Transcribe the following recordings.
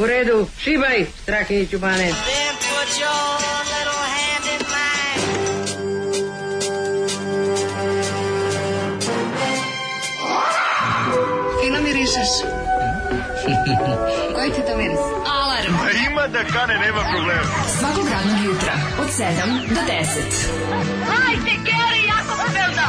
U redu, šibaj, Strahinjiću bane. Then put your little hand in mine. Fino mirišeš. Koji ti to miris? Alarm. Ima da kane, nema problema. Svakog radnog jutra od 7 do 10. Hajde, Geri, jako se velda.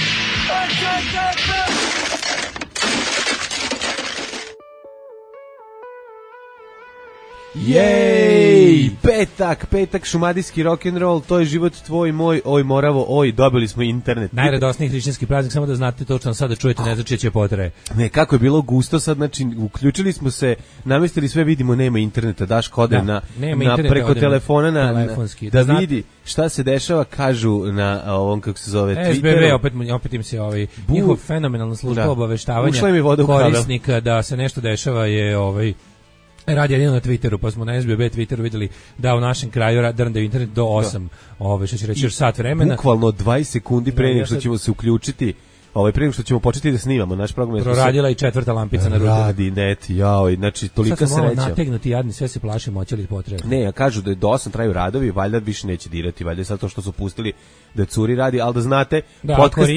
Jej, petak, šumadijski rock'n'roll, to je život tvoj, moj, oj Moravo, oj, dobili smo internet. Najradosniji hrišćanski praznik, samo da znate točno sada čujete, ne znači će potraje. Ne, kako je bilo gusto sad, znači, uključili smo se, namestili sve, vidimo, nema interneta, daš kode na preko telefona da vidi šta se dešava, kažu na ovom, kako se zove, Twitteru. SBB, opet im se njihov fenomenalna služba obaveštavanja korisnika da se nešto dešava je radi jedino na Twitteru, pa smo na SBB Twitteru videli da u našem kraju drndaju internet do 8, što će reći još sat vremena. Bukvalno 20 sekundi pre nego što ćemo se uključiti, pre nego što ćemo početi da snimamo naš program. Proradila i četvrta lampica na rutu. Radi net, znači tolika sreća. Sad sam malo nategnuti jadni, sve se plašimo, hoće li potrebe. Ne, ja kažu da je do 8 traju radovi, valjda više neće dirati, valjda je sad to što su pustili da curi radi, ali da znate, podcast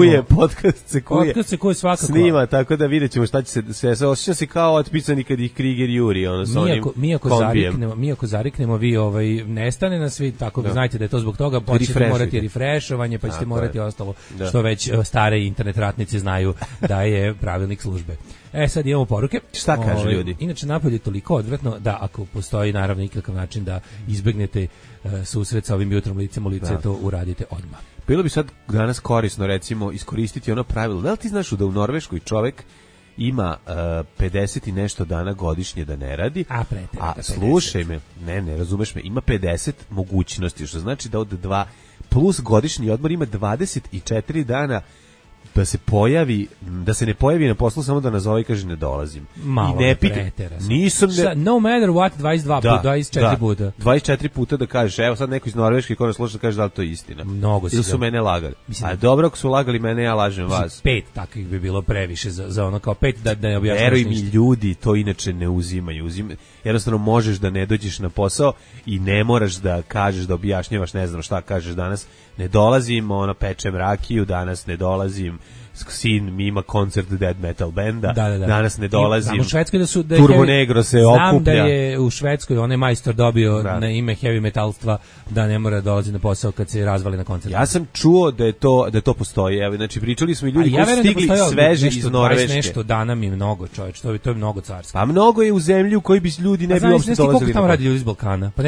se kuje svakako. Snima, tako da vidjet ćemo šta će se osjećam se kao otpisani kad ih Kriger juri, sa onim kombijem. Mi ako zariknemo, vi nestane na svi, tako da znajte da je to zbog toga, pa ćete morati refrešovanje, pa ćete morati ostalo, što već stare internet ratnici znaju da je pravilnik službe. Sad imamo poruke. Šta kažu ljudi? Inače, napolje je toliko odvratno da ako postoji naravno ikakav način da izbegnete susret sa ovim jutrom licem u lice, to uradite odmah. Bilo bi sad danas korisno, recimo, iskoristiti ono pravilo. Da li ti znaš da u Norveškoj čovek ima 50 i nešto dana godišnje da ne radi, a slušaj me, ne razumeš me, ima 50 mogućnosti, što znači da od 2 plus godišnji odmor ima 24 dana da se ne pojavi na poslu, samo da nazove i kaže ne dolazim. Malo i ne pretera. No matter what, 24 puta. 24 puta da kažeš, evo sad neko iz Norveške ko nas sluša da kaže da li to je istina. Mnogo ili su mene lagali. A dobro, ako su lagali mene, ja lažem vas. 5 takvih bi bilo previše za ono kao 5 da ne objašnjaš ništa. Veruj mi, ljudi to inače ne uzimaju. Jednostavno možeš da ne dođeš na posao i ne moraš da kažeš, da objašnjavaš, ne znam šta kažeš danas. Ne dolazim, pečem rakiju, danas ne dolazim, sin mi ima koncert death metal benda, danas ne dolazim, u Švedskoj Turbo Negro se okuplja. Znam da je u Švedskoj onaj majstor dobio na ime heavy metalstva da ne mora dolazi na posao kad se razvali na koncertu. Ja sam čuo da to postoji, evo, znači pričali smo i ljudi koji su stigli sveže iz Norveške. Nešto dana mi mnogo, čovječ, to je mnogo carsko. Pa mnogo je u zemlji u kojoj bi ljudi ne bi uopšte dolazili. Koliko tamo radi ljudi iz Balkana? Pa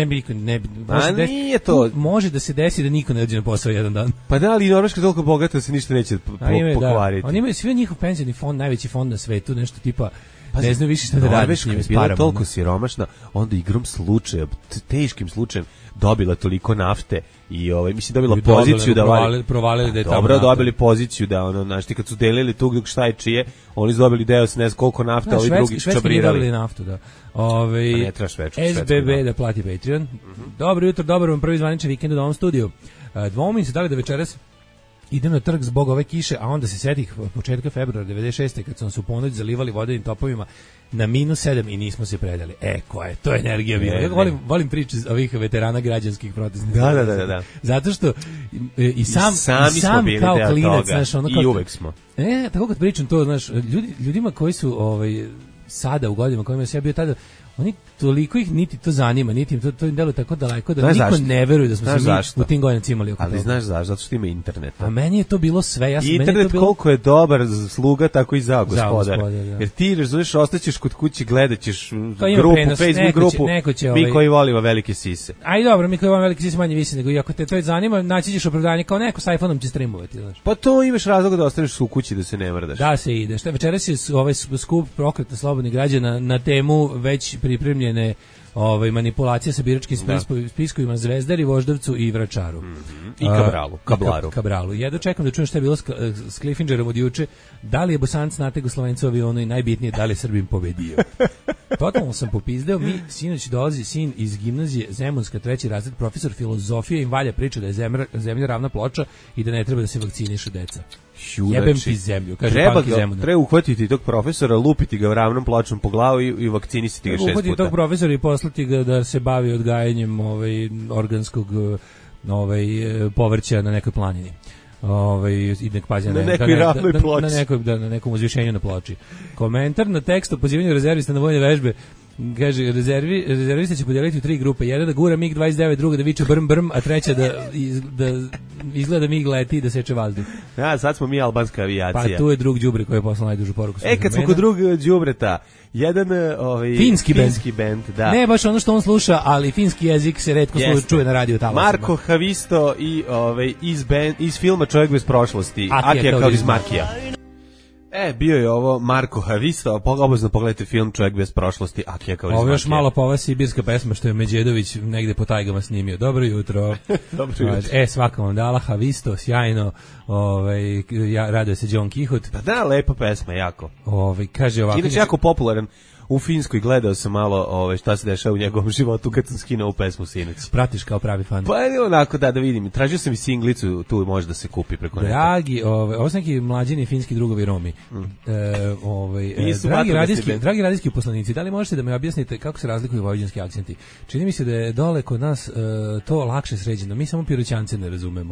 može da se desi da niko ne dođe na posao jedan dan. Pa da, ali Norveška je toliko bogata da se ništa neće pokvariti. Oni imaju svi njihov penzioni fond, najveći fond na svetu, nešto tipa, ne znaju više šta da radi. Norveška je bila toliko siromašna, onda igrom slučaja, teškim slučajem, dobila toliko nafte i mislim dobila poziciju da provalili da je tamo. Dobro, dobili poziciju da znači kad su delili tu dok šta je čije, oni su dobili deo se ne znam koliko nafta, ovi drugi čabrirali. Dobili naftu, da. SBB da plati Patreon. Dobro jutro, dobar vam prvi zvaničan vikend u ovom studiju. Dvomim se da li da večeras idem na trg zbog ove kiše, a onda se setih početka februara 96. kad su nas u ponoć zalivali vodenim topovima na -7 i nismo se predali. To je energija bila. Ja volim priče ovih veterana građanskih protestnih. Da. Zato što i sam kao klinac, znaš, i uvek smo. Tako kad pričam to, znaš, ljudima koji su sada u godinama kojima sam ja bio tada, oni toliko ih niti to zanima, niti im to im deluje tako daleko da niko ne veruje da smo se mi u tim godinama imali oko toga. Ali znaš zašto? Zato što ima internet. A meni je to bilo sve. Internet koliko je dobar sluga, tako i za gospodar. Jer ti, razumiješ, ostaćeš kod kući, gledat ćeš grupu, Facebook grupu, mi koji volimo velike sise. Aj dobro, mi koji volimo velike sise manje visi, nego i ako te to zanima, naći ćeš opravdanje kao neko s iPhone-om će streamovati. Pa to imaš razloga da ostaneš u kući, da se ne mrdaš. Da se ideš. Večeras je skup prokreta slobodnih građana na temu već pripremljene manipulacija sa biračkim spiskovima Zvezdari, Voždovcu i Vračaru. I Kabralu. Jedno čekam da čujem šta je bilo s Cliffingerom od juče. Da li je Bosanac natego Slovencu avionu i najbitnije da li je Srbim pobedio. Totalno sam popizdeo. Mi sinoć dolazi sin iz gimnazije Zemunska, 3. razred, profesor filozofije, im valja priča da je zemlja ravna ploča i da ne treba da se vakcinišu deca. Jebem ti zemlju, kaže Panki Zemuna. Treba uhvatiti tog profesora, lupiti ga ravnom pločom po glavu i vakcinisati ga 6 puta. Uhvatiti tog profesora i poslati ga da se bavi odgajanjem organskog povrća na nekoj planini. I nek pazi na nekoj ravnoj ploči. Na nekom uzvišenju na ploči. Komentar na tekst o pozivanju rezervista na vojne vežbe. Kaže, rezervista će podijeliti u 3 grupe. Jedna da gura MiG-29, druga da viče brm brm, a treća da izgleda MiG leti i da seče vazduh. Sad smo mi albanska avijacija. Pa tu je drug đubre koji je poslao najdužu poruku. Kad smo kod drugog đubreta, jedan finski bend, da. Ne baš ono što on sluša, ali finski jezik se retko čuje na radio talasima. Marko Havisto i iz filma Čovjek bez prošlosti, Akija kao iz Makija. Bio je ovo Marko Havisto, obavezno pogledajte film Čovjek bez prošlosti, Akija kao iz Makija. Ovo još malo pa ova sibirska pesma što je Međedović negde po tajgama snimio. Dobro jutro. Dobro jutro. Svaka vam dala, Havisto, sjajno. Raduje se John Kihot. Pa da, lepa pesma, jako. Kaže ovako. Inače jako popularan. U Finskoj gledao sam malo šta se dešava u njegovom životu kad sam skinuo u pesmu sinoć. Pratiš kao pravi fan. Pa onako da vidim. Tražio sam i singlicu, tu može da se kupi preko neta. Dragi, ovo su neki mlađini finski drugovi Romi. Dragi radijski poslanici, da li možete da mi objasnite kako se razlikuju vojvođanski akcenti? Čini mi se da je dole kod nas to lakše sređeno. Mi samo Piroćance ne razumemo.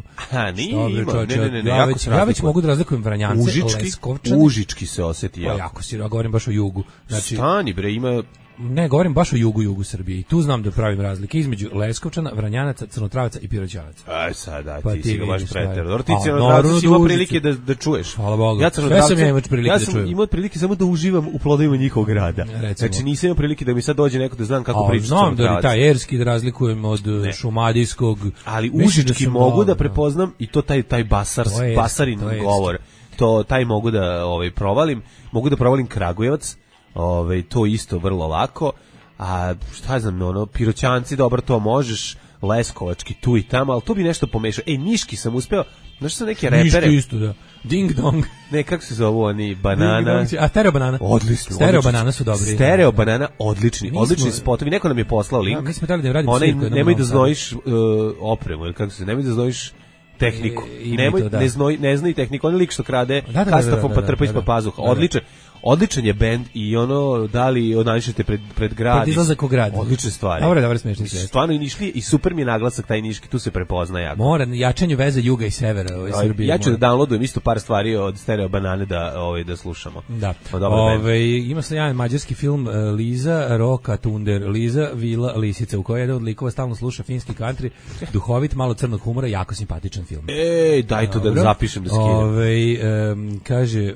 Ja već mogu da razlikujem Vranjance, Leskovčane. Užički se osjeti jako. Jako si, govorim baš o jugu. Znači, ima... Ne, govorim baš o jugu Srbije i tu znam da pravim razlike između Leskovčana, Vranjanaca, Crnotravaca i Piroćanaca. Aj sad, ti ga baš preter. Ti Crnotravaca ima prilike da čuješ. Hvala Bogu. Ja sam imao prilike samo da uživam u plodovima njihovog rada. Znači nisam imao prilike da mi sad dođe neko da znam kako priča Crnotravac. Znam da taj erski da razlikujem od šumadijskog. Ali užički mogu da prepoznam i to taj basarin govor. Taj mogu da provalim. Mogu da provalim Kragujevac. To isto vrlo lako, a šta znam, Piroćanci, dobro, to možeš, Leskovački tu i tamo, ali to bi nešto pomešao. Niški sam uspeo, znaš sam neke repere. Niški isto, da. Ding dong. Ne, kako se zovu oni, Banana. A Stereo Banana. Odlični. Stereo Banana su dobri. Stereo Banana, odlični spotovi. Neko nam je poslao link. Mi smo trebali da radimo cirku. Nemoj da znojiš opremu, ili kako se, nemoj da znojiš tehniku. Ne znoj tehniku, on je lik što krade kastafom pa trpa ispod pazuha. Odličan je bend i da li odnašete pred grad. Pred izlazak u grad. Odlične stvari. Dobro, smiješni sve. Stvarno i Niški i super mi je naglasak taj Niški, tu se prepozna jako. Mora, jačanju veze juga i severa u Srbiji. Ja ću da downloadujem isto par stvari od Stereo Banane da slušamo. Da. Ima se jedan mađarski film Liza, Roka Tunder, Liza, Vila, Lisica, u kojoj jedan od likova stalno sluša finski country, duhovit, malo crnog humora, jako simpatičan film. Daj to da zapišem da skinem. Kaže,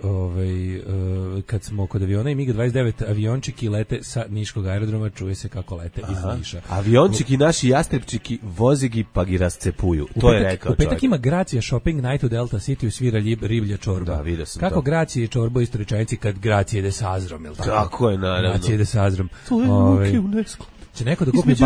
kad smo kod aviona i MiG-29 aviončiki lete sa Niškog aerodroma, čuje se kako lete iz Niša. Aviončiki naši jastrepčiki vozi gi pa gi rascepuju. To je rekao čovjek. U petak ima Gracija Shopping Night u Delta City, svira riblja čorba. Da, vidio sam kako Gracija i čorba isto rečenici kad Gracija ide sa Azrom, je li tako? Tako je, naravno. Gracija ide sa Azrom. To je Luki UNESCO. Će neko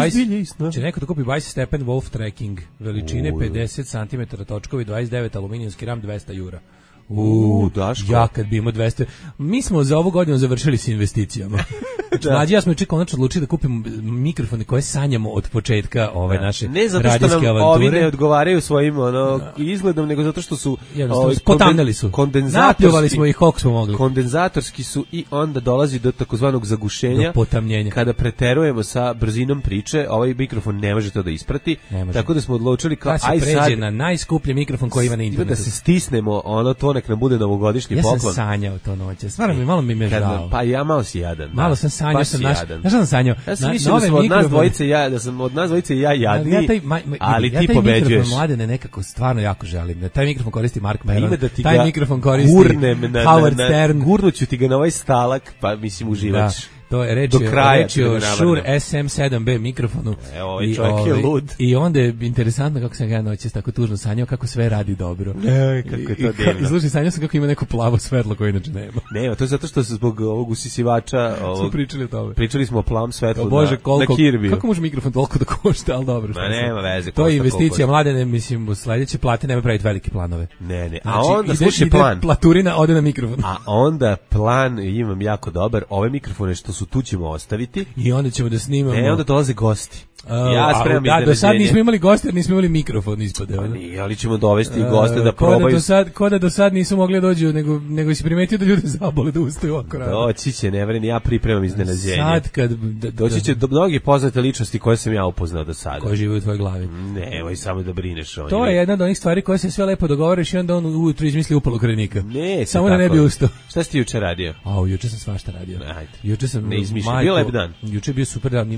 da kupi 20 stepen Wolf Trekking veličine 50 cm, točkovi 29, aluminijumski ram 200 jura. Daško. Ja kad bi imao 200. Mi smo za ovu godinu završili s investicijama. Mlađi ja smo konačno odlučili da kupimo mikrofone koje sanjamo od početka ove naše radijske avanture. Ne zato što nam ovi ne odgovaraju svojim izgledom, nego zato što su potamnili su. Napljuvali smo ih koliko smo mogli. Kondenzatorski su i onda dolazi do takozvanog zagušenja. Do potamnjenja. Kada preterujemo sa brzinom priče, ovaj mikrofon ne može to da isprati. Tako da smo odlučili kao aj sad pređe na najskuplji mikrofon koji ima na internetu. Da se stisnemo, to nek nam bude novogodišnji poklon. Ja sam sanjao to noće. Stvarno malo mi je žao. Pa ja malo si jadan. Malo sam sanjao, znaš šta sam sanjao? Ja sam mislio da sam od nas dvojice ja jadni, ali ti pobeđuješ. Ja taj mikrofon Mladene nekako stvarno jako želim. Taj mikrofon koristi Mark Maron, taj mikrofon koristi Howard Stern. Gurnuću ti ga na ovaj stalak, pa mislim uživaš. To je reč o Shure SM7B mikrofonu. Ovaj čovjek je lud. I onda je interesantno kako sam ga noćas tako tužno sanjao kako sve radi dobro. Kako je to divno. I slušaj, sanjao sam kako ima neko plavo svetlo koje inače nema. Nema, to je zato što se zbog ovog usisivača pričali o tome. Pričali smo o plavom svetlu Bože, na Kirbiju. Kako može mikrofon toliko da košta, ali dobro. Ma nema veze. To je investicija, Mladene, mislim, u sledeće plate nema praviti velike planove. Ne. Znači, a onda slušaj plan. Platurina ode na mikrofon. A onda plan imam jako dobar. Ove mikrofone što su tu ćemo ostaviti. I onda ćemo da snimamo. Onda dolaze gosti. Ja spremam iznenađenje. Do sad nismo imali goste, jer nismo imali mikrofon ispode. Pa nije, ali ćemo dovesti goste da probaju. Ko da do sad nisu mogli da dođu, nego si primetio da ljude zabole da ustaju ovako rano. Doći će, ne vreni, ja pripremam iznenađenje. Sad kad... Doći će do mnogi poznate ličnosti koje sam ja upoznao do sada. Koje žive u tvojoj glavi. Nemoj samo da brineš o njima. To je jedna od onih stvari koje se sve lepo dogovoriš i onda on ujutru izmisli upalu krenika. Ne, samo da ne bi ustao. Šta si ti juče radio? Juče sam svašta radio. Ajde. Juče sam ne izmišljam. Bio lep dan. Juče je bio super dan.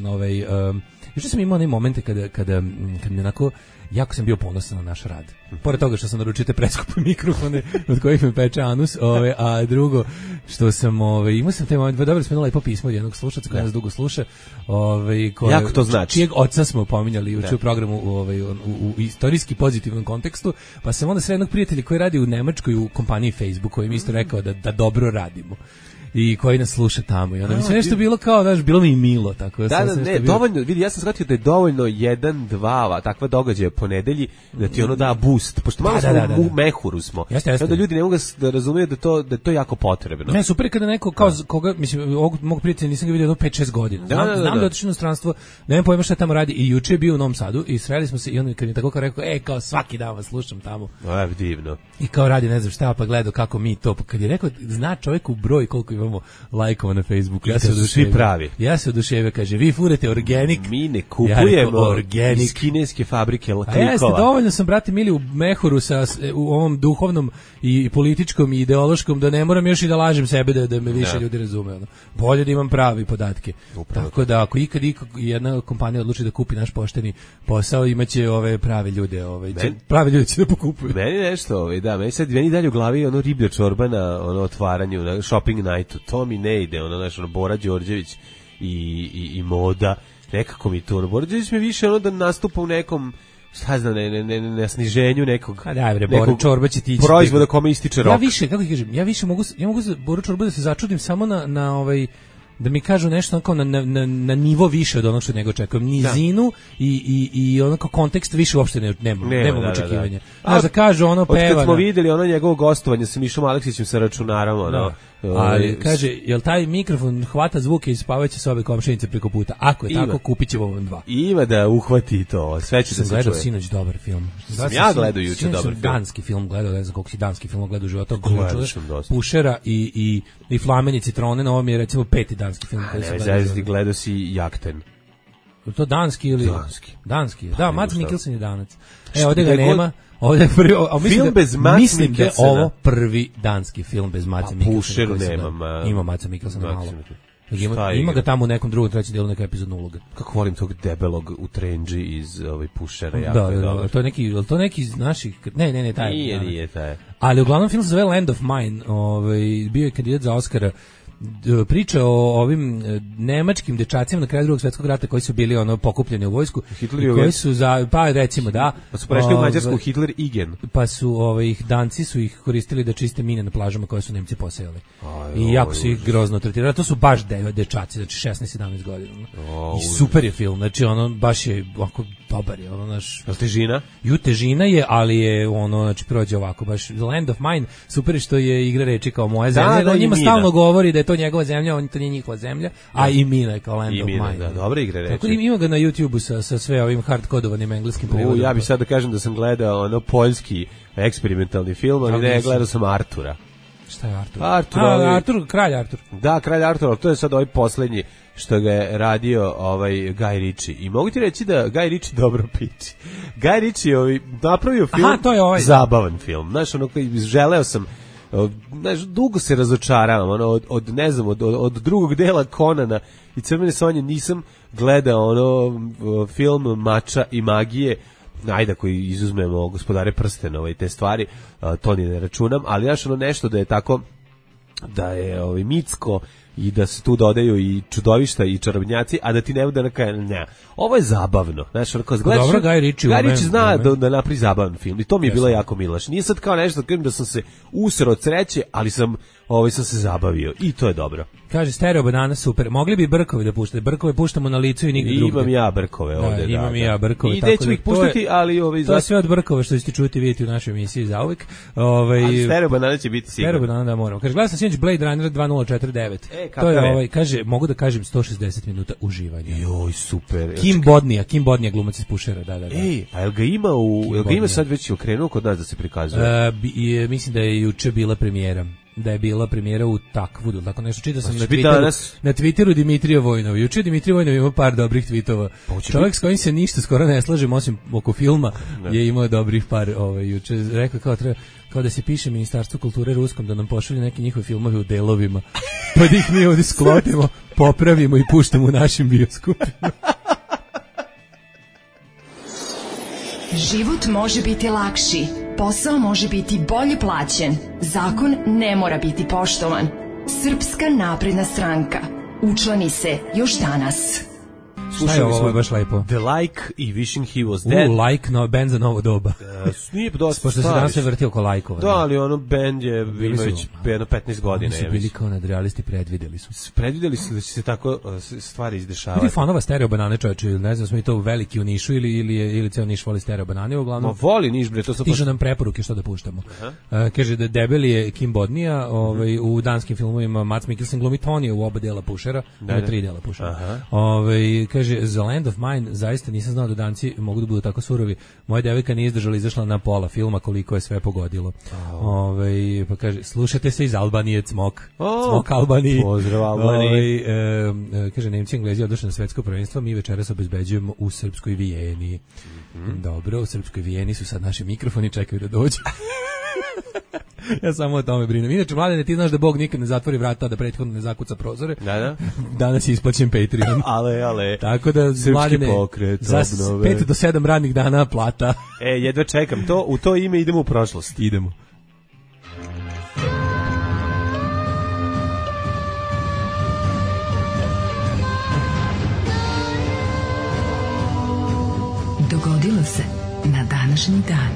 Juče sam imao one momente kada mi onako jako sam bio ponosan na naš rad. Pored toga što sam naručio te preskupe mikrofone od kojih me peče anus, a drugo što sam imao sam te momente, dobro smo lepo pismo od jednog slušaca koji nas dugo sluša, jako to znači. Čijeg oca smo pominjali juče u programu u istorijski pozitivnom kontekstu, pa sam onda sreo jednog prijatelja koji radi u Nemačkoj u kompaniji Facebook, koji mi isto rekao da dobro radimo. I koji nas sluša tamo. I onda mi se nešto bilo kao, znaš, bilo mi i milo. Tako dovoljno, vidi, ja sam shvatio da je dovoljno 1-2 takva događaja po nedelji da ti ono da boost. Pošto malo smo u mehuru smo. Jeste. Da ljudi ne mogu da razumiju da je to jako potrebno. Ne, super kada neko, kao koga, mislim, ovog mog prijatelja nisam ga vidio 5-6 godina. Znam da je otišao u inostranstvo, nemam pojma šta tamo radi. I juče je bio u Novom Sadu i sreli smo se i on kad mi tako kao rekao, kao svaki dan vas slušam tamo. Divno. I kao radi ne znam šta, pa gledao kako mi to. Kad je rekao, zna čovjek u broj koliko imamo lajkova na Facebooku. Ja se oduševio. Svi pravi. Ja se oduševio, kaže, vi furete organik. Mi ne kupujemo organik iz kineske fabrike klikova. Jeste, dovoljno sam, brate mili, u mehuru u ovom duhovnom i političkom i ideološkom da ne moram još i da lažem sebe da me više ljudi razume. Bolje da imam pravi podatke. Upravo. Tako da ako ikad jedna kompanija odluči da kupi naš pošteni posao, imaće ove prave ljude, pravi ljudi će da pokupuju. Meni nešto, meni dalje u glavi ono riblja čorba na otvaranju, na shopping nightu. To mi ne ide, Bora Đorđević i moda, nekako mi to, Bora Đorđević mi više da nastupa u nekom, šta znam, na sniženju nekog Čorba će tići proizvoda kome ističe rok. Ja više, kako ti kažem, ja mogu za Boru Čorbu da se začudim samo na da mi kažu nešto onako na nivo više od onog što nego očekujem. Nizinu i onako kontekst više uopšte nemam očekivanja. Da kažu ono peva. Kad smo videli njegovo gostovanje sa Mišom Aleksićem sa računarom, ali kaže, jel taj mikrofon hvata zvuke iz spavaće sobe komšinice preko puta? Ako je tako, kupit ćemo vam 2. Ima da uhvati to, sve će da se čuje. Gledao sinoć dobar film. Ja gledao juče dobar film. Danski film gledao, ne znam koliko si danski film gledao u životu. Pušera i Flamen i citrone, na ovom je recimo 5. danski film. Gledao si Jakten. To danski ili? Danski. Da, Mads Mikkelsen je Danac. Ovdje ga nema. Ovdje prvi, film bez Mads mislim da je ovo prvi danski film bez Madsa Mikkelsena. Pušeru nemam. Ima Madsa Mikkelsena malo. Ima ga tamo u nekom drugom, trećem dijelu neka epizodna uloga. Kako volim tog debelog u trendži iz Pušera. Da, to neki naših... Ne, taj. Nije taj. Ali uglavnom film se zove Land of Mine. Bio je kandidat za Oscara. Priča o ovim nemačkim dečacima na kraju Drugog svjetskog rata koji su bili pokupljeni u vojsku i koji su recimo pa su prešli u Mađarsku Hitler Igen, pa su Danci su ih koristili da čiste mine na plažama koje su Nemci posejali i jako su ih grozno tretirali. To su baš dečaci, znači 16-17 godina i super je film, znači baš je ovako dobar je težina? Težina je, ali je znači prođe ovako baš Land of Mine, super je što je igra reči kao moja zemlja, on njima stalno govori da je to njegova zemlja, to nije njihova zemlja, a i Mina je kao Land of Mine. Da, dobre igre reči. Tako ima ga na YouTubeu sa sve ovim hardkodovanim engleskim prevodom. Ja bih sad da kažem da sam gledao poljski eksperimentalni film, ali ne, gledao sam Artura. Šta je Artur? Kralj Artur. Da, Kralj Artur, ali to je sad ovaj poslednji što ga je radio Guy Ritchie. I mogu ti reći da Guy Ritchie dobro piči. Guy Ritchie napravio film, zabavan film. Znaš, želeo sam, dugo se razočaravam, od drugog dela Conana i Crvene Sonje nisam gledao film Mača i magije, ajde ako izuzmemo Gospodare prstena i te stvari, to ni ne računam, ali nešto da je tako, da je Micko i da se tu dodaju i čudovišta i čarobnjaci, a da ti ne bude ne. Ovo je zabavno. Znaš, onako gledaš. Dobro, Guy Ritchie zna da napravi zabavan film i to mi je bilo jako milaš. Nije sad kao nešto da sam se usrao od sreće, ali sam se zabavio i to je dobro. Kaže Stereo Banana super. Mogli bi brkove da puštate. Brkove puštamo na licu i nigde drugde. Imam ja brkove ovde, imam i ja brkove. I neću ih puštati, ali to je sve od brkova što ćete čuti vidjeti u našoj emisiji zauvek. Ali Stereo Banana će biti sigurno. Stereo Banana da moramo. Kaže, gledam sam sinoć Blade Runner 2049. To je kaže, mogu da kažem 160 minuta uživanja. Joj, super. Kim Bodnia glumac iz Pušera, da. A jel ga ima sad već krenuo kod nas da se prikazuje? Mislim da je juče bila premijera. Da je bila premijera u Takvudu, tako nešto čitao sam na Twitteru Dimitrija Vojnov. Juče Dimitrij Vojnov ima par dobrih tweetova. Čovjek s kojim se ništa skoro ne slažem osim oko filma je imao dobrih par juče. Rekao kao da se piše Ministarstvo kulture ruskom da nam pošalje neki njihovi filmovi u delovima. Pa da ih mi ovdje sklopimo, popravimo i puštamo u našim bioskopima. Život može biti lakši, posao može biti bolje plaćen, zakon ne mora biti poštovan. Srpska napredna stranka. Učlani se još danas. Slušali smo baš lepo. The Like i Wishing He Was Dead. Like, band za novo doba. Nije dosta pošto se danas vrti oko lajkova. Da, ali ono band je ima već 15 godina. Oni su bili kao nadrealisti, predvideli su da će se tako stvari izdešavati. Ljudi fanova Stereo Banane, čovječe, ne znam, smo i to veliki u Nišu ili ceo Niš voli Stereo Banane, uglavnom. Ma voli Niš, bre, to su stižu nam preporuke što da puštamo. Kaže da debeli je Kim Bodnia, u danskim filmovima Mads Mikkelsen glumi Tonija u oba dela Pušera, ima 3 dela Pušera. Kaže, The Land of Mine, zaista nisam znao da danci mogu da budu tako surovi. Moja devojka nije izdržala, izašla na pola filma koliko je sve pogodilo. Pa kaže, slušajte se iz Albanije, Cmok Albaniji. Pozdrav Albaniji. Kaže, Nemci i Englezi odošli na svetsko prvenstvo, mi večeras obezbeđujemo u srpskoj Vijeni. Dobro, u srpskoj Vijeni su sad naši mikrofoni, čekaju da dođu. Ja samo o tome brinem. Inače, Mladene, ti znaš da Bog nikad ne zatvori vrata, da prethodno ne zakuca prozore. Da. Danas je isplaćen Patreon. Ale. Tako da, Mladene, za 5 do 7 radnih dana plata. Jedva čekam to. U to ime idemo u prošlost. Idemo. Dogodilo se na današnji dan.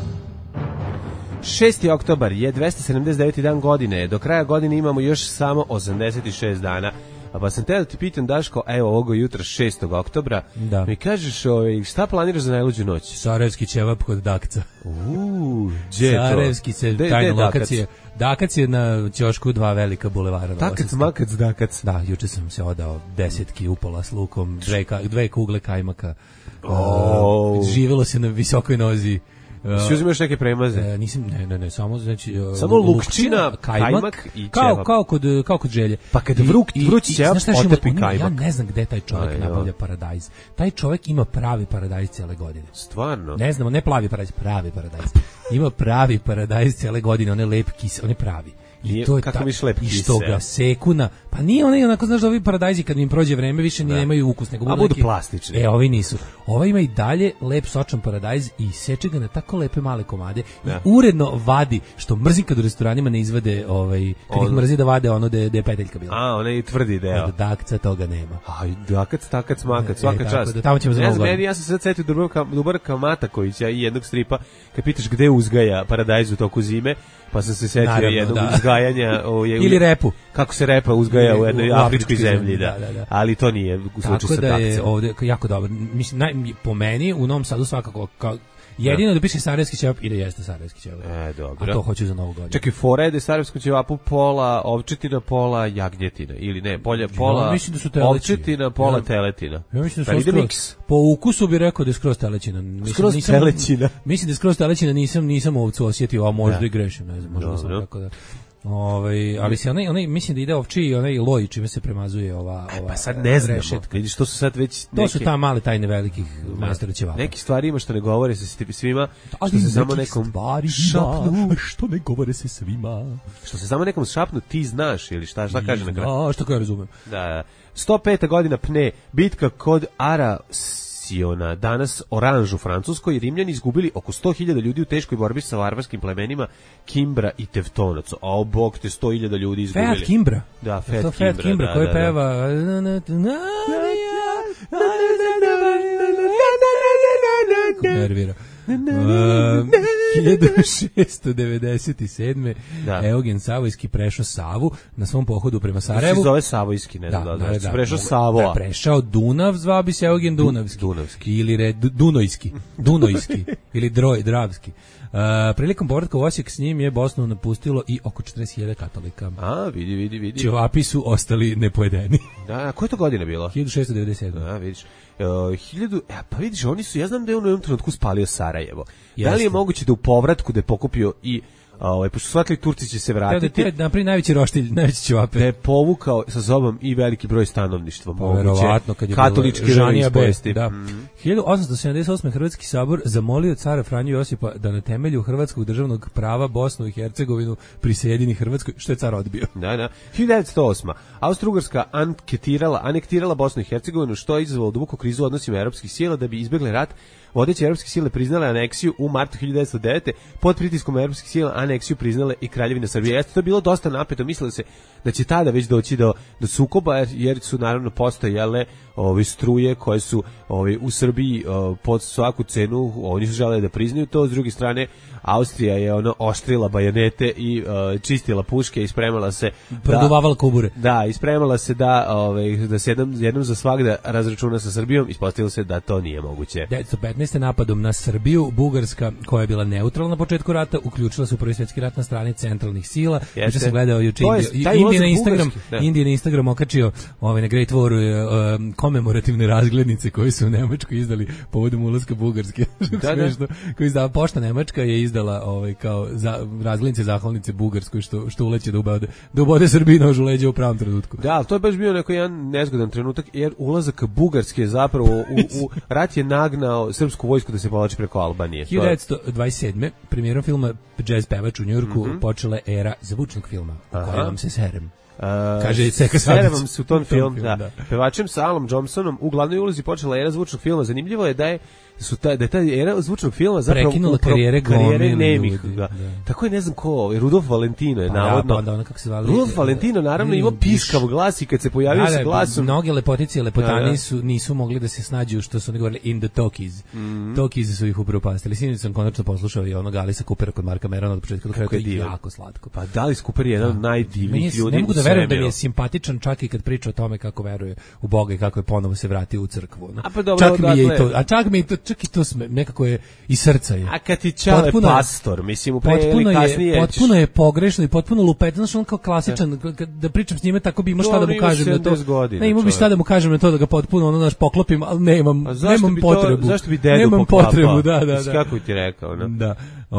6. oktobar je 279. dan godine. Do kraja godine imamo još samo 86 dana. Pa sam te da ti pitam, Daško, evo ovoga jutra 6. oktobra, mi kažeš šta planiraš za najluđu noć? Sarajevski ćevap kod Dakca. Gdje to? Sarajevski se tajna lokacija. Dakac je na ćošku 2 velika bulevara. Takac, makac, Dakac. Da, juče sam se odao 10 upola s lukom, 2 kugle kajmaka. Živelo se na visokoj nozi. Si uzimaš neke premaze? Nisam, ne, samo znači samo lukčina, kajmak i ćevap. Kao kod želje. Pa kad vrući ćevap, otepi kajmak. Ja ne znam gde taj čovjek nabavlja paradajz. Taj čovjek ima pravi paradajz cijele godine. Stvarno? Ne znamo, ne plavi paradajz, pravi paradajz. Ima pravi paradajz cijele godine, on je lep kis, on je pravi. I to je kako mi šlep kise. I što ga sekuna. Pa nije onaj onako, znaš da ovi paradajzi kad im prođe vreme više nemaju ukus, nego budu plastični. Ovi nisu. Ova ima i dalje lep sočan paradajz i seče ga na tako lepe male komade i uredno vadi, što mrzim kad u restoranima ne izvade kad ih mrzi da vade ono da je peteljka bila. Onaj tvrdi deo. Od Dakca toga nema. Dakac, takac, makac, svaka čast. Tamo ćemo za novu. Ja sam se sad setio Dubravka Matakovića i jednog stripa, kad pitaš gde uzgaja paradajz u toku zime, pa sam se setio jednog uzgajanja ili repu. Kako se repa uzgaja u jednoj afričkoj zemlji, da. Ali to nije u slučaju sa Dakcem. Tako da je ovdje jako dobro. Mislim, po meni u Novom Sadu svakako jedino da piše sarajevski ćevap i da jeste sarajevski ćevap. Dobro. A to hoću za Novu godinu. Čekaj, fora je da je sarajevskom ćevapu pola ovčetina, pola jagnjetina. Ili ne, pola ovčetina, pola teletina. Ja mislim da su miks. Po ukusu bih rekao da je skroz telećina. Skroz telećina. Mislim da je skroz telećina, nisam ovcu osjetio, a možda i grešim, ne znam, možda sam tako da... ali se onaj mislim da ide ovči i onaj loj čime se premazuje ova pa sad ne znamo. Vidiš, to su sad već to su ta male tajne velikih majstora ćevapa. Neki stvari ima što ne govore se svima, što se samo nekom šapnu, što ne govore se svima. Što se samo nekom šapnu, ti znaš ili šta kaže na kraju. Što ja razumem. Da. 105. godina pne, bitka kod Osiona, danas Oranž u Francuskoj, Rimljani izgubili oko 100.000 ljudi u teškoj borbi sa varvarskim plemenima Kimbra i Tevtonac. A bog te 100.000 ljudi izgubili. Fiat Kimbra? Da, Fiat Kimbra, koji peva... 1697. Eugen Savojski prešao Savu na svom pohodu prema Sarajevu. Se zove Savojski, ne znam da. Prešao Savo. Prešao Dunav, zvao bi se Eugen Dunavski. Ili Dunojski. Ili Dravski. Prilikom povratka u Osijek s njim je Bosnu napustilo i oko 40.000 katolika. A, vidi. Ćevapi su ostali nepojedeni. Da, koje to godine bilo? 1697. A, vidiš. Pa vidiš, oni su, ja znam da je on u jednom trenutku spalio Sarajevo. Da li je moguće da u povratku da je pokupio i pošto shvatili Turci će se vratiti. Da napravi najveći roštilj, najveći ćevape. Da je povukao sa sobom i veliki broj stanovništva. Verovatno, kad je katolički veroispovesti. Da. 1878. Hrvatski sabor zamolio cara Franju Josipa da na temelju hrvatskog državnog prava Bosnu i Hercegovinu prisjedini Hrvatskoj, što je car odbio. Da. 1908. Austro-Ugarska anektirala Bosnu i Hercegovinu, što je izazvalo duboku krizu u odnosima evropskih sila. Da bi izbjegli rat, vodeće evropske sile priznale aneksiju u martu 1909. Pod pritiskom evropskih sila aneksiju priznale i Kraljevina Srbije. To je bilo dosta napeto, mislilo se da će tada već doći do sukoba, jer su naravno postojale struje koje su u Srbiji pod svaku cenu, oni su želeli da priznaju to. S druge strane, Austrija je oštrila bajonete i čistila puške i spremala se produvavala kubure. Da, i spremala se da se jednom za svagda razračuna sa Srbijom. Ispostavilo se da to nije moguće. 1915. napadom na Srbiju, Bugarska, koja je bila neutralna na početku rata, uključila se u Prvi svjetski rat na strani centralnih sila. Juče sam gledao Indija na Instagram okačio na Great War komemorativne razglednice koje su u Nemačkoj izdali povodom ulaska Bugarske. Smešno. Koji izdava pošta Nemačka je izdala kao razglednice zahvalnice Bugarskoj što uleće da ubode Srbiji nož u leđa u pravom trenutku. Da, to je baš bio neko jedan nezgodan trenutak, jer ulazak Bugarske zapravo u rat je nagnao srpsku vojsku da se povlači preko Albanije. 1927. premijerom filma Jazz pevač u Njujorku počela era zvučnog filma u kojem se serem. Kaže Serevam se u tom film, da. Pevačem sa Alom Johnsonom u glavnoj ulozi počela era zvučnog filma. Zanimljivo je da je ta era zvučnog filma zapravo prekinula karijere nemih. Tako je, ne znam ko, Rudolf Valentino je navodno. Rudolf Valentino naravno ima piskav glas i kad se pojavio sa glasom. Mnoge lepotice i lepotani nisu mogli da se snađu, što su oni govorili in the talkies. Talkies su ih upropastili. Sinoć sam konačno poslušao i onog Alisa Coopera kod Marka Merona od početka do kraja, je jako slatko. Pa Alice Cooper je jedan od najdivnijih ljudi. Ne mogu da verujem da mi je simpatičan čak i kad priča o tome kako veruje u Boga i kako je ponovo se vratio u crkvu. Čak mi je i to, a čak i to nekako je i srca je. A kad ti čale pastor, mislim, u prejeli kasnije... Potpuno je pogrešno i potpuno lupet. Znaš, on kao klasičan, da pričam s njime, tako bi imao šta da mu kažem na to. Ne, imao bi šta da mu kažem na to, da ga potpuno poklopim, ali nemam potrebu. Zašto bi dedu poklapao? Da. Kako ti rekao, no? Da.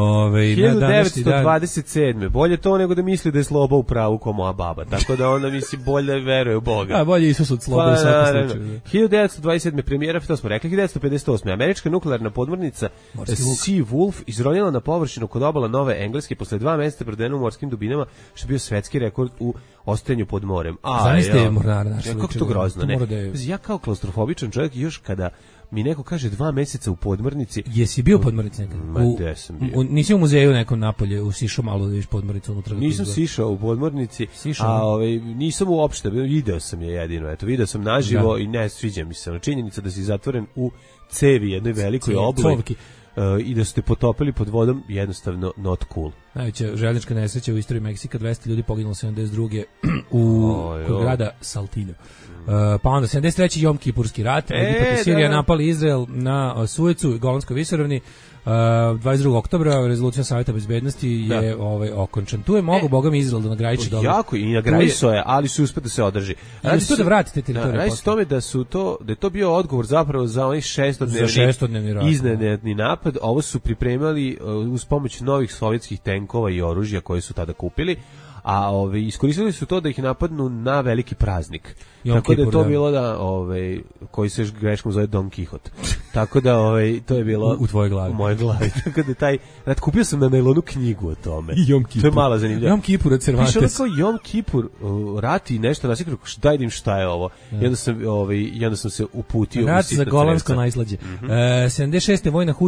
1927. Bolje to nego da misli da je Sloba u pravu ko moja baba. Tako da onda misli bolje veruje u Boga. A bolje Isus od Sloba u svakom slučaju. 1927. premijera, to smo rekli, 1958. Američka nuklearna podmornica Sea Wolf izronila na površinu kod obala Nove Engleske posle 2 meseca prodena u morskim dubinama, što je bio svetski rekord u ostajanju pod morem. Zamislite mornara naša. Kako to grozno, ne? Ja kao klaustrofobičan čovjek, još kada mi neko kaže 2 meseca u podmornici. Jesi bio u podmornici nekad? Gde sam bio? Nisi u muzeju nekom napolje, sišao malo da vidiš podmornicu unutra? Nisam sišao u podmornici, nisam uopšte, video sam je jedino, video sam naživo i ne sviđa mi se. Činjenica da si zatvoren u cevi jednoj velikoj obli i da su te potopili pod vodom, jednostavno not cool. Najveća željeznička nesreća u istoriji Meksika, 200 ljudi poginulo 72. kod grada Saltillo. Pa onda 73. Jom Kipurski rat, Egipat i Sirija napali Izrael na Suecu i Golanskoj visoravni. 22. oktobra rezolucija Savjeta bezbednosti je okončan. Tu je mogo bogami Izrael da nagradiče dobro. Jako i nagradiso je, ali su uspeli da se održi. Radi se da vratite teritoriju. Radi se tome da je to bio odgovor zapravo za onaj šestodnevni iznenadni napad. Ovo su pripremali uz pomoć novih sovjetskih tenkova i oružja koje su tada kupili. A iskoristili su to da ih napadnu na veliki praznik. Tako da je to bilo da koji se greškom zove Don Quixote. Tako da to je bilo u tvojoj glavi. U mojoj glavi. Tako da kupio sam na nailonu knjigu o tome. Jom Kipur. To je mala zanimljiva. Jom Kipur od Cervantes. Piše kao Jom Kipur, rat i nešto, daj da im šta je ovo. I onda sam se uputio rat u sitno za golansko crevca. najslađe. 76.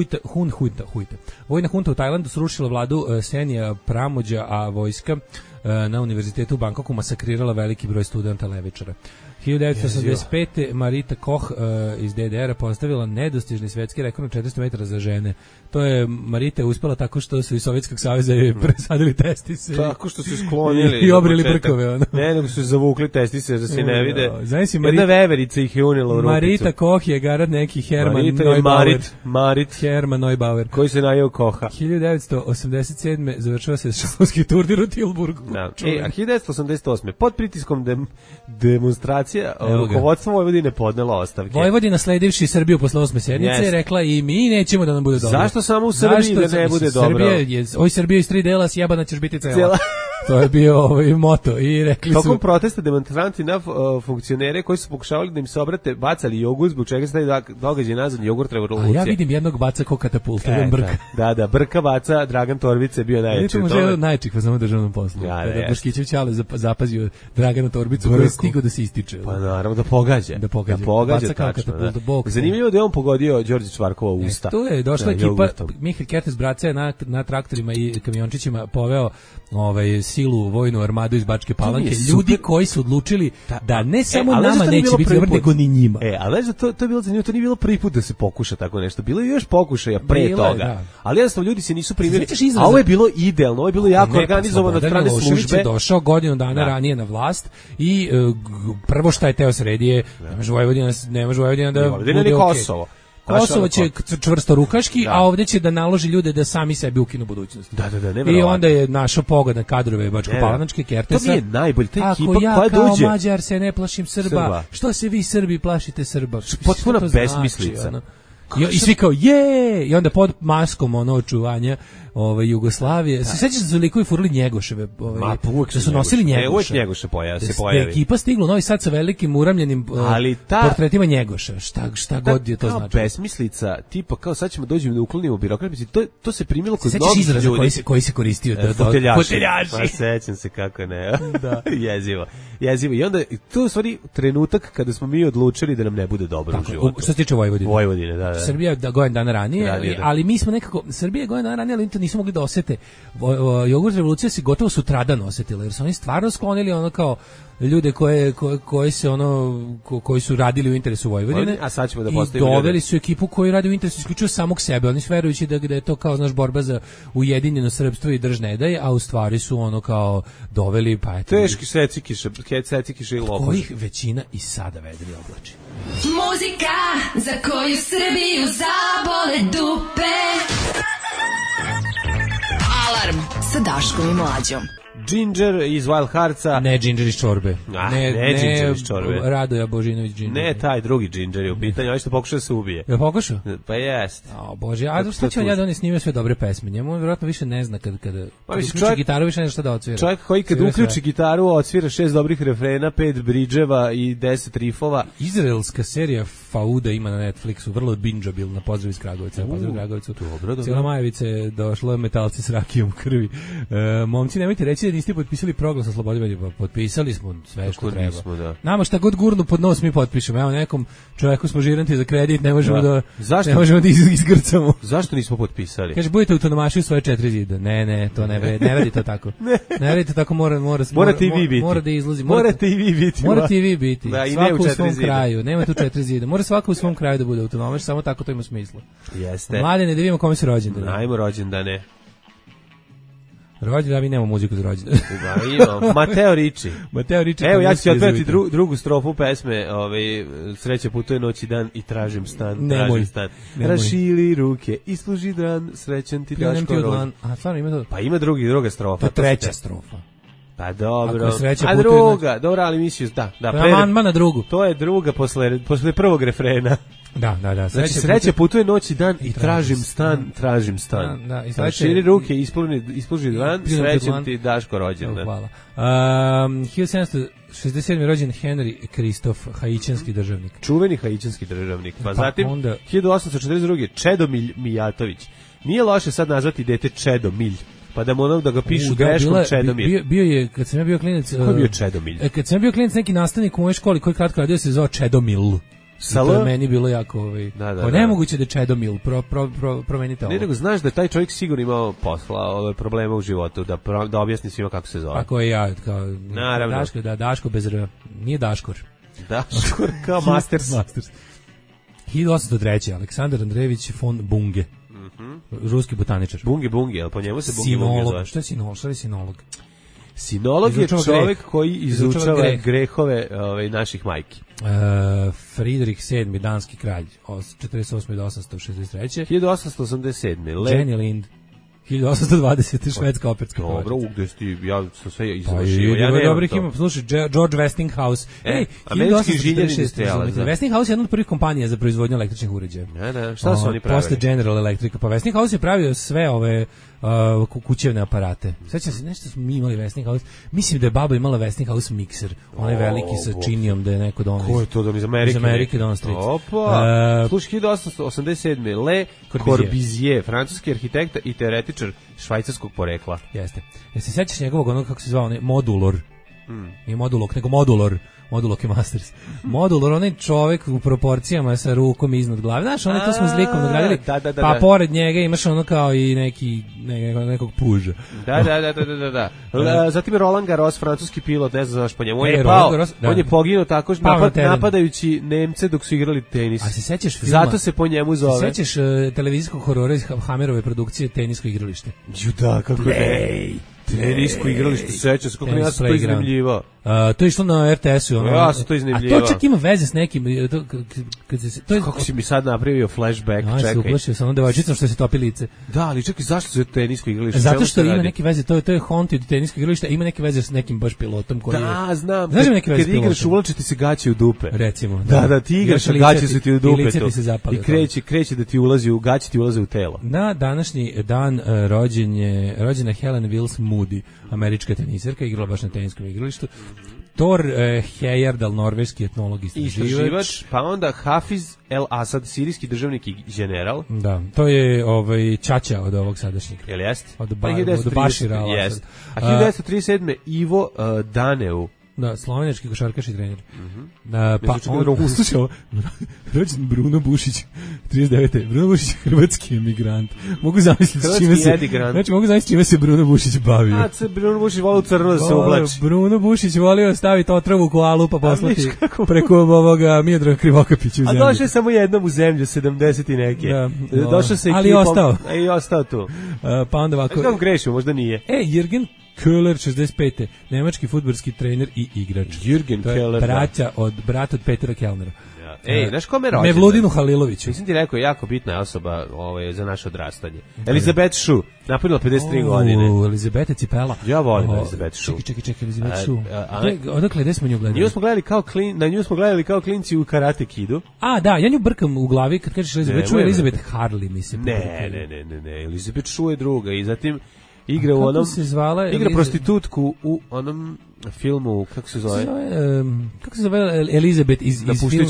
Vojna hunta u Tajlandu srušila vladu Senija Pramođa, a vojska na univerzitetu u Bangkoku masakrirala veliki broj studenta levičara. 1985. Marita Koch iz DDR-a postavila nedostižni svetski rekord na 400 metara za žene. To je Marita uspela tako što su iz Sovjetskog saveza presadili testise. Tako što su sklonili i obrili brkove. Ne, nego su zavukli testise da se ne vide. Jedna veverica ih je unila u rupicu. Marita Koch je garant neki Herman Neubauer. Koji se najeo Koha. 1987. završava se šahovski turnir u Tilburgu. A 1988. pod pritiskom demonstracija rukovodstvo Vojvodine podnelo ostavke. Vojvodina sledivši Srbiju posle 8. sednice rekla i mi nećemo da nam bude dobro. Zašto samo u Srbiji da ne bude dobro? Srbija iz 3 dela, sjebana ćeš biti cela. To je bio moto i rekli su... Tokom protesta demonstranti na funkcionere koji su pokušavali da im se obrate bacali jogurt, zbog čega se taj događaj nazvan jogurt revolucije. A ja vidim jednog baca ko katapult, jedan brka. Da, brka baca, Dragan Torbice je bio najjači u tome. To je najčih vas na državnom poslu. Boškićev Ćale zapazio Dragana Torbicu koji je stigao da se ističe. Pa naravno da pogađa. Baca kao katapult. Zanimljivo da je on pogodio Đorđe Čvarkova usta. Tu je došla ekipa, Mihael Kertes Braca je na traktorima i kamiončićima poveo silu vojnu armadu iz Bačke Palanke, ljudi koji su odlučili da ne samo nama neće biti dobro, nego ni njima. Ali to je bilo zanimljivo, to nije bilo prvi put da se pokuša tako nešto. Bilo je još pokušaja pre toga. Ali jednostavno ljudi se nisu primili. A ovo je bilo idealno, ovo je bilo jako organizovano od strane službe. Je došao godinu dana ranije na vlast i prvo šta je teo sredi je ne može Vojvodina da bude Kosovo. Kosovo će čvrsto rukaški, a ovdje će da naloži ljude da sami sebi ukinu budućnost. I onda je našao pogled na kadrove Bačko-Palanačke Kertesa. To mi je najbolje, ta ekipa koja dođe. Ako ja kao Mađar se ne plašim Srba, što se vi Srbi plašite Srba? Potpuna besmislica. I svi kao je, i onda pod maskom očuvanja Jugoslavije. Se sećaš da su likovi furali Njegoševe, da su nosili Njegoše. Uvijek Njegoše se pojavi. Ekipa stigla u Novi Sad sa velikim uramljenim portretima Njegoša. Šta god je to znači. Ta besmislica, tipa kao sad ćemo dođemo da uklonimo birokrati, to se primilo kod mnogih ljudi. Sećaš izraza koji se koristio? Foteljaši. Pa sećam se kako ne. Jezivo. I onda to je u stvari trenutak kada smo mi odlučili da nam ne bude dobro u životu. Što se tiče Vojvodine, da. Srbija godinu dana ranije, ali mi smo nekako, Srbija godinu dana ranije, ali to nisu mogli da osete. Jogurt revolucija se gotovo sutradan osetila, jer su oni stvarno sklonili kao ljude koji su radili u interesu Vojvodine, a sad ćemo da i doveli su ekipu koji radi u interesu isključivo samog sebe. Oni su verujući da je to kao borba za ujedinjeno srpstvo i drž ne daj, a u stvari su kao doveli teški secikiše i lopoži, kojih većina i sada vedri oblači. Muzika za koju Srbiju zabole dupe. Alarm sa Daškom i Mlađom. Ginger iz Wild Heartsa. Ne Ginger iz Čorbe. Ne Ginger iz Čorbe. Radoja Božinović Ginger. Ne, taj drugi Ginger je u pitanju, ali što pokušao da se ubije. Je pokušao? Pa jest. Bože, a šta će on ja da on je snimio sve dobre pesme? Njemu vjerojatno više ne zna kada uključi gitaru, više ne zna šta da odsvira. Čovjek koji kad uključi gitaru odsvira 6 dobrih refrena, 5 bridževa i 10 rifova. Izraelska serija Fauda ima na Netflixu, vrlo bingeabilna, pozdrav iz Kragujevca. Pozdrav iz Kragujevca. Cijela Majevica je došla metalci s rakijom krvi. Momci, nemojte reći da niste potpisali proglas o slobodi, potpisali smo sve što treba. Nama šta god gurnu pod nos mi potpišemo. Evo nekom čovjeku smo žiranti za kredit, ne možemo da izgrcamo. Zašto nismo potpisali? Kaže, budete autonomaši u svoje 4 zida. Ne, to ne vredi, ne radi to tako. Ne radi to tako, morate i vi biti. Mora da izlazi. Morate i vi biti. Morate i vi biti. Svako u svom kraju. Nema tu 4 zida. Mora svako u svom kraju da bude autonomaš, samo tako to ima smisla. Jeste. Mladene, da vidimo kome se rođendane. Ajmo rođendane. Rođendan, mi nemamo muziku za rođendan. Imamo. Mateo Ricci. Evo, ja ću ti otpevati drugu strofu pesme, sreće putuje noć i dan i tražim stan. Rašili ruke, ispluži dran, srećan ti Daško rod. A stvarno ima to? Pa ima druga strofa. To treća strofa. Pa dobro. A druga, dobro, ali misliš, da. Na drugu. To je druga posle prvog refrena. Da. Znači, sreće putuje noć i dan i tražim stan. Širi ruke, ispluži dlan, srećem ti Daško rođendan. Hvala. 1700 67. rođen Henry Kristof, haićanski državnik. Čuveni haićanski državnik. Pa zatim, onda 1842. Čedomilj Mijatović. Nije loše sad nazvati dete Čedomilj. Pa da mu da ga pišu greškom Čedomilj. Bio je, kad sam ja bio klinac... Ko je bio Čedomilj? Kad sam ja bio klinac, neki nastavnik u mojoj školi koji kratko radio se zvao Čedomil. To je meni bilo jako... nemoguće da je Čedomil, promenite ovo. Ne, nego znaš da je taj čovjek sigurno imao posla, problema u životu, da objasni svima kako se zove. Ako je ja, kao... Naravno. Daško bez R. Nije Daškor. Daškor kao Masters. 1803. Aleksandar Andrejević von Bunge. Ruski botaničar. Bunge, ali po njemu se Bunge zove. Što je sinolog? Što je sinolog? Sinolog je čovjek koji izučava grehove naših majki. Friedrich VII, danski kralj, 48. do 863. 1887. Jenny Lind. 1820. švedska operska pjevačica. Dobro, gde si ja sam sve izvršio. Ja nemam dobrih ima, slušaj, George Westinghouse. Američki inženjer industrijalac. Westinghouse je jedna od prvih kompanija za proizvodnju električnih uređaja. Ne, šta su oni pravili? Posle General Electric. Pa Westinghouse je pravio sve ove kućevne aparate. Sećam se, nešto smo mi imali Westinghouse. Mislim da je baba imala Westinghouse mikser. Onaj veliki sa činijom da je neko donao. Ko je to iz Amerike? Iz Amerike donao stric. Opa! Slušaj, 1887. Le Corbusier, francuski arhitekta i teoretičar švajcarskog porekla. Jeste. Se sećaš njegovog onog, kako se zvao, Modulor? Nije Modulok, nego Modulor. Modulok je Masters. Modulor, onaj čovek u proporcijama sa rukom iznad glave. Znaš, onaj to smo zlikom nagradili, pa pored njega imaš ono kao i nekog puža. Da. Zatim je Roland Garros, francuski pilot, ne znam znaš po njemu. On je poginuo tako napadajući Nemce dok su igrali tenis. A se sećaš filma? Zato se po njemu zove. Se sećaš televizijskog horora iz Hammerove produkcije Tenisko igralište? Da, kako ne. Tenisko igralište, seća se kako ja sam to iznajmljivao. To je išlo na RTS-u. Ja sam to iznajmljivao. A to čak ima veze s nekim... Kako si mi sad napravio flashback, čekaj. Se uplašio sam, onda devojčicom što se topi lice. Da, ali čekaj, zašto se tenisko igralište? Zato što ima neke veze, to je haunted tenisko igralište, ima neke veze s nekim baš pilotom koji je... Da, znam. Znaš neke veze s pilotom? Kad igraš, uvlače ti se gaće u dupe. Recimo. Da, ti igraš, a gaće su ti u dupe. I kreće da ti ulazi u gaće, ti ulaze u telo. Na današnji dan rođena Helen Wills Moody, američka teniserka, igrala baš na teniskom igralištu. Thor Heyerdahl, norveški etnolog i istraživač. Pa onda Hafiz El Asad, sirijski državnik i general. Da, to je ćaća od ovog sadašnjeg. Jel jest? Od Bašira Al Asad. A 1937. Ivo Daneu. Da, slovenački košarkaš i trener. Pa on slušao, rođen Bruno Bušić, 39. Bruno Bušić je hrvatski emigrant. Mogu zamisliti čime se Bruno Bušić bavio. Bruno Bušić volio crno da se oblači. Bruno Bušić volio staviti otravu u koalu pa poslati preko ovoga Miodraga Krivokapića u zemlju. A došao je samo jednom u zemlju, 70 i neke. Došao se ekipom. Ali ostao. I ostao tu. Pa onda ovako. Kako grešimo, možda nije. Jürgen Köhler, 65. Nemački fudbalski trener i igrač. Jürgen Köhler. Brat od Petera Kellnera. Znaš kome rođendan? Mevludinu Haliloviću. Mislim ti rekao, jako bitna osoba za naše odrastanje. Elizabeth Shue, napunila 53 godine. Elizabeth Cipela. Ja volim Elizabeth Shue. Čekaj, Elizabeth Shue. Odakle, gde smo nju gledali? Na nju smo gledali kao klinci u Karate Kidu. A, da, ja nju brkam u glavi kad kažeš Elizabeth Shue, Elizabeth Harley, mislim. Ne, Elizabeth Shue je druga i zatim igra u onom prostitutku u onom filmu, kako se zove Elizabeth iz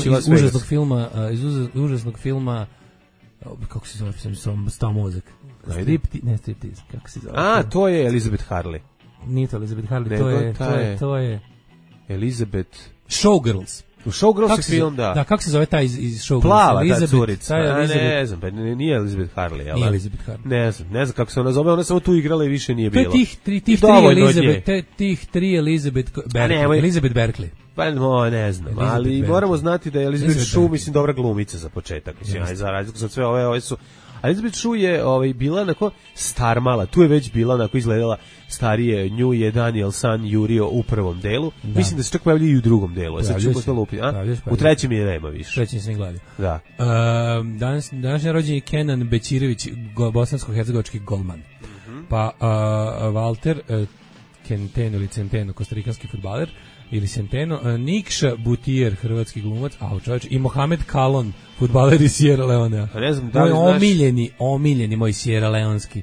užasnog filma kako se zove Stao mozak. Striptease, kako se zove? A, to je Elizabeth Harley. Nije to Elizabeth Harley, to je Elizabeth Showgirls. U Showgirls je film, da. Da, kako se zove taj iz Showgirls? Plava, ta curica. Ne znam, pa nije Elizabeth Harley. Nije Elizabeth Harley. Ne znam kako se ona zove, ona samo tu igrala i više nije bilo. To je tih tri Elizabeth Berkley. Pa ne znam, ali moramo znati da je Elizabeth Shue, mislim, dobra glumica za početak. Za razliku za sve ove su... Elizabeth Shue je bila onako starmala, tu je već bila onako izgledala starije, nju je Daniel San jurio u prvom delu, mislim da se čak pojavljaju i u drugom delu, u trećem je nema više. Trećem se ne gledaju. Da. Današnji rođen je Kenan Bećirević, bosansko-hercegovački golman. Pa Walter Centeno ili Centeno, kostarikanski fudbaler, ili Centeno, Nikša Butijer, hrvatski glumac, i Mohamed Kalon, fudbaler iz Sierra Leonea. Ne znam da li znaš... Omiljeni moj Sierra Leonski.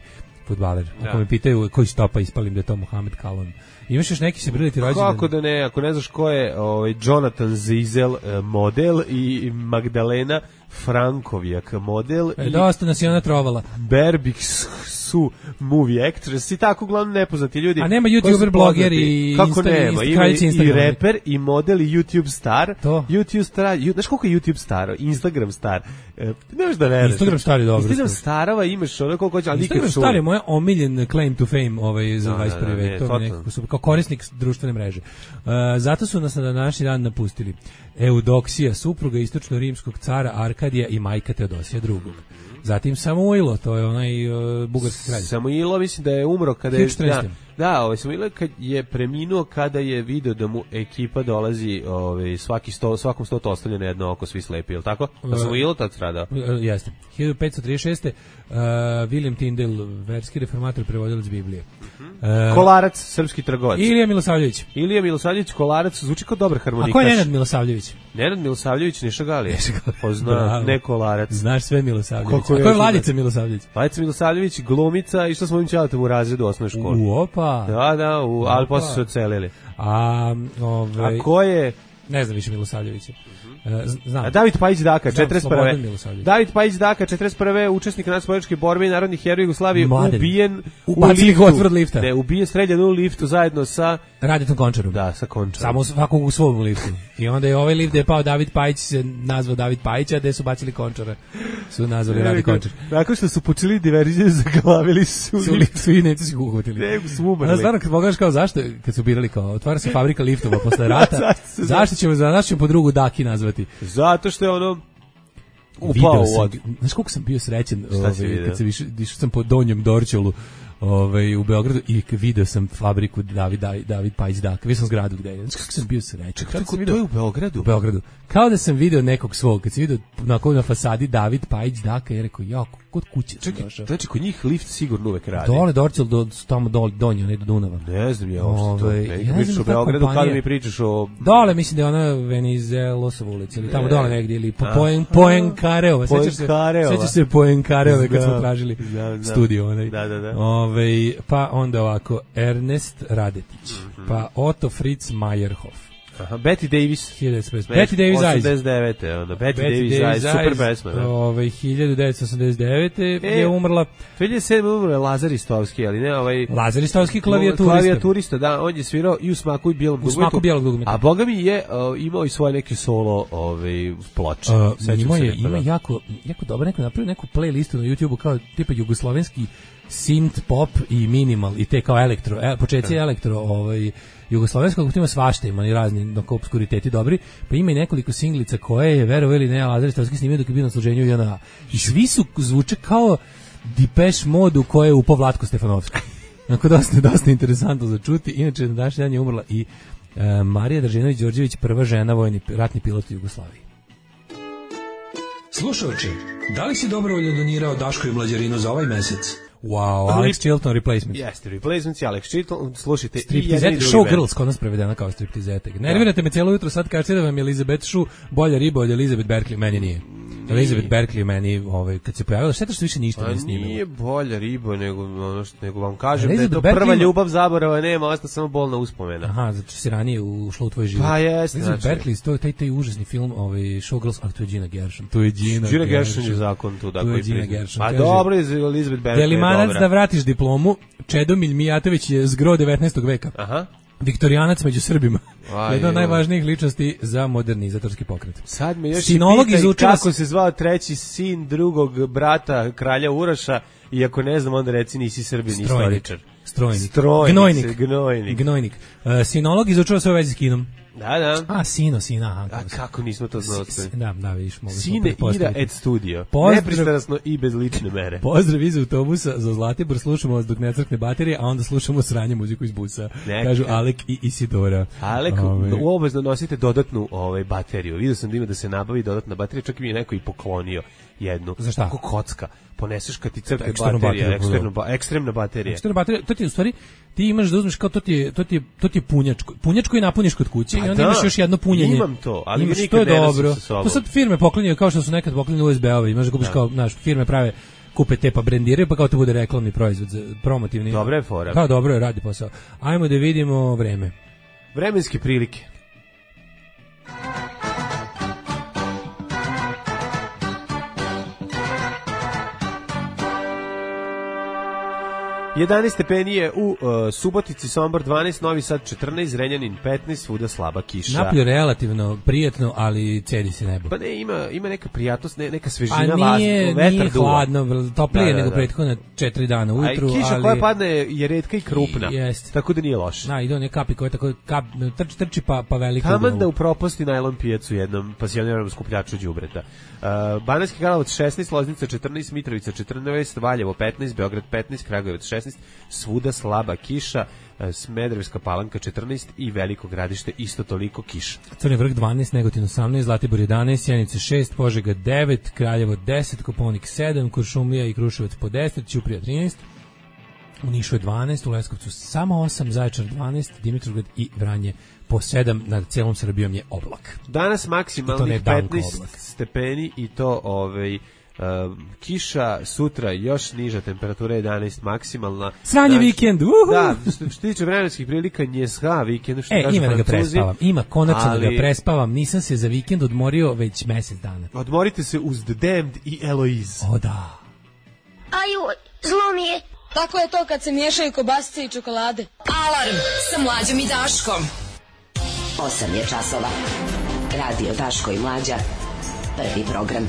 fudbaler. Ako me pitaju koji stopa ispalim da je to Mohamed Kalon. Imaš još neki celebrity rođendan? Kako da ne, ako ne znaš ko je Jonathan Zizel model i Magdalena Frankovjak model. Dosta nas je ona trovala. Berbik su movie actress i tako uglavnom nepoznati ljudi. A nema YouTuber, bloger i kako nema, ima i reper i model i YouTube star. To. YouTube star, znaš koliko je YouTube star, Instagram star. Nemaš da veruješ. Instagram star je dobro. Instagram starava imaš ono koliko hoće, ali nikad Instagram star je moja omiljen claim to fame za 21. vek. To mi nekako su kao korisnik društvene mreže. Zato su nas na današnji dan napustili Eudoksija, supruga istočno-rimskog cara Arkadija i majka Teodosija II. Zatim Samuilo, to je onaj bugarski kralj. Samuilo mislim da je umro kada je Samuilo kad je preminuo kada je video da mu ekipa dolazi, svakom 100 ostavlja na jedno oko, svi slepi, je li tako? Samuilo tad stradao. Jeste. 1536. William Tyndale, verski reformator, prevodilac Biblije. Kolarac, srpski trgovac. Ilija Milosavljević. Ilija Milosavljević, Kolarac, zvuči kao dobar harmonikaš. A ko je Nenad Milosavljević? Nenad Milosavljević, Neša Galija. Pozna, ne Kolarac. Znaš sve Milosavljević. A ko je Vladica Milosavljević? Vladica Milosavljević, glumica, išla smo ovim čaletom u razredu u osnovnoj školi. Opa. Da, ali posle su ocelili. A ko je? Ne znam više Milosavljevića. Znam. David Pajić Daka, 41. David Pajić Daka, 41. učesnik nacionalno-političke borbe i narodni heroj Jugoslavije, ubijen u liftu. Ne, ubijen, streljan u liftu zajedno sa Raditom Končarom. Da, sa Končarom. Samo svakog u svom liftu. I onda je ovaj lift gde je pao David Pajić se nazvao David Pajić, a gde su bacili Končara su nazvali Radi Končar. Nakon što su počeli diverzije, zaglavili su lift i neće se uhvatili. Ne, su umrli. Stvarno, kad pogledaš kao zašto, kad su birali kao, otvara se fabrika liftova posle rata, zašto ćemo po drugu Daki nazvati? Zato što je ono upao u vodu. Znaš koliko sam bio srećen kad sam išao sam po Donjem Dorćolu u Beogradu i video sam fabriku David Pajić Daka. Vidio sam zgradu gde je. Znaš kako sam bio srećen. To je u Beogradu? U Beogradu. Kao da sam video nekog svog. Kad sam video na fasadi David Pajić Daka, ja rekao, jako, kod kuće sam došao. Znači, kod njih lift sigurno uvek radi. Dole Dorćol, tamo donje, ne do Dunava. Ne znam ja uopšte to. Ne pričaš o Beogradu, kada mi pričaš o... Dole, mislim da je ona Venizelosova ulica, ili tamo dole negdje, ili Poenkareova. Sećaš se Poenkareove kad smo tražili studio. Da. Pa onda ovako, Ernest Radetić, pa Otto Fritz Meyerhoff. Aha, Betty Davis. Betty Davis Eyes. 89. Onda Betty Davis Eyes, super pesma. 1989. je umrla. 2007. umrla Lazar Ristovski, ali ne ovaj... Lazar Ristovski klavijaturista, da, on je svirao i u Smaku i Bijelom dugmetu. U Smaku Bijelog dugmeta. A boga mi je imao i svoje neke solo ploče. Ima jako dobro, neko napravio neku playlistu na YouTubeu kao tipa jugoslovenski synth pop i minimal i te kao elektro, početci elektro jugoslovenskog, ima svašta, ima i razni obskuriteti dobri, pa ima i nekoliko singlica koje je, verovali ne, Lazar Ristovski snimio dok je bio na služenju JNA. I svi su zvuče kao Depeche Mode u koje je upao Vlatko Stefanovski. Onako dosta interesantno za čuti. Inače, na današnji dan je umrla i Marija Držinović-Đorđević, prva žena ratni pilot u Jugoslaviji. Slušalče, da li si dobrovoljno donirao Daško i Mlađarinu za ovaj mesec? Wow, Alex Chilton Replacement. Jeste, Replacements i Alex Chilton, slušajte. Striptizete, Showgirls, kod nas prevedena kao striptizete. Nervirate me cijelo jutro, sad kažete da vam je Elizabeth Shue bolja riba od Elizabeth Berkley, meni nije. Elizabeth Berkley meni, kad se pojavila, šteta što više ništa ne snimila. Nije bolja riba, nego vam kažem da je to prva ljubav, zaborava nema, ostala samo bolna uspomena. Aha, zato si ranije ušla u tvoj život. Pa jeste. Elizabeth Berkley, taj užasni film, Showgirls, ali to je Gina Gershon. Gina Gershon je zakon tu, da koji priznam. Pa dobro je Elizabeth Berkley, Delimanac da vratiš diplomu, Čedomilj Mijatović je zgro 19. veka. Aha. Viktorijanac među Srbima. Jedna od najvažnijih ličnosti za modernizatorski pokret. Sad me još Sinolog pita kako se zvao treći sin drugog brata kralja Uraša, i ako ne znam, onda reci nisi Srbin, istoričar. Gnojnik. Sinolog izučava sve u vezi s kinom. Da. Sina. A kako nismo to znali? Da, vidiš, mogu Sine ira et studio. Nepristrasno i bez lične mere. Pozdrav iz autobusa za Zlatibor, slušamo vas dok ne crkne baterije, a onda slušamo sranje muziku iz busa. Kažu Alek i Isidora. Alek, obavezno nosite dodatnu bateriju. Vidio sam da ima da se nabavi dodatna baterija, čak mi je neko i poklonio jednu. Za šta? Kako kocka. Poneseš kad ti crkne baterija, ekstremna baterija. Ekstremna baterija, to ti u stvari, ti imaš da uzmeš kao to ti je punjačko. Punjačko i napuniš kod kuće i onda imaš još jedno punjenje. Imam to, ali nikad ne nosim sa sobom. To sad firme poklanjaju kao što su nekad poklanjali USB-ove, imaš da kupiš kao, firme prave kupe te pa brendiraju, pa kao to bude reklamni proizvod, promotivni. Dobra je fora. Da, dobro je, radi posao. Ajmo da vidimo vreme. Vremenske prilike. 11 stepeni je u Subotici, Sombor 12, Novi Sad 14, Zrenjanin 15, svuda slaba kiša. Napolju relativno prijatno, ali cedi se nebo. Pa ne, ima neka prijatnost, neka svežina vazduha, vetar nije hladno, toplije nego prethodna 4 dana ujutru. A kiša koja padne je retka i krupna, jest. tako da nije loše. Da, ide one kapi koje tako trči pa velika. Taman da u propasti najlon pijacu jednom pasioniranom skupljaču đubreta. Banatski Karlovac 16, Loznica 14, Mitrovica 14, Valjevo 15, Beograd 15, Kragujevac 16, svuda slaba kiša, Smederevska Palanka 14 i Veliko Gradište isto toliko kiša. Crni Vrh 12, Negotin 18, Zlatibor 11, Sjenica 6, Požega 9, Kraljevo 10, Kopaonik 7, Kuršumlija i Kruševac po 10, Ćuprija 13, u Nišu je 12, u Leskovcu samo 8, Zaječar 12, Dimitrovgrad i Vranje po 7, nad celom Srbijom je oblak. Danas maksimalnih 15 stepeni i to kiša, sutra još niža temperatura 11 maksimalna. Sranje vikend. Da, što se tiče vremenskih prilika njesha vikend, što kažu ima da ga prespavam. Ima konačno ali... da ga prespavam. Nisam se za vikend odmorio već mesec dana. Odmorite se uz The Damned i Eloise. O da. Aju, zlo mi je. Tako je to kad se miješaju kobasice i čokolade. Alarm sa Mlađom i Daškom. 8 je časova. Radio Daško i Mlađa. Prvi program.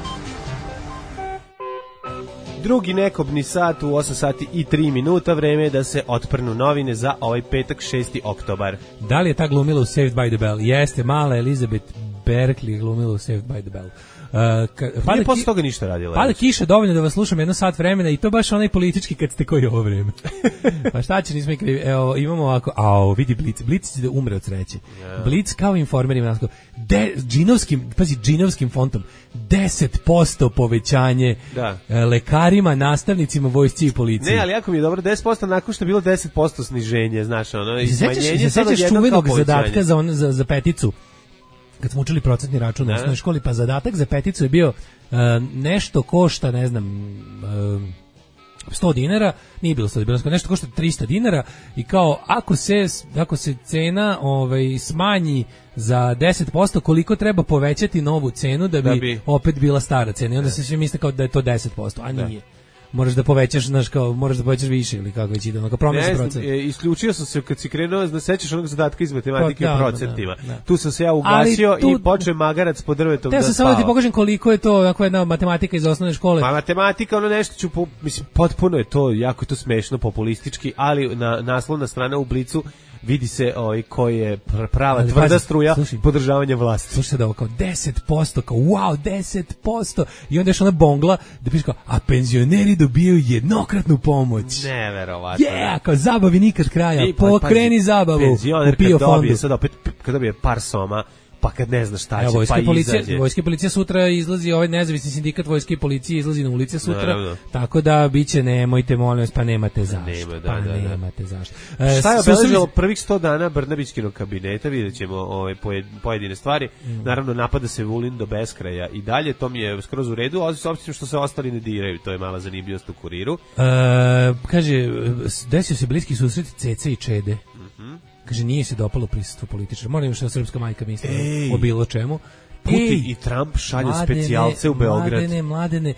Drugi nekobni sat u 8 sati i 3 minuta, vreme je da se otprnu novine za ovaj petak 6. oktobar. Da li je ta glumila u Saved by the Bell? Jeste, mala Elizabeth Berkley glumila u Saved by the Bell. Nije posle toga ništa radila. Pada kiša dovoljno da vas slušam 1 sat vremena i to baš onaj politički kad ste koji ovo vreme. Pa šta će, nismo i krivi. Evo, imamo ovako, vidi Blic. Blic će da umre od sreće. Yeah. Blic kao informer ima džinovskim fontom 10% povećanje lekarima, nastavnicima, vojsci i policiji. Ne, ali jako mi je dobro, 10% nakon što je bilo 10% sniženje, znaš, ono, i smanjenje. Se sećaš čuvenog zadatka za peticu? Kad smo učili procentni račun u osnovnoj školi, pa zadatak za peticu je bio nešto košta, ne znam, 100 dinara, nije bilo 100 dinara, nešto košta 300 dinara i kao, ako se cena smanji za 10%, koliko treba povećati novu cenu da bi opet bila stara cena. I onda se svi misle kao da je to 10%, a nije. Moraš da povećaš, moraš da povećaš više ili kako već ide, onako promeni procent. Isključio sam se kad si krenuo, da sećaš onog zadatka iz matematike u procentima. Tu sam se ja ugasio i počeo magarac po drvetom da spava. Te sam samo ti pokažem koliko je to, ako jedna matematika iz osnovne škole. Pa matematika, ono nešto ću, mislim, potpuno je to, jako je to smešno, populistički, ali na naslovna strana u Blicu vidi se koji je prava tvrda struja podržavanja vlasti. Slušaj da ovo kao 10%, kao wow, 10%, i onda još ona bongla da piše kao, a penzioneri dobijaju jednokratnu pomoć. Neverovatno. Kao zabavi nikad kraja, pokreni zabavu u PIO fondu. Sad opet, kad dobije par soma, pa kad ne zna šta će, izađe. Vojska i policija sutra izlazi, ovaj nezavisni sindikat Vojske i policije izlazi na ulice sutra, tako da biće, nemojte, molim vas, pa nemate zašto. Nemate zašto. Šta je obeležilo prvih 100 dana Brnabićkinog kabineta, vidjet ćemo pojedine stvari. Naravno, napada se Vulin do beskraja i dalje, to mi je skroz u redu, osim što se ostali ne diraju, to je mala zanimljivost u Kuriru. Kaže, desio se bliski susret Cece i Čede. Kaže, nije se dopalo prisustvo političara. Moram što srpska majka misli o bilo čemu. Putin i Trump šalju specijalce u Beograd. Mladene,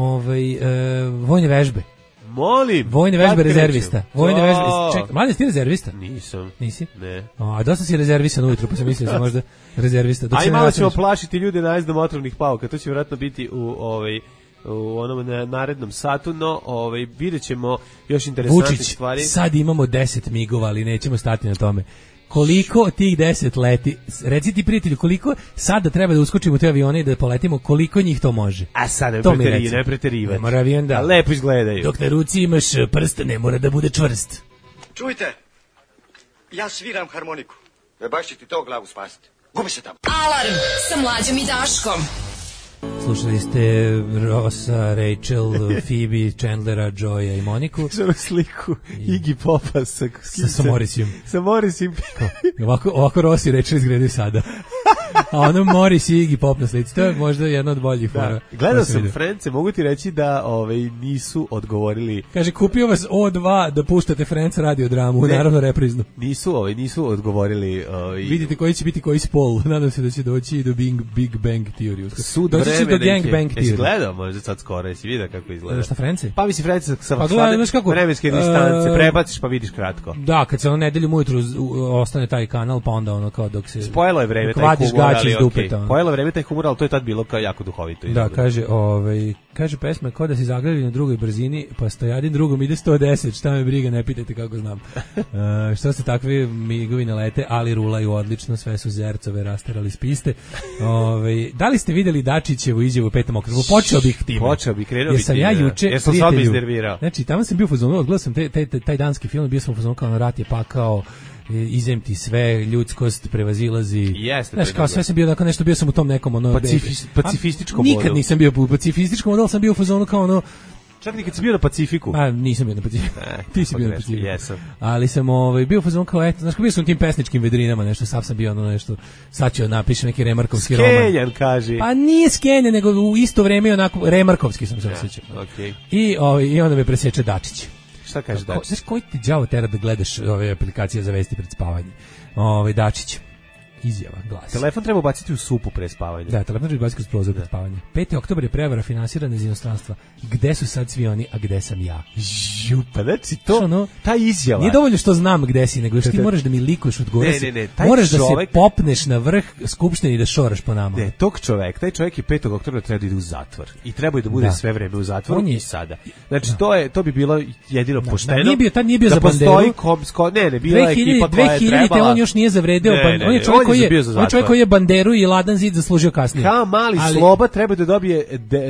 vojne vežbe. Molim. Vojne vežbe rezervista. Vojne vežbe. Čekaj, mladen, si ti rezervista? Nisam. Nisi? Ne. A dosta si rezervisan ujutru, pa sam mislio da možda rezervista. Aj malo ćemo plašiti ljude najezdom otrovnih pauka. To će vjerojatno biti u onom narednom satu, no vidjet ćemo još interesantne stvari. Vučić, sad imamo 10 migova, ali nećemo stati na tome. Koliko tih 10 leti, reci ti prijatelju, koliko sada treba da uskočimo u te avione i da poletimo, koliko njih to može? A sad ne preterivati. Ne mora avion da. Lepo izgledaju. Dok na ruci imaš prst, ne mora da bude čvrst. Čujte, ja sviram harmoniku. Baš će ti to glavu spasiti. Gubi se tamo. Alarm sa Mlađom i Daškom. Slušali ste Rosa, Rachel, Phoebe, Chandlera, Joya i Moniku. Što sliku Iggy Popa sa Morrisijom. Sa Morrisijom. Ovako Ross i Rachel izgledaju sada. a ono Morris i Iggy Pop na slici. To je možda jedna od boljih fora. Gledao sam Frence, mogu ti reći da nisu odgovorili. Kaže, kupio vas O2 da puštate Friends radio dramu, naravno repriznu. Nisu odgovorili. Vidite koji će biti koji spol. Nadam se da će doći do Big Bang Theory. Doći će do Gang Bang Theory. Jesi gledao možda sad skoro, jesi vidio kako izgleda? Šta Frence? Pa misli Frence sa vremenske distance, prebaciš pa vidiš kratko. Da, kad se ono nedeljom ujutru ostane taj kanal, pa onda ono kao dok se... Spojilo je vreme taj humor, ali okej. Spojilo je vreme taj humor, ali to je tad bilo kao jako duhovito. Da, kaže pesma, kao da si zagrali na drugoj brzini, pa stojadin drugom ide 110, šta me briga, ne pitajte kako znam. Što se takvi migovi ne lete, ali rulaju odlično, sve su zercove rasterali s piste. Da li ste videli Dačićevu izjavu u 5. oktobru? Počeo bih time. Krenuo bih time. Ja juče, jer sam sad iznervirao. Znači, tamo sam bio u fazonu, odgledao sam taj danski film, bio sam u fazonu kao na rat je pakao, izemti sve, ljudskost prevazilazi. Znaš, kao sve sam bio, dakle nešto, bio sam u tom nekom pacifističkom modu. Nikad nisam bio u pacifističkom modu, ali sam bio u fazonu kao ono. Čak nikad si bio na Pacifiku. Nisam bio na Pacifiku. Ti si bio na Pacifiku. Jesam. Ali sam bio u fazonu kao, eto, znaš, bio sam u tim pesničkim vedrinama, nešto, sad sam bio ono nešto, sad ću napišem neki remarkovski roman. Skenjan, kaži. Pa nije Skenjan, nego u isto vreme onako, remarkovski sam se osjećao. Okay. I onda me presječe Dačić. Šta kaže Dačić? Znaš, koji ti đavo tera da gledaš ove aplikacije za vesti pred spavanje? Dačić. Izjava glasi. Telefon treba ubaciti u supu pre spavanja. Da, telefon treba ubaciti kroz prozor pre spavanja. 5. oktobar je prevara finansirana iz inostranstva. Gde su sad svi oni, a gde sam ja? Pa znači to, ta izjava. Nije dovoljno što znam gde si, nego što ti moraš da mi likuješ od gore. Ne, moraš da se popneš na vrh skupštine i da šoraš po nama. Ne, taj čovjek je 5. oktobra treba da ide u zatvor. I treba da bude sve vreme u zatvoru i sada. Znači to bi bilo jedino pošteno. Nije bio za banderu. Ne, bila ekipa koja je trebala. 2000 on još nije zavredeo. On je čovjek koji je banderu i Ladan zid zaslužio kasnije. Kao mali Sloba treba da dobije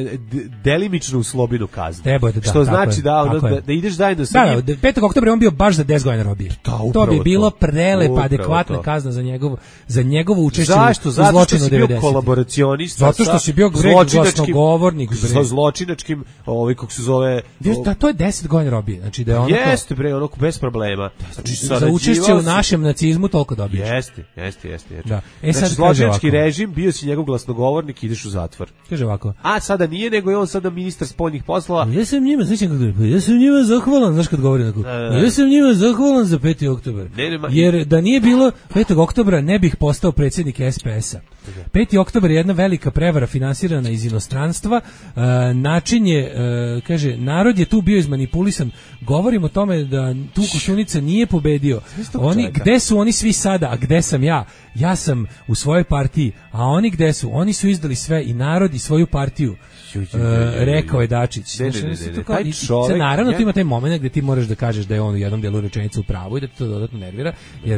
delimičnu slobinu kaznu. Što znači da ideš zajedno sa njim. Da, 5. oktobra on bio baš za 10 godina robije. To bi bilo prelepa, adekvatna kazna za njegovo učešće u zločinu 90. Zato što si bio kolaboracionista. Zato što si bio glasnogovornik. Sa zločinačkim, kako se zove... To je 10 godina robije. Znači da je ono... Jeste, bre, ono bez problema. Za učešće u našem nacizmu toliko dobiješ. Jeste. Da. Znači, zločinački režim, bio si njegov glasnogovornik, ideš u zatvor. Kaže ovako. A sada nije, nego je on sada ministar spoljnih poslova. Ja sam njima zahvalan, znaš kad govori onako. Ja sam njima zahvalan za 5. oktobar. Jer da nije bilo 5. oktobra ne bih postao predsjednik SPS-a. 5. oktobar je jedna velika prevara finansirana iz inostranstva. Način je, kaže, narod je tu bio izmanipulisan. Govorim o tome da tu Koštunica nije pobedio. Gde su oni svi sada, a gde sam ja? Ja sam u svojoj partiji, a oni gde su? Oni su izdali sve, i narod i svoju partiju. Rekao je Dačić. Naravno tu ima taj moment gde ti moraš da kažeš da je on u jednom delu rečenice u pravu i da te to dodatno nervira, jer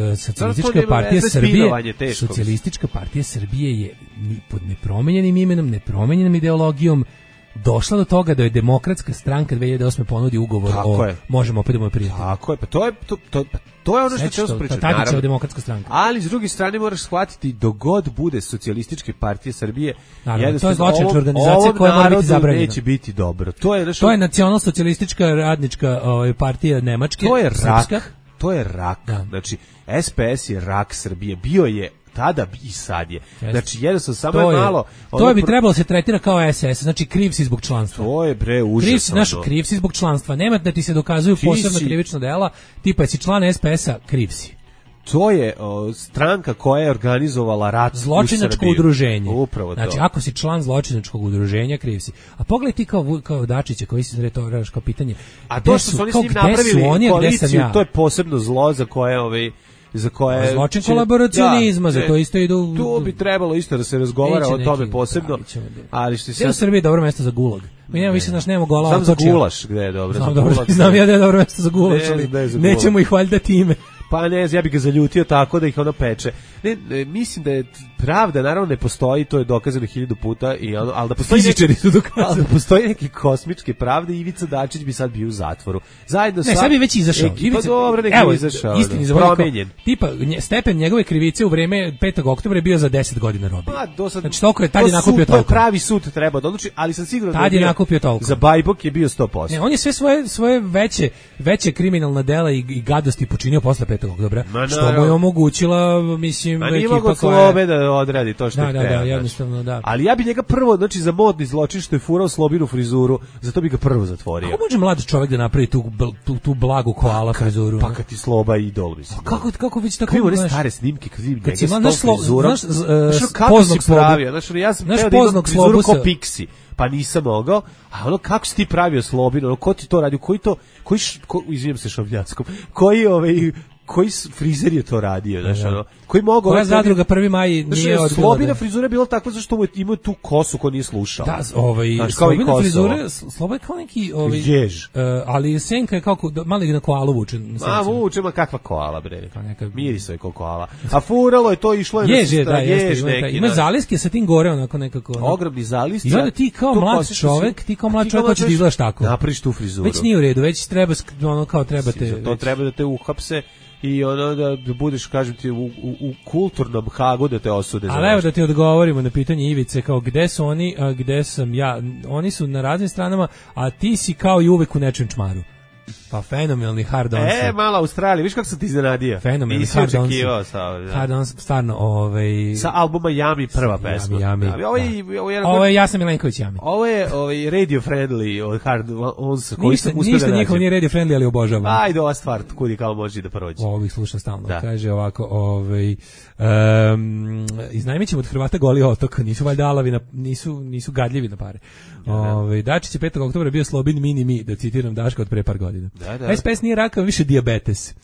Socijalistička partija Srbije je pod nepromenjenim imenom, nepromenjenom ideologijom došla do toga da je Demokratska stranka 2008. ponudi ugovor možemo opet da budemo prijatelji. Tako je, pa to je ono što ćemo pričati. Tadićeva Demokratska stranka. Ali s druge strane moraš shvatiti dogod bude Socijalističke partije Srbije, to je zločinačka organizacija koja mora biti zabranjena. Neće biti dobro. To je nacionalsocijalistička radnička partija Nemačke. To je rak. Znači SPS je rak Srbije. Bio je tada i sad je. Znači, jednostavno samo je malo... To bi trebalo se tretira kao SS, znači kriv si zbog članstva. To je bre užasno. Kriv si zbog članstva. Nema da ti se dokazuju posebno krivična dela, tipa jesi član SPS-a, kriv si. To je stranka koja je organizovala rat zločinačko udruženje. Upravo to. Znači, ako si član zločinačkog udruženja, kriv si. A pogledaj ti kao Dačića, koji si retoriraš kao pitanje. A to što su oni s njim napravili koaliciju, to je posebno zlo za koje zločin kolaboracionizma, za to isto idu... Tu bi trebalo isto da se razgovara o tome posebno, ali što se... U Srbiji je dobro mesto za gulag. Mi nema više, nemamo gola. Znam za gulaš, gde je dobro. Znam ja da je dobro mesto za gulaš, ali nećemo ih valjda time. Pa ne, ja bih ga zaljutio tako da ih ono peče. Ne, mislim da je pravda, naravno ne postoji, to je dokazano 1000 puta, ali da postoji fizičari su dokazali. Ali da postoji neke kosmičke pravde, Ivica Dačić bi sad bio u zatvoru. Zajedno sad bi već izašao. Pa dobro, neki je izašao. Istini, promenjen. Tipa, stepen njegove krivice u vreme 5. oktobra je bio za 10 godina robije. Znači, toliko je tad je nakupio toliko. To pravi sud treba da odluči, ali sam siguran tad je nakupio toliko. Za Bajbok je bio 100%. Ne, on je sve svoje veće kriminalna dela i gadosti počinio posle 5. 5. oktobra, što mu je omogućila, mislim, ekipa koja... A nije mogo Slobe da odradi to što je hteo. Da, jednostavno, da. Ali ja bi njega prvo, znači, za modni zločin što je furao Slobinu frizuru, zato bi ga prvo zatvorio. Kako može mlad čovjek da napravi tu blagu koala frizuru? Pa kad ti Sloba idol, mislim. Kako već tako... Krivo, ne stare snimke, kad vidim njega s tom frizurom. Kako si pravio? Znači, ja sam hteo da imam frizuru ko Pixi. Pa nisam mogao, a ono kako si ti pravio Slobinu, ono ko ti to radio, izvijem se šovljackom, koji frizer je to radio, znaš, ono, koji mogao... Koja zadruga 1. maj nije odbila... Slobina frizura je bila takva zašto mu imao tu kosu ko nije slušao. Da, Slobina frizura, Sloba je kao neki... Jež. Ali senka je kao maligna koala vuče. Vuče, kakva koala, bre. Miriso je kao koala. A furalo je to, išlo je... Jež neki. Ima zaliske sa tim gore, onako nekako... Ogromni zaliske. I onda ti kao mlad čovek, hoćeš da izgledaš tako. Napriš tu frizuru. Već nije u redu, već treba, ono kao trebate... To treba da te uhapse i ono da budeš, kažem ti, u kulturnom Hagu da te osude. Ali evo da ti odgovorimo na pitanje Ivice, kao gde su oni, a gde sam ja. Oni su na raznim stranama, a ti si kao i uvek u nečem čmaru. Pa fenomenalni Hard Ons. Mala Australija, viš kako sam ti iznenadio? Fenomenalni Hard Ons. Hard Ons, stvarno, sa albuma Yami, prva pesma. Ovo je Jasna Milenković Yami. Ovo je radio friendly od Hard Ons koji sam uspio da nađem. Ništa njihov nije radio friendly, ali obožavam. Ajde, ova stvar, kudi kao može da prođe. Ovo ih slušam stalno. Kaže ovako, iznajmićemo od Hrvata Goli otok, nisu valjda alavi, nisu gadljivi na pare. Dačić je 5. oktobra bio Slobin mini mi, da citiram Daška od pre par godina. SPS nije rakav, više dijabetes.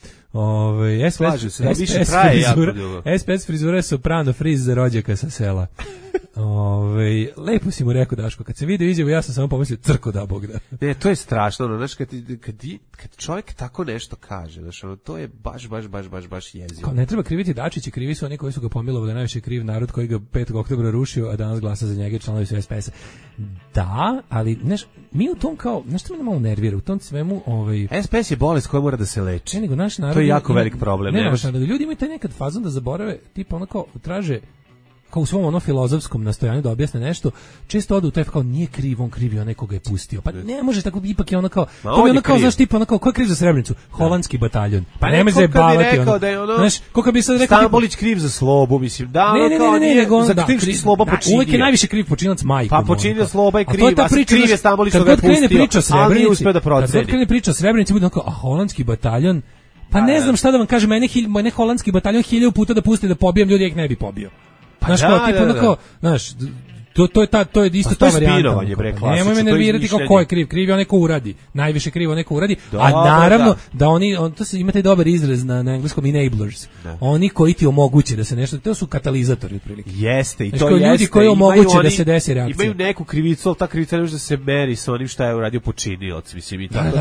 SPS frizura je soprano friz za rođaka sa sela. Lepo si mu rekao, Daško, kad se vidio izjavu, ja sam samo pomislio crko da Bog da. Ne, to je strašno, znaš, kad čovjek tako nešto kaže, znaš, to je baš jezivo. Kao ne treba kriviti Dačića, krivi su oni koji su ga pomilovali, da je najviše kriv narod koji ga 5. oktobra rušio, a danas glasa za njega, članovi su SPS-a. Da, ali, znaš, mi u tom kao, znaš što me malo nervira, u tom svemu, SPS je bolest koja mora da se leči. Nego naš narod... To je jako velik problem. Ljudi imaju taj nekad fazon da zaborave, tipa ono kao traže, kao u svom filozofskom nastojanju da objasne nešto, često odu u taj kao nije kriv, on kriv je onaj koga je pustio. Pa ne može tako, ipak je ono kao, to je ono kao, znaš, tipa ono kao, ko je kriv za Srebrenicu? Holandski bataljon. Pa ne može bavati ono. Znaš, koliko bi sad rekao... Stambolić kriv za Slobu, mislim, da ono kao nije, za kriv Sloba počinio. Uvijek je najviše kriv počinac majkom. Pa počinio Sloba je kriv, a kriv je Stambolić koga je pustio, ali nije uspio da proceni. Kad god krene priča o Srebrenici, bude ono kao, a holandski bataljon, pa ne znam šta da vam kažem, mene holandski bataljon 1000 puta da pusti da pobijem ljudi, ja ih ne bi pobio. Znaš, kao, tipa, onako, znaš, to je isto ta varijanta. Nemoj me nervirati kao ko je kriv. Kriv je onaj ko uradi. Najviše kriv onaj ko uradi. A naravno da oni, ima taj dobar izraz na engleskom enablers. Oni koji ti omoguće da se nešto, to su katalizatori otprilike. Jeste, i to jeste. Ljudi koji omoguće da se desi reakcija. Imaju neku krivicu, ali ta krivica ne može da se meri sa onim šta je uradio počinilac, mislim, i tako.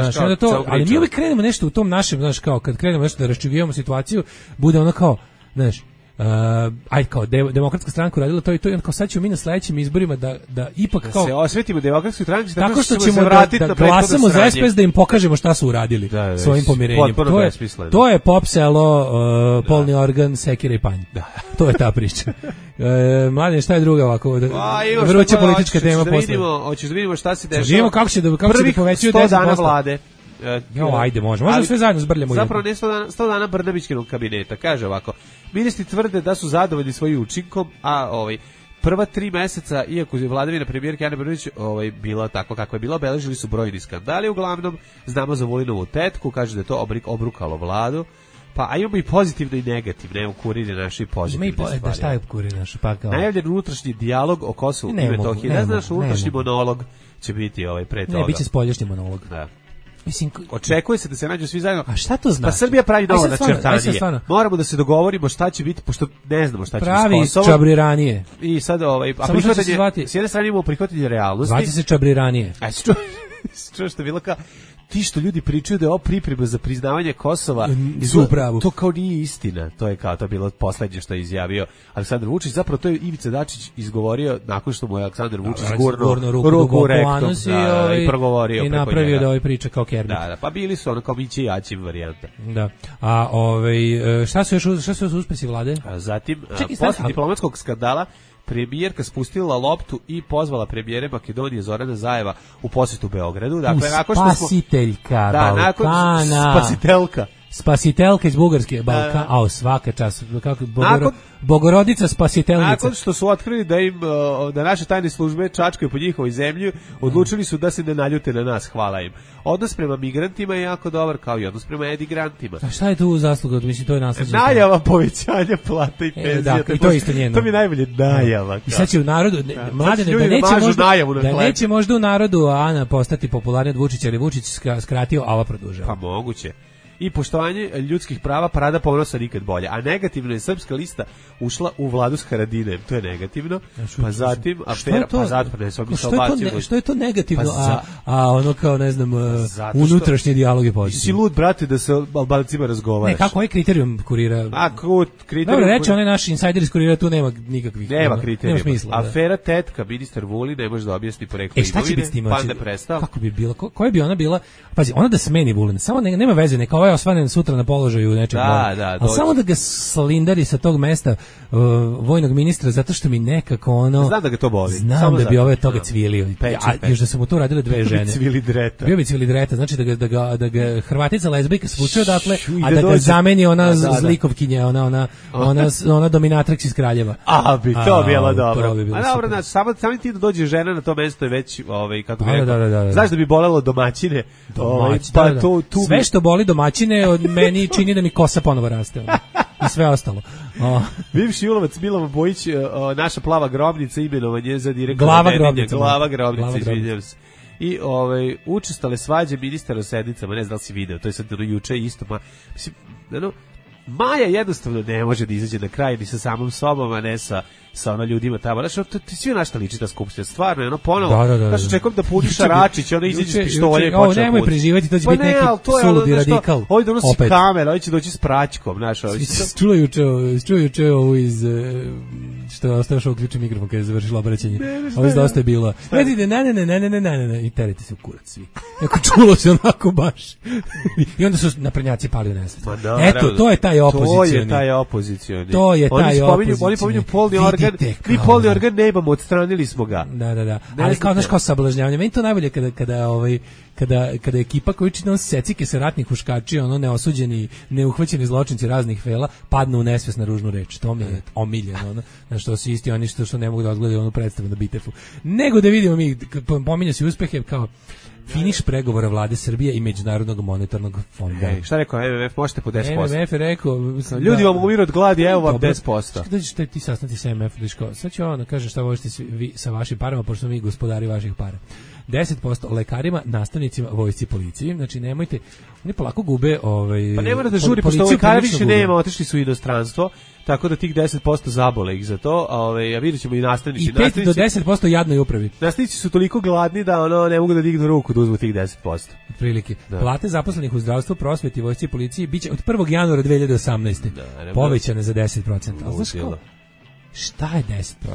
Ali mi uvijek krenemo nešto u tom našem, znaš, kao kad krenemo nešto da raščivijemo situaciju, bude ono kao, znaš, kao Demokratska stranka uradila to i to, i kao sad ćemo mi na sledećim izborima da ipak kao... Da se osvetimo Demokratskoj stranci, tako što ćemo da glasamo za SPS da im pokažemo šta su uradili svojim pomirenjem. To je pop selo, polni organ, sekira i panj. To je ta priča. Mladen, šta je druga ovako? Vruća politička tema posle. Hoćeš da vidimo šta se dešava. Živimo kako će da povećaju 10%. 100 dana vlade. Ajde, možemo sve zajedno zbrljamo. Zapravo ne 100 dana Brnabićkinog kabineta. Kaže ovako, ministri tvrde da su zadovoljni svojim učinkom, a prva 3 meseca, iako je vladavina premijerke Ane Brnabić bila tako kako je bila, obeležili su brojni skandali, uglavnom znamo za Vulinovu tetku, kaže da je to obrukalo vladu. Pa, a imamo i pozitivno i negativno, evo kuriri naši pozitivne stvari. Da, šta je kuriri naši? Najavljen unutrašnji dijalog o Kosovu i Metohiji. Ne znaš, unutrašnji monolog će biti pre toga. Ne, bit će spoljašnji monolog. Da. Mislim, očekuje se da se nađu svi zajedno. A šta to znači? Pa Srbija pravi novo načrtanje. Moramo da se dogovorimo šta će biti, pošto ne znamo šta će biti s Kosovom. Pravi čabriranije. I sad a prihvatanje, s jedne strane imamo prihvatanje realnosti. Zvati se čabriranije. A što je bilo kao ti što ljudi pričaju da je ovo priprema za priznavanje Kosova, to kao nije istina. To je kao to bilo poslednje što je izjavio Aleksandar Vučić. Zapravo to je Ivica Dačić izgovorio nakon što mu je Aleksandar Vučić gurno ruku u rektum i progovorio i napravio da ovaj priča kao Kermit. Da, pa bili su ono kao Mići i Jaći varijanta. Da. A šta su još uspesi vlade? Zatim, posle diplomatskog skandala, premijerka spustila loptu i pozvala premijere Makedonije Zorana Zajeva u posjetu Beogradu. Dakle, spasiteljka Balkana. Spasiteljka. spasitelka iz Bugarske, Balkan, a svaka čast, kako Bogorodica spasitelnica. Nakon što su otkrili da naše tajne službe čačkaju po njihovoj zemlji, odlučili su da se ne naljute na nas, hvala im. Odnos prema migrantima je jako dobar, kao i odnos prema emigrantima. A šta je tu zasluga? Mislim, to je nasleđe. Najava povećanja plata i penzija. I to je isto njeno. To mi je najbolje najava. I sad će u narodu, mladene, da neće možda u narodu Ana postati popularnija od Vučića, jer je Vučić skratio, a ova produžava. Pa moguće. I poštovanje ljudskih prava, parada ponosa nikad bolje. A negativno je Srpska lista ušla u vladu s Haradinem. To je negativno. Pa zatim afera, pa zatim što je to negativno, a ono kao, ne znam, unutrašnji dijalog je pozitivno. Si lud, brate, da se Albancima razgovaraš. Ne, kako je kriterijum kurira? Dobro, reče onaj naš insider iz kurira, tu nema nikakvih. Nema kriterijuma. Nema smisla. Afera tetka, ministar Vuli, ne može da objasni poreklo imovine. Šta će biti s tim? Pa ne prestao. Kako bi bilo? Koja bi ona bila? Pazi, ona da smeni Vulina, samo nema veze, neka ovaj osvanen sutra na položaju nečeg. Da, samo da ga slindari sa tog mesta vojnog ministra, zato što mi nekako ono... Znam da ga to boli. Znam da bi ove toga cvilio. Još da su mu to radile dve žene. Bio bi cvilidreta. Znači da ga Hrvatica lezbijka svuče odatle, a da ga zameni ona zlikovkinja, ona dominatrix iz Kraljeva. Bi to bilo dobro. A dobro, samo ti da dođe žena na to mesto je već, kako bi rekao. Znaš da bi bolelo domaćine? Sve što boli domaćine od meni čini da mi kosa ponovo raste. I sve ostalo. Bivši Julovac Milova Bojić, naša plava grobnica, imenovanje za direktora. Glava grobnica, izvinjam se. I učestale svađe ministara o sednicama, ne znam da li si video, to je sad juče isto, mislim, Maja jednostavno ne može da izađe na kraj ni sa samom sobom, a ne sa ljudima tamo. Znači, svi na šta liči ta skupština, stvarno, ono ponovo. Znači, čekam da Puniša Račić, onda izađe s pištolja i počne puti. Nemoj preživati, to će biti neki suludi radikal. Ovdje donosi kamer, ovdje će doći s praćkom, znaš. Čuo juče ovo iz... što je ostao što uključi mikrofon kada je završila obraćanje. Ovo iz dosta je bilo. Ne, i terite se u kurac svi. Neko čulo se onako baš. I onda su naprednjaci pali u nesvest. Eto, to je taj opozicioni. Oni pominju polni organ. Mi polni organ ne imamo, odstranili smo ga. Da. Ali kao sablažnjavanje. Meni to najbolje kada ekipa koji čitam secike sa ratnih huškači, ono neosuđeni, neuhvaćeni zločinci raznih fela, padnu u nesvest na ružnu reč. To mi je omiljeno. Ono, na što su isti oni što ne mogu da odgledaju onu predstavu na Bitefu. Nego da vidimo mi, pominja se uspehe kao finiš pregovora vlade Srbije i Međunarodnog monetarnog fonda. Šta rekao MMF, možete po 10%? MMF je rekao... Ljudi vam umiru od gladi, evo vam 10%. Kada ćeš ti sastanti sa MMF, sad će ono kaže šta možete vi sa vašim parama, pošto mi gospodari vaših para. 10% lekarima, nastavnicima, vojsci, policiji. Znači nemojte, oni polako gube pa ne mora da žuri, pošto lekara više nema, otišli su u inostranstvo, tako da tih 10% zabole ih za to, a vidjet ćemo i nastavnici. I 5 do 10% jadnoj upravi. Nastavnici su toliko gladni da ne mogu da dignu ruku da uzmu tih 10%. Otprilike. Plate zaposlenih u zdravstvu, prosveti, vojsci i policiji biće od 1. januara 2018. Povećane za 10%. Ali znaš kao, šta je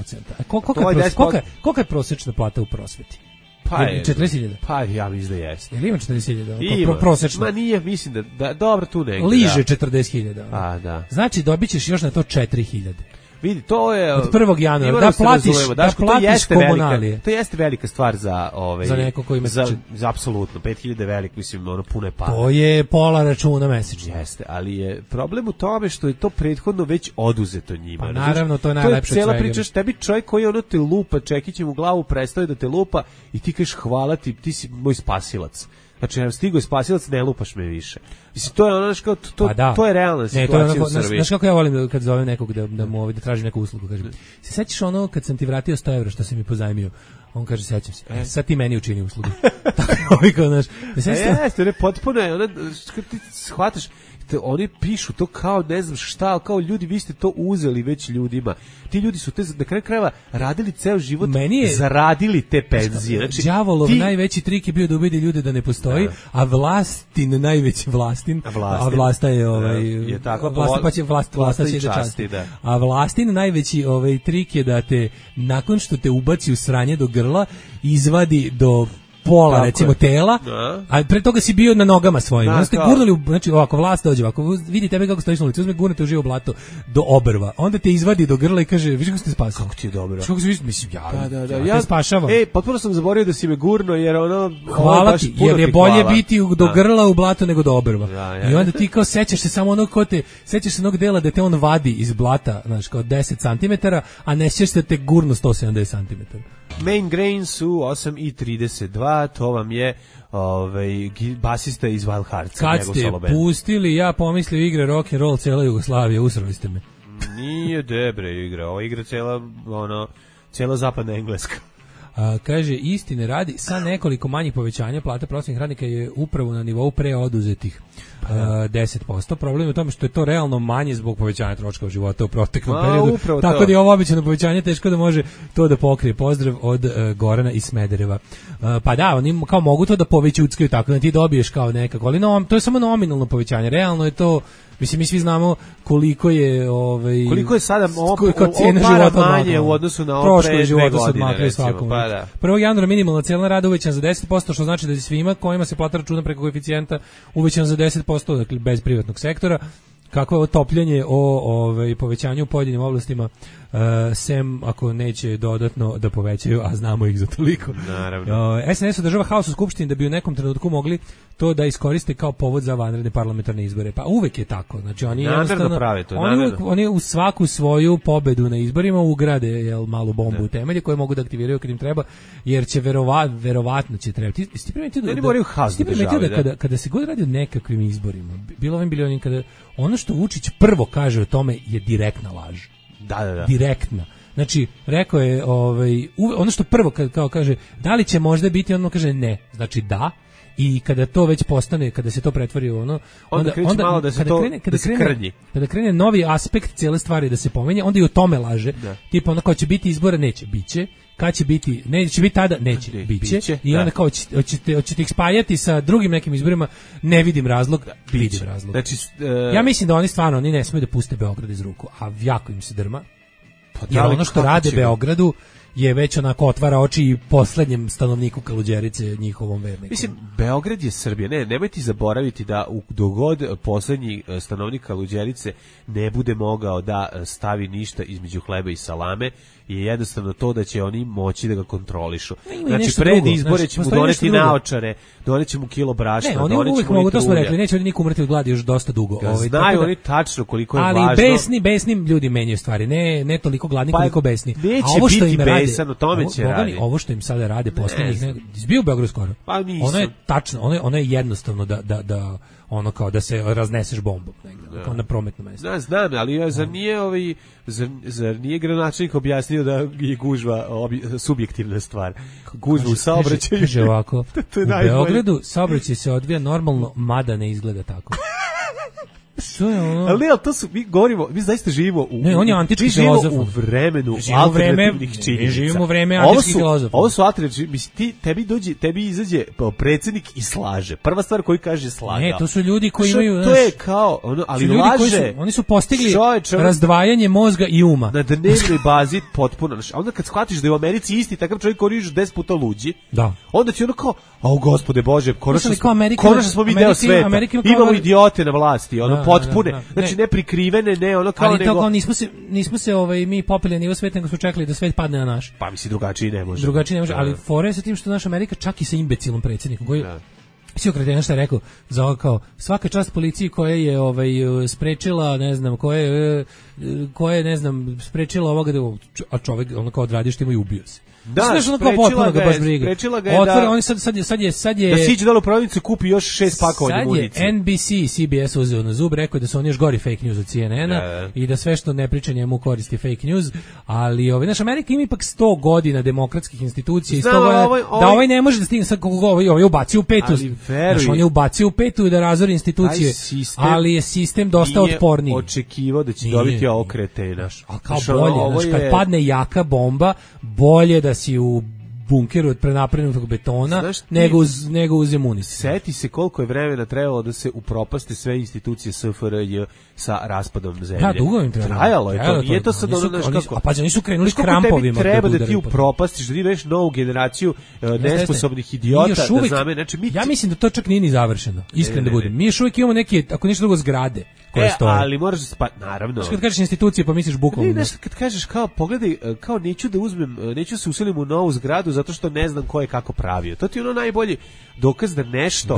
10%? Kolika je prosječna plata u prosveti? 40.000. Pa ja mislim da jeste. Jel ima 40.000? Prosečno. Ma nije, mislim da dobro tu negdje. Liže 40.000. A, da. Znači dobit ćeš još na to 4.000. Vidi, to je od 1. januara da platiš komunalije. To jeste velika stvar za za neko ko ima za apsolutno 5.000 veliko, mislim, ono puno je para. To je pola računa mesečno. Jeste, ali je problem u tome što je to prethodno već oduzeto njima. Pa naravno, to je najlepše. Cela priča, tebi čovjek koji ono te lupa čekićem u glavu, prestaje da te lupa i ti kažeš hvala ti si moj spasilac. Znači, stigo je spasilac, ne lupaš me više. Mislim, to je ono, to je realna situacija u Srbiji. Znaš kako ja volim kad zovem nekog da tražim neku uslugu, kažem, se sećaš ono kad sam ti vratio 100 evra što si mi pozajmio? On kaže, sećam se. Sad ti meni učini uslugu. Tako je, kao, znaš. Jeste, potpuno je, ona, ti shvataš, oni pišu to kao ne znam šta, kao ljudi, vi ste to uzeli već ljudima. Ti ljudi su na kraju krajeva radili ceo život, zaradili te penzije. Znači, đavolov najveći trik je bio da ubedi ljude da ne postoji, a Vlastin najveći a Vlasta je je tako, Vlasta pa će Vlasta će da časti. A Vlastin najveći trik je da te nakon što te ubaci u sranje do grla izvadi do pola recimo tela, a pre toga si bio na nogama svojim. Onda ste gurnuli, znači ovako vlast dođe ovako, vidi tebe kako stojiš na ulici, uzme gurnete u živo blato do obrva. Onda te izvadi do grla i kaže, viš kako ste spasili. Kako ti je dobro. Kako si mislim ja te spašavam. Potpuno sam zaboravio da si me gurno jer ono hvala ti, jer je bolje biti do grla u blato nego do obrva. I onda ti kao sećaš se samo onog sećaš se onog dela da te on vadi iz blata, znači kao 10 cm, a ne sećaš se da te gurno 170 cm. Main Grain su 8:32, to vam je basista iz Wild Hearts. Kad ste pustili, ja pomislio igra rock and roll cela Jugoslavija, usrali ste me. Nije debre igra, ova igra cela zapadna engleska. Kaže, istine radi, sa nekoliko manjih povećanja plata prosvetnih radnika je upravo na nivou preoduzetih 10%. Problem je u tome što je to realno manje zbog povećanja troškova života u proteklom periodu. Tako da je ovo običajno povećanje teško da može to da pokrije. Pozdrav od Gorana iz Smedereva. Pa da, oni kao mogu to da povećuckaju tako da ti dobiješ kao nekako, ali to je samo nominalno povećanje. Realno je to, mislim, mi svi znamo koliko je sada cena života manje u odnosu na ovo pre 2 godine, recimo. Pa da. 1. januara minimalna cena rada uvećana za 10%, što znači da je svima kojima se plata računa preko koeficijenta uvećana za 10%, dakle bez privatnog sektora. Kako je ovo topljenje o povećanju u pojedinim oblastima, sem ako neće dodatno da povećaju, a znamo ih za toliko. Naravno. SNS održava haos u Skupštini da bi u nekom trenutku mogli to da iskoriste kao povod za vanredne parlamentarne izbore. Pa uvek je tako. Znači oni jednostavno oni u svaku svoju pobedu na izborima ugrade malu bombu u temelje koje mogu da aktiviraju kad im treba, jer će verovatno će trebati. Ti primetio da kada se god radi o nekakvim izborima, bilo ovim bilionim, kada ono što Vučić prvo kaže o tome je direktna laž. Da. Direktna. Znači, rekao je, ono što prvo kao kaže, da li će možda biti, on kaže ne. Znači da. I kada to već postane, kada se to pretvori u ono, onda malo da se krnji. Kada krene novi aspekt cijele stvari da se pomenja, onda i o tome laže. Tipa ono kao će biti izbora, neće, biće. Kad će biti, neće biti tada, neće, biće. I onda kao hoćete ih spajati sa drugim nekim izborima, ne vidim razlog, vidim razlog. Znači, ja mislim da oni ne smiju da puste Beograd iz ruku, a jako im se drma. Jer ono što rade Beogradu je već onako otvara oči i poslednjem stanovniku Kaluđerice, njihovom verniku. Mislim, Beograd je Srbija. Nemojte zaboraviti da dogod poslednji stanovnik Kaluđerice ne bude mogao da stavi ništa između hleba i salame, je jednostavno to da će oni moći da ga kontrolišu. Znači, pred izbore će mu doneti naočare, doneće mu kilo brašna, doneće mu uvijek mogu, to smo rekli, neće oni niko umreti od gladi još dosta dugo. Znaju oni tačno koliko je važno. Ali besni ljudi menjaju stvari, ne toliko gladni koliko besni. Neće biti besan, o tome će raditi. Ovo što im sada rade poslednjih, izbio u Beogradu skoro. Pa nisam. Ono je tačno, ono je jednostavno da ono kao da se razneseš bombom negdje, na prometno mesto. Znam, ali zar nije gradonačelnik objasnio da je gužva subjektivna stvar? Gužva u saobraćaju. Kaže ovako, u Beogradu saobraćaj se odvija normalno, mada ne izgleda tako. Što je ono? Ali to su, mi zaista živimo on je antički filozof. U vremenu alternativnih činjenica. Živimo u vreme antičkih filozofa. Ovo su alternativni, mislim, tebi izađe predsjednik i slaže. Prva stvar koju kaže slaga. Ne, to su ljudi koji imaju... To je kao, ali laže. Oni su postigli razdvajanje mozga i uma. Na dnevnoj bazi potpuno. A onda kad shvatiš da je u Americi isti takav čovjek koji je 10 puta luđi, onda ti ono kao, gospode Bože, konačno smo mi deo sveta. Imamo idiote na vlasti, potpune, znači ne prikrivene, ne ono kao nego... Ali nismo se mi popeli na nivo sveta, nego smo čekali da svet padne na naš. Pa misli drugačije ne može. Ali fore sa tim što naša Amerika čak i sa imbecilnom predsjednikom koji... Svi okretena što je rekao, za ovo kao svaka čast policiji koja je sprečila, ne znam, koja je, ne znam, sprečila ovoga, a čovjek ono kao odradio što ima i ubio se. Da, sprečila ga je da... Oni sad je... Da siđe dole u prodavnicu kupi još 6 pakovanja municije. Sad je NBC i CBS uzeo na zub, rekao da su oni još gori fake news od CNN-a i da sve što ne priča njemu koristi fake news, ali naš Amerika ima ipak 100 godina demokratskih institucija i 100 godina da ovaj ne može da stigne, sad kako ovaj ubacio u petu. On je ubacio u petu da razori institucije, ali je sistem dosta otporniji. Nije očekivao da će dobiti ovo kretena. Ali kao bolje, kad padne jaka bomba, bolje da si u bunkeru od prenapravljenog betona, nego u Zemunis. Seti se koliko je vremena trebalo da se upropasti sve institucije SFRJ sa raspadom zemlje. Da, dugo im trajalo je to. Nije to sad kako... A pa nisu krenuli krampovima. Treba da ti upropastiš, da ti veš novu generaciju nesposobnih idiota da zname. Znači, ja mislim da to čak nije ni završeno. Iskreno da budem. Mi još uvijek imamo neke, ako ništa drugo, zgrade koje stoje. Ali moraš naravno. Kad kažeš institucije, pa misliš bukvalno. Ne, kad kažeš kao, pogledaj, kao neću se uselim u novu zgradu zato što ne znam ko je kako pravio. To ti je ono najbolji dokaz da nešto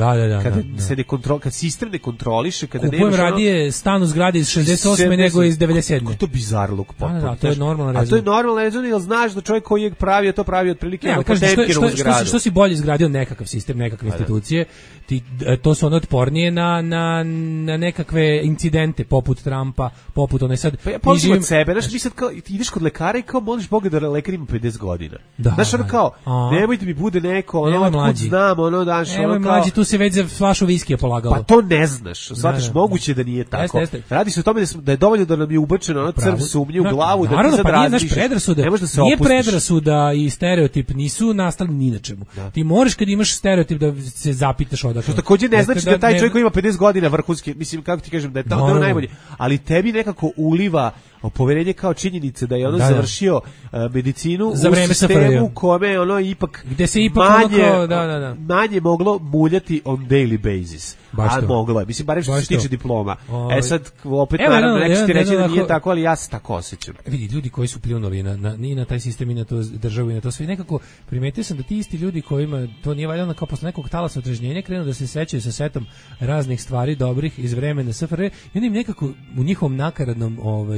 kad sistem ne kontroliše, kada nemaš kupujem radije stan u zgradi iz 68. nego iz 97. Kako to bizarluk potpuno. Da, to je normalno rezon. A to je normalno rezon, jer znaš da čovjek koji je pravio to pravi otprilike na Potemkinovu zgradu. Što si bolje izgradio nekakav sistem, nekakve institucije, to su ono otpornije na nekakve incidente poput Trumpa, poput onaj sad. Pa ja pozivam od sebe, znaš, mi sad kao, ti ideš kod lekara i kao moliš Boga da lekar ima 50 godina. Znaš, ono kao, nemojte mi bude neko, ono, otkud znam, ono, daš, ono kao... mlađi, tu se već za flašu viskija polagalo. Pa to ne znaš, shvataš, moguće da nije tako. Radi se o tome da je dovoljno da nam je ubačeno ono crv sumnje u glavu, da ti sad razmišljaš. Ne možeš da se opustiš. Nije predrasuda i stereotip, nisu nastali ni na čemu. Ti moraš kad imaš stereotip da se zapitaš odakle. Što također ne znači da taj čovjek koji ima 50 godina vrhunski, mislim, kako ti kažem, da je to najbolje, ali tebi nekako uliva poverenje kao činjenice da je ono završio medicinu za u vreme sistemu u kome ono ipak gde se ipak manje moglo muljati on daily basis. A moglo je, mislim, barem što se tiče diploma. Sad, opet naravno, neću ti reći da nije tako, ali ja se tako osjećam. Vidi, ljudi koji su pljunuli i na taj sistem i na to državu i na to sve, nekako primetio sam da ti isti ljudi kojima to nije valjano, kao posle nekog talasa otrežnjenja krenu da se sećaju sa setom raznih stvari dobrih iz vremena SFRJ i oni im nekako u njihovom nakaradnom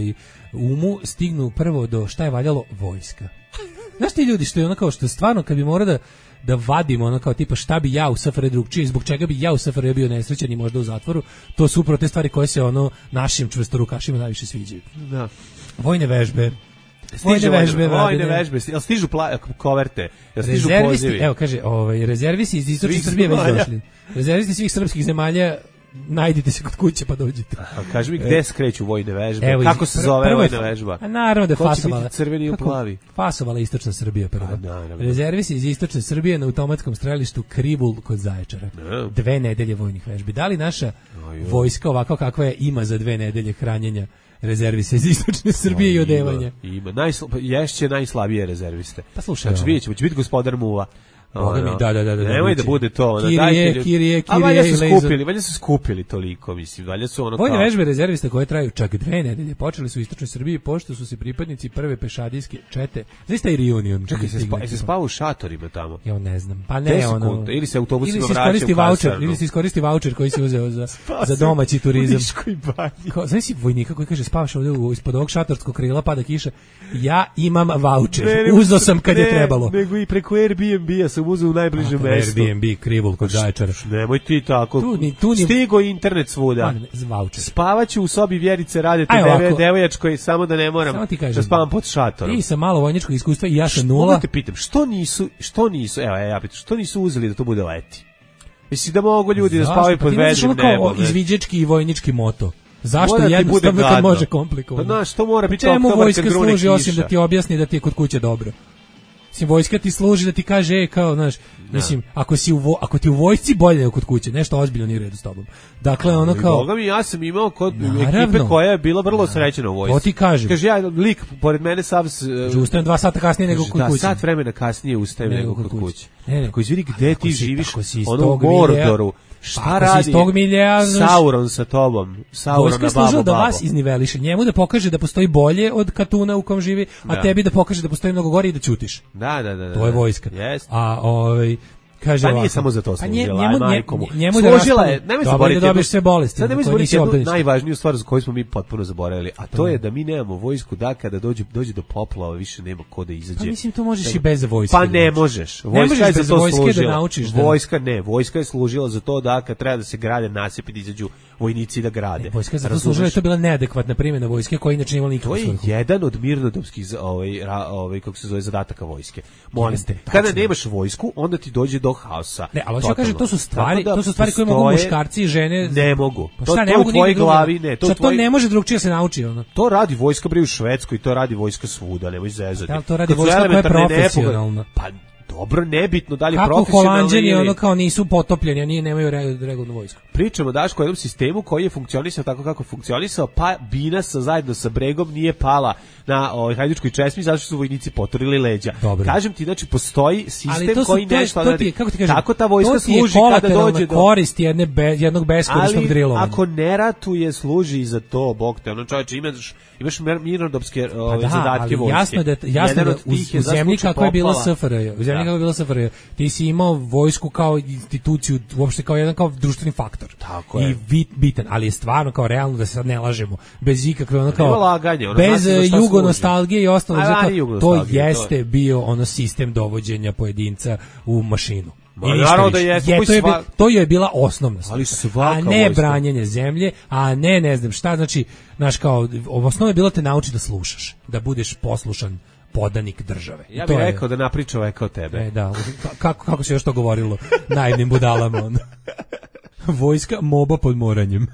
umu stignu prvo do šta je valjalo vojska. Znaš ti ljudi što je ono kao što je stvarno kad bi morao da vadimo ono kao tipa šta bi ja u SFRJ drugčije, zbog čega bi ja u SFRJ bio nesrećan i možda u zatvoru, to su upravo te stvari koje se ono našim čvrstorukašima najviše sviđaju. Da. Vojne vežbe. Vojne vežbe, jel stižu koverte, jel stižu pozivi? Evo kaže, rezervisti iz istočne Srbije već došli. Rezervisti svih srpskih zemalja, najdite se kod kuće pa dođite. Kaži mi gde skreću vojne vežbe, kako se zove vojna vežba? Naravno da je fasovala. Crveni i plavi. Fasovala istočna Srbija prvo. Rezervisti iz istočne Srbije na automatskom strelištu Krivul kod Zaječara. 2 nedelje vojnih vežbi. Da li naša vojska ovako kakva je ima za 2 nedelje hranjenja rezerviste iz istočne Srbije i odevanja? Ima. Ješće najslabije rezerviste. Pa slušaj. Znači vidjet ćemo, će biti gospodar Muva. Da. Nemoj da bude to. Kirije, valjda su skupili toliko, mislim. Valjda su ono vojne vežbe rezervista koje traju čak 2 nedelje počeli su u istočnoj Srbiji pošto su se pripadnici prve pešadijske čete. Zaista i reunion. Čekaj, se spava u šatorima tamo? Ja ne znam. Pa ne ono. Ili se autobusima vraća u kasarnu. Ili se iskoristi vaučer koji se uzeo za domaći turizam. Znaš si vojnika koji kaže spavaš ovdje ispod ovog šatorskog krila pada kiša. Ja imam vaučer. Uzeo sam kad je trebalo. Nego i preko Airbnb-a sam uzeo u najbližem mestu. Airbnb, Krivul kod Zaječara. Nemoj ti tako. Stigo internet svuda. Spavaću u sobi Vjerice Radete, devojačkoj, samo da ne moram da spavam pod šatorom. Ti sa malo vojničkog iskustva i ja sam nula. Te pitam, što nisu, evo ja pitam, što nisu uzeli da to bude leti? Misli da mogu ljudi da spavaju pod vedrim nebom. Izviđački i vojnički moto. Zašto jednostavno kad može komplikovano? Pa znaš, to mora biti oktobar kad grune kiša. Čemu vojska služi osim da ti objasni da ti je kod kuće dobro? Mislim, vojska ti služi da ti kaže, kao, znaš, mislim, ako ti u vojsci bolje nego kod kuće, nešto ozbiljno nije u redu s tobom. Dakle, ono kao... Boga mi, ja sam imao kod ekipe koja je bila vrlo srećena u vojsci. To ti kažem. Kaže, ja, lik, pored mene sav... Ustajem 2 sata kasnije nego kod kuće. Da, sat vremena kasnije ustajem nego kod kuće. Ako izvini, gde ti živiš, ono u Mordoru, šta radi Sauron sa tobom? Vojska je služila da vas izniveliše, njemu da pokaže da postoji bolje od Katuna u kom živi, a tebi da pokaže da postoji mnogo gore i da ćutiš. Da. To je vojska. A kaže pa nije samo za to služila, njemu služila je, nemoj zaboraviti, da dobiješ sve bolesti. Sad nemoj zaboraviti jednu najvažniju stvar za koju smo mi potpuno zaboravili, a to je da mi nemamo vojsku, da kada dođe do poplava više nema ko da izađe. Pa mislim to možeš i bez vojske. Pa ne možeš. Vojska je za to služila. Vojska je služila za to da kad treba da se grade nasipi da izađu vojnici da grade. Vojska je za to služila, to je bila neadekvatna primjena vojske koja inače nije imala nikakvu svrhu. To je jedan od mirnodopskih kako se zove zadataka vojske. Molim te, kada nemaš vojsku, onda ti dođe do haosa. Ne, ali hoću kažem, to su stvari koje mogu muškarci i žene. Ne mogu. To u tvojoj glavi ne. To ne može drugčije se nauči ono. To radi vojska bre u Švedskoj, to radi vojska svuda, nemoj zezati. To radi vojska koja je profesionalna. Pa dobro, nebitno da li kako profesionalno Holanđani ili... ono kao nisu potopljeni, oni nemaju regularnu vojsku. Pričamo, Daško, o jednom sistemu koji je funkcionisao tako kako je funkcionisao, pa Bina zajedno sa Bregom nije pala na Hajdučkoj česmi zato što su vojnici poturili leđa. Dobro. Kažem ti, znači, postoji sistem to koji nešto radi. Kako ti kažem, tako ta vojska služi kada dođe do... korist jednog beskorisnog drilovanja. Ali ako ne ratuje, služi i za to, bog te, ono čovječe, imaš mirnodopske zadatke vojske. Jasno da u zemlji kako je bila SFRJ, ti si imao vojsku kao instituciju, uopšte kao jedan kao društveni faktor. Tako i je. Bitan, ali je stvarno kao realno da se sad ne lažemo, bez ikakve ono kao laganje, ono, bez jugonostalgije i ostalo, to jeste bio ono sistem dovođenja pojedinca u mašinu. Naravno da jeste, to je bila osnovna stvar, a ne branjenje zemlje, a ne znam šta, znači, znaš, kao, osnovno je bilo te nauči da slušaš, da budeš poslušan podanik države. Ja bih rekao da napriča ovaj kao tebe. Da, kako se još to govorilo naivnim budalama. Vojska moba pod moranjem.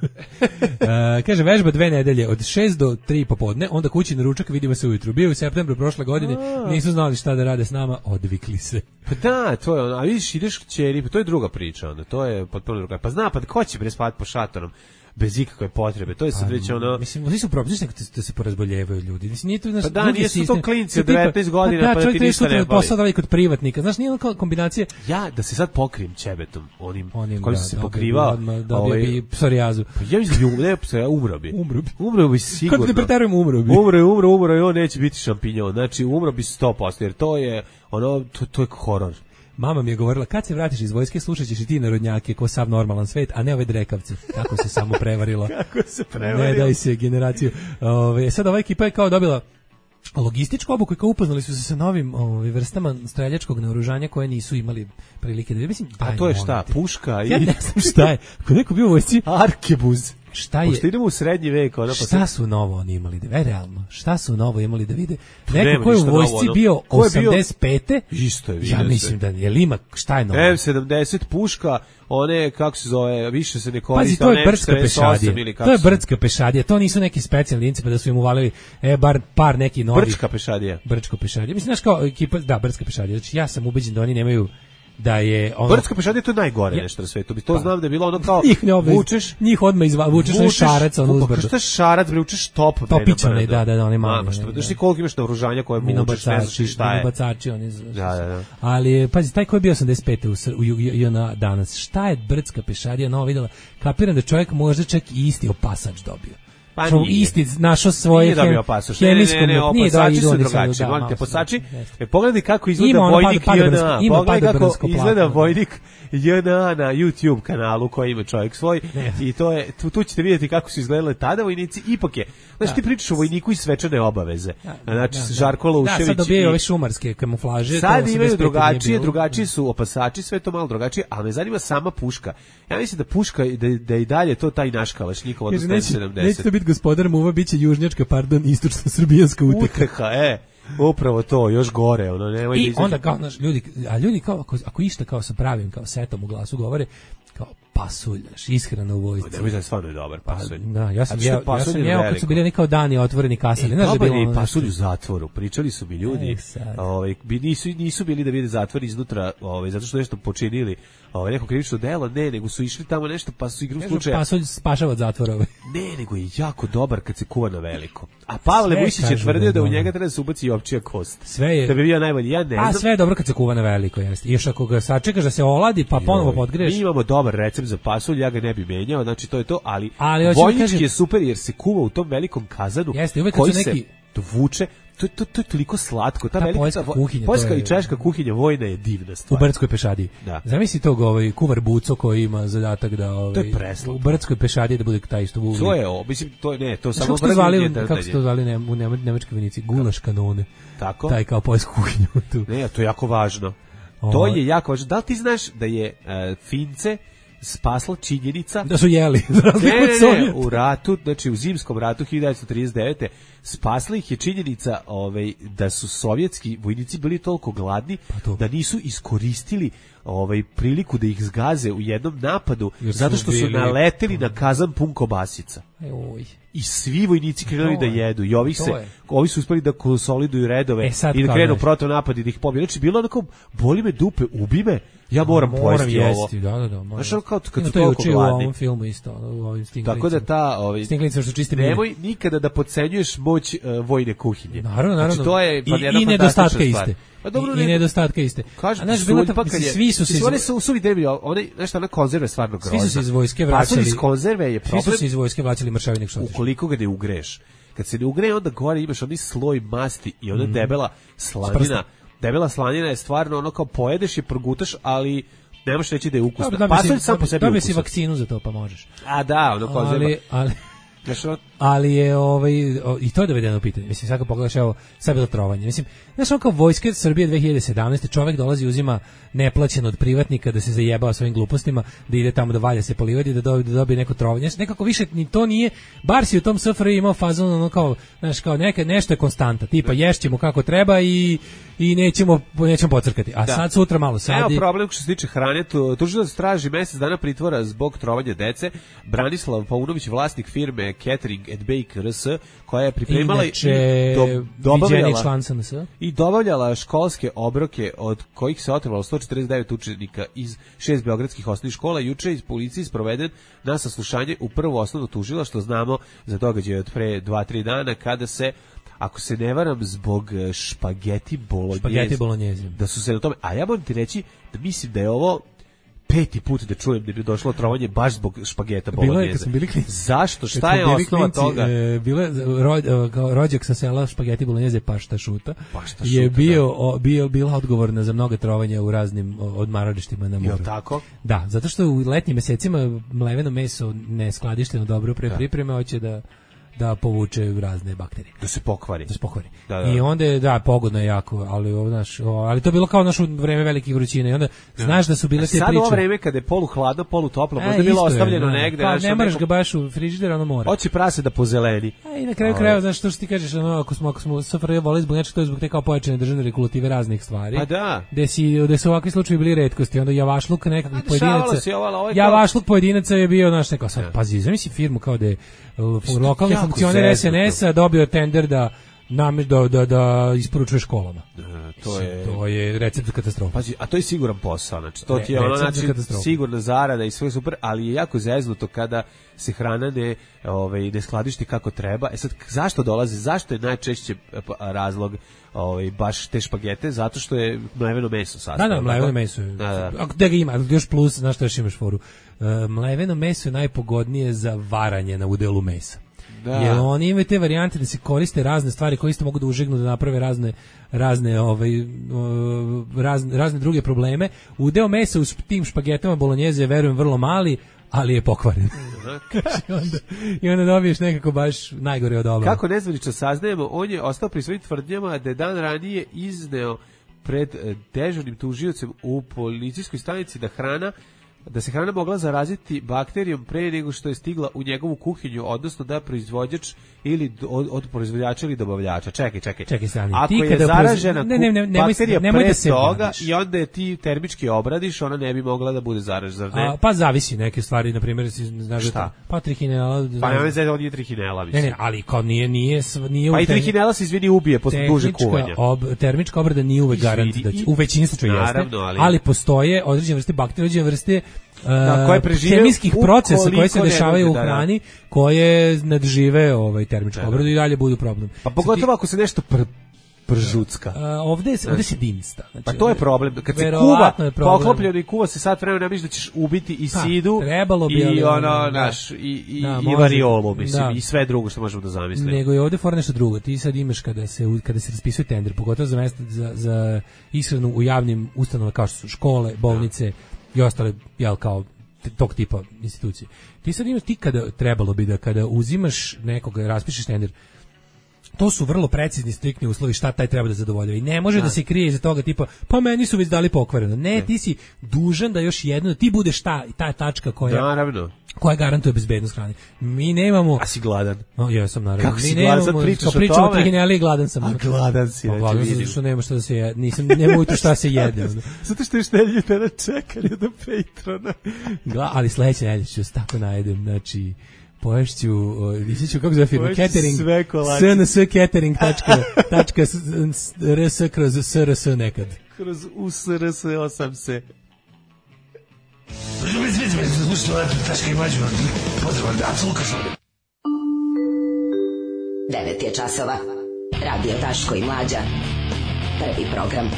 Kaže, vežba 2 nedelje od 6 do 3 popodne, onda kući na ručak, vidimo se ujutru. Bio u septembru prošle godine, nisu znali šta da rade s nama, odvikli se. Pa da, to je ono, a vidiš, ideš kćeri, pa to je druga priča onda, to je potpuno druga. Pa zna, pa ko će spavati po šatorom? Bez ikakve potrebe. To je sad već ono... Mislim, svi su propustili da se porazboljevaju ljudi. Mislim, nije to, znaš, pa da, nisu to klinci od 19 godina, pa da ti ništa ne boli. Posao da kod privatnika. Znaš, nije ono kombinacija... Ja, da se sad pokrijem ćebetom, onim kojim sam se pokrivao... Dobio bi psorijazu. Pa ja mislim da umro bi. Umro bi sigurno. Kad ne preterujem, umro bi. Umro i on neće biti šampinjon. Znači, umro bi 100%, jer to je, ono, to je horor. Mama mi je govorila, kad se vratiš iz vojske, slušat ćeš i ti narodnjake ko sav normalan svet, a ne ove drekavce. Kako se samo prevarila. Kako se prevarila. Ne daj se generaciju. Sad ova ekipa je kao dobila logističku obuku i kao upoznali su se sa novim vrstama streljačkog naoružanja koje nisu imali prilike da... Mislim, a to je šta? Puška? Ja ne znam šta je. Ako neko bio u vojsci... Arkebuz. Šta je? Pošto idemo u srednji vek. Šta su novo oni imali da vide? Realno. Šta su novo imali da vide? Neko ko je u vojsci bio 85. Isto je. Ja mislim da je li ima, šta je novo? M70 puška, one, kako se zove, više se ne koriste. Pazi, to je brdska pešadija. To je brdska pešadija. To nisu neki specijalni jedinice pa da su im uvalili bar par neki novi. Brčka pešadija. Brčko pešadija. Mislim, znaš kao ekipa, da, brdska pešadija. Znači, ja sam ubeđen da oni nemaju da je ono... Brdska pešadija, to je najgore nešto na svetu. To znam da je bilo ono kao vučeš... Njih odmah vučeš šarac, ono uzbrdo. Šta je šarac, bre, učeš top. Topičane, da, oni mali. Znaš ti koliko imaš naoružanja koje vučeš, ne znaš šta je. Minobacači, oni... Da. Ali, pazi, taj koji je bio 85. u JNA danas, šta je brdska pešadija novo videla? Kapiram da čovjek možda čak i isti opasač dobio. Pa nije. Isti našao svoje hemijsko... Ne, opasači su drugačiji. Molim te, opasači, pogledaj kako izgleda vojnik JNA. Pogledaj kako izgleda vojnik JNA na YouTube kanalu koji ima čovjek svoj. I to je, tu ćete vidjeti kako su izgledale tada vojnici. Ipak je, znači ti pričaš o vojniku iz svečane obaveze. Znači, Žarko Laušević... Da, sad dobijaju ove šumarske kamuflaže. Sad imaju drugačiji su opasači, sve to malo drugačije, ali me zanima sama puška. Ja mislim da puška, da i dalje to taj naš kalašnikov od 170. Neće to biti gospodar muva, bit će južnjačka, istočno-srbijanska uteha. Upravo to, još gore. Ono, nemoj i onda kao, znaš, ljudi kao, ako išta kao sa pravim, kao setom u glasu govore, kao pasulj, ishrana u vojsci. Nemoj da stvarno je dobar pasulj. Da, ja sam jeo kad su bili nekao dani otvoreni kasali. Dobar je i pasulj u zatvoru, pričali su mi ljudi, nisu bili da vide zatvor iznutra, zato što nešto počinili, neko krivično delo, nego su išli tamo nešto, pa su igru slučaja. Pasulj spašava od zatvora. Ne, nego je jako dobar kad se kuva na veliko. A Pavle Vujsić je tvrdio da u njega treba da se ubaci i ovčija kost. Sve je. Da bi bio najbolji, ja ne znam. A sve je dobro kad se kuva na veliko, jeste. I još ako ga sačekaš da se oladi, pa ponovo podgreš. Mi imamo dobar recept za pasulj, ja ga ne bi menjao, znači to je to, ali vojnički je super jer se kuva u tom velikom kazanu koji se vuče. To je toliko slatko. Ta velika kuhinja, poljska i češka kuhinja vojna je divna stvar. U Brdskoj pešadiji. Zamisli tog kuvar Buco koji ima zadatak da to je preslatko. U Brdskoj pešadiji da bude taj isto uvijek. To je mislim to samo kako se to zvali u nemačkoj vojnici, gulaš kanone. Tako? Taj kao poljsku kuhinju tu. Ne, to je jako važno. To je jako važno. Da li ti znaš da je Fince spasla činjenica da su jeli. Ne, u ratu, znači u zimskom ratu 1939. spasla ih je činjenica da su sovjetski vojnici bili toliko gladni da nisu iskoristili priliku da ih zgaze u jednom napadu zato što su naleteli na kazan pun kobasica. I svi vojnici krenuli da jedu i ovi su uspeli da konsoliduju redove i da krenu protivnapad i da ih pobiju. Znači bilo onako, boli me dupe, ubi me, ja moram pojesti ovo. Znaš, kao kad su toliko gladni. U ovom filmu isto, u ovim Stinglicama. Tako da ta... Stinglicama što čisti nemoj nikada da podcenjuješ moć vojne kuhinje. Naravno. Znači, to je I nedostatka iste. I nedostatka iste. Kažem, svi su se... One su usuvi debilji, nešto na konzerve stvarno grozno. Svi su se iz vojske vraćali. Iz konzerve je problem. Svi su se iz vojske vraćali mršavinek što ukoliko ga ne ugreš. Kad se ne ugreje, onda gore imaš onaj sloj masti i ona debela slanina. Debela slanina je stvarno ono kao pojedeš i progutaš, ali ne možeš reći da je ukusna. Pasulj sam po sebi ukusan. Dobio si vakcinu za to, pa možeš. A da, ono konzerva. Ali je i to je dovedeno u pitanje. Mislim, svaka pogledaš, evo, sad bilo trovanje. Mislim, znaš, on kao vojske Srbije 2017. čovjek dolazi, uzima neplaćeno od privatnika da se zajebao svojim glupostima, da ide tamo da valja se po livadi, da dobije neko trovanje. Nekako više ni to nije, bar si u tom SFRJ imao fazon, ono kao, znaš, kao nešto je konstanta, tipa ješćemo kako treba i nećemo pocrkati. A sad sutra malo sadi. Evo problem što se tiče hrane, tužilac traži mjesec dana pritvora zbog trovanja dece. Branislav Paunović, vlasnik firme Catering and Bake RS, koja je pripremala i dobavljala školske obroke od kojih se otrovalo 149 učenika iz 6 beogradskih osnovnih škola. Juče iz policije sproveden na saslušanje u prvo osnovno tužilaštvo. Znamo za događaj od pre 2-3 dana kada se, ako se ne varam, zbog špageti bolognese, da su se na tome, a ja moram ti reći da mislim da je ovo 5. put da čujem da bi došlo trovanje baš zbog špageta bolognese. Zašto? Šta je osnova toga? Bilo je rođak sa sela špageti bolognese pašta šuta. Je bila odgovorna za mnoga trovanja u raznim odmaralištima na moru. Je tako? Da, zato što u letnjim mesecima mleveno meso ne skladišteno dobro pre pripreme, hoće da povuče razne bakterije. Da se pokvari. Da. I onda je, pogodno je jako, ali to je bilo kao naše vreme velikih vrućina i onda znaš da su bile te priče. Sad ovo vreme kada je polu hladno, polu toplo, možda je bilo ostavljeno negde. Pa ne moraš ga baš u frižider, ono mora. Hoće prase da pozeleni. I na kraju krajeva, znaš što ti kažeš, ako smo SFRJ voleli zbog nečega, to je zbog te kao pojačane državne regulative raznih stvari. Pa da. Gde su ovakvi slučajevi bili retkosti, onda javašluk nekakvih pojedinaca. Javašluk pojedinaca je bio, znaš, neko sad, pazi, zamisli firmu kao da je lokalni funkcioner SNS-a dobio tender da isporučuje školama. To je recept za katastrofu. Pazi, a to je siguran posao, znači to ti je ono, znači sigurna zarada i sve super, ali je jako zeznuto kada se hrana ne skladišti kako treba. Sad, zašto je najčešće razlog baš te špagete? Zato što je mleveno meso sastavljeno. Da, mleveno meso. Gde ga ima, još plus, znaš što još imaš foru. Mleveno meso je najpogodnije za varanje na udelu mesa. Jer oni imaju te varijante da se koriste razne stvari koje isto mogu da užegnu, da naprave razne druge probleme. Udeo mesa u tim špagetama bolognese je, verujem, vrlo mali, ali je pokvaren. I onda dobiješ nekako baš najgore od oba. Kako nezvanično saznajemo, on je ostao pri svojim tvrdnjama da je dan ranije izneo pred dežurnim tužiocem u policijskoj stanici da se hrana mogla zaraziti bakterijom pre nego što je stigla u njegovu kuhinju, odnosno da proizvođač ili od proizvođača ili dobavljača. Čekaj, Sani. Ako je zaražena bakterija pre toga i onda je ti termički obradiš, ona ne bi mogla da bude zaražena. Pa zavisi neke stvari, na primjer, pa trihinela. Pa ne znam, on je trihinela. Ne, ali kao nije pa i trihinela se izvini ubije posle duže kuvanja. Termička obrada nije uvek garant da će, u većini slučajeva jeste, ali postoje određene vrste bakterija, određene vrste hemijskih procesa koji se dešavaju u hrani koje nadžive termičku obradu i dalje budu problem. Pa pogotovo ako se nešto pržucka. Ovde se dimsta. Znači, pa to je problem. Kad se kuva, poklopljeno i kuva se sat vremena, ne misliš da ćeš ubiti i sidu i ono, naš, i variolu, mislim, i sve drugo što možemo da zamislimo. Nego je ovde fora nešto drugo. Ti sad imaš kada se raspisuje tender, pogotovo za mesta za ishranu u javnim ustanovama kao što su škole, bolnice i ostale, kao tog tipa institucije. Ti sad imaš, kada trebalo bi da kada uzimaš nekoga, raspišeš tender, to su vrlo precizni, striktni uslovi šta taj treba da zadovoljava i ne može da se krije iza toga tipa pa meni su već dali pokvareno. Ne, ti si dužan da još jedno, ti budeš ta tačka koja garantuje bezbednost hrane. Mi nemamo... A si gladan? No, ja sam naravno. Kako si gladan? Sad pričaš o tome? Pričamo o trihineli i gladan sam. A gladan si, gladan sam, što nema šta da se jede. Nema ujutro šta se jede. Zato što još nedelju tada čekali do Patrona. Ali sledeće nedelje ću se tako najedem, znači... Poješću, ću, kako zove firma, catering, sns.catering.rs kroz SRS nekad. Kroz USRS 8 se. Daška i Mlađa, pozdrav, apsolutno šalim. 9 je časova. Radio Daško i Mlađa. Prvi program.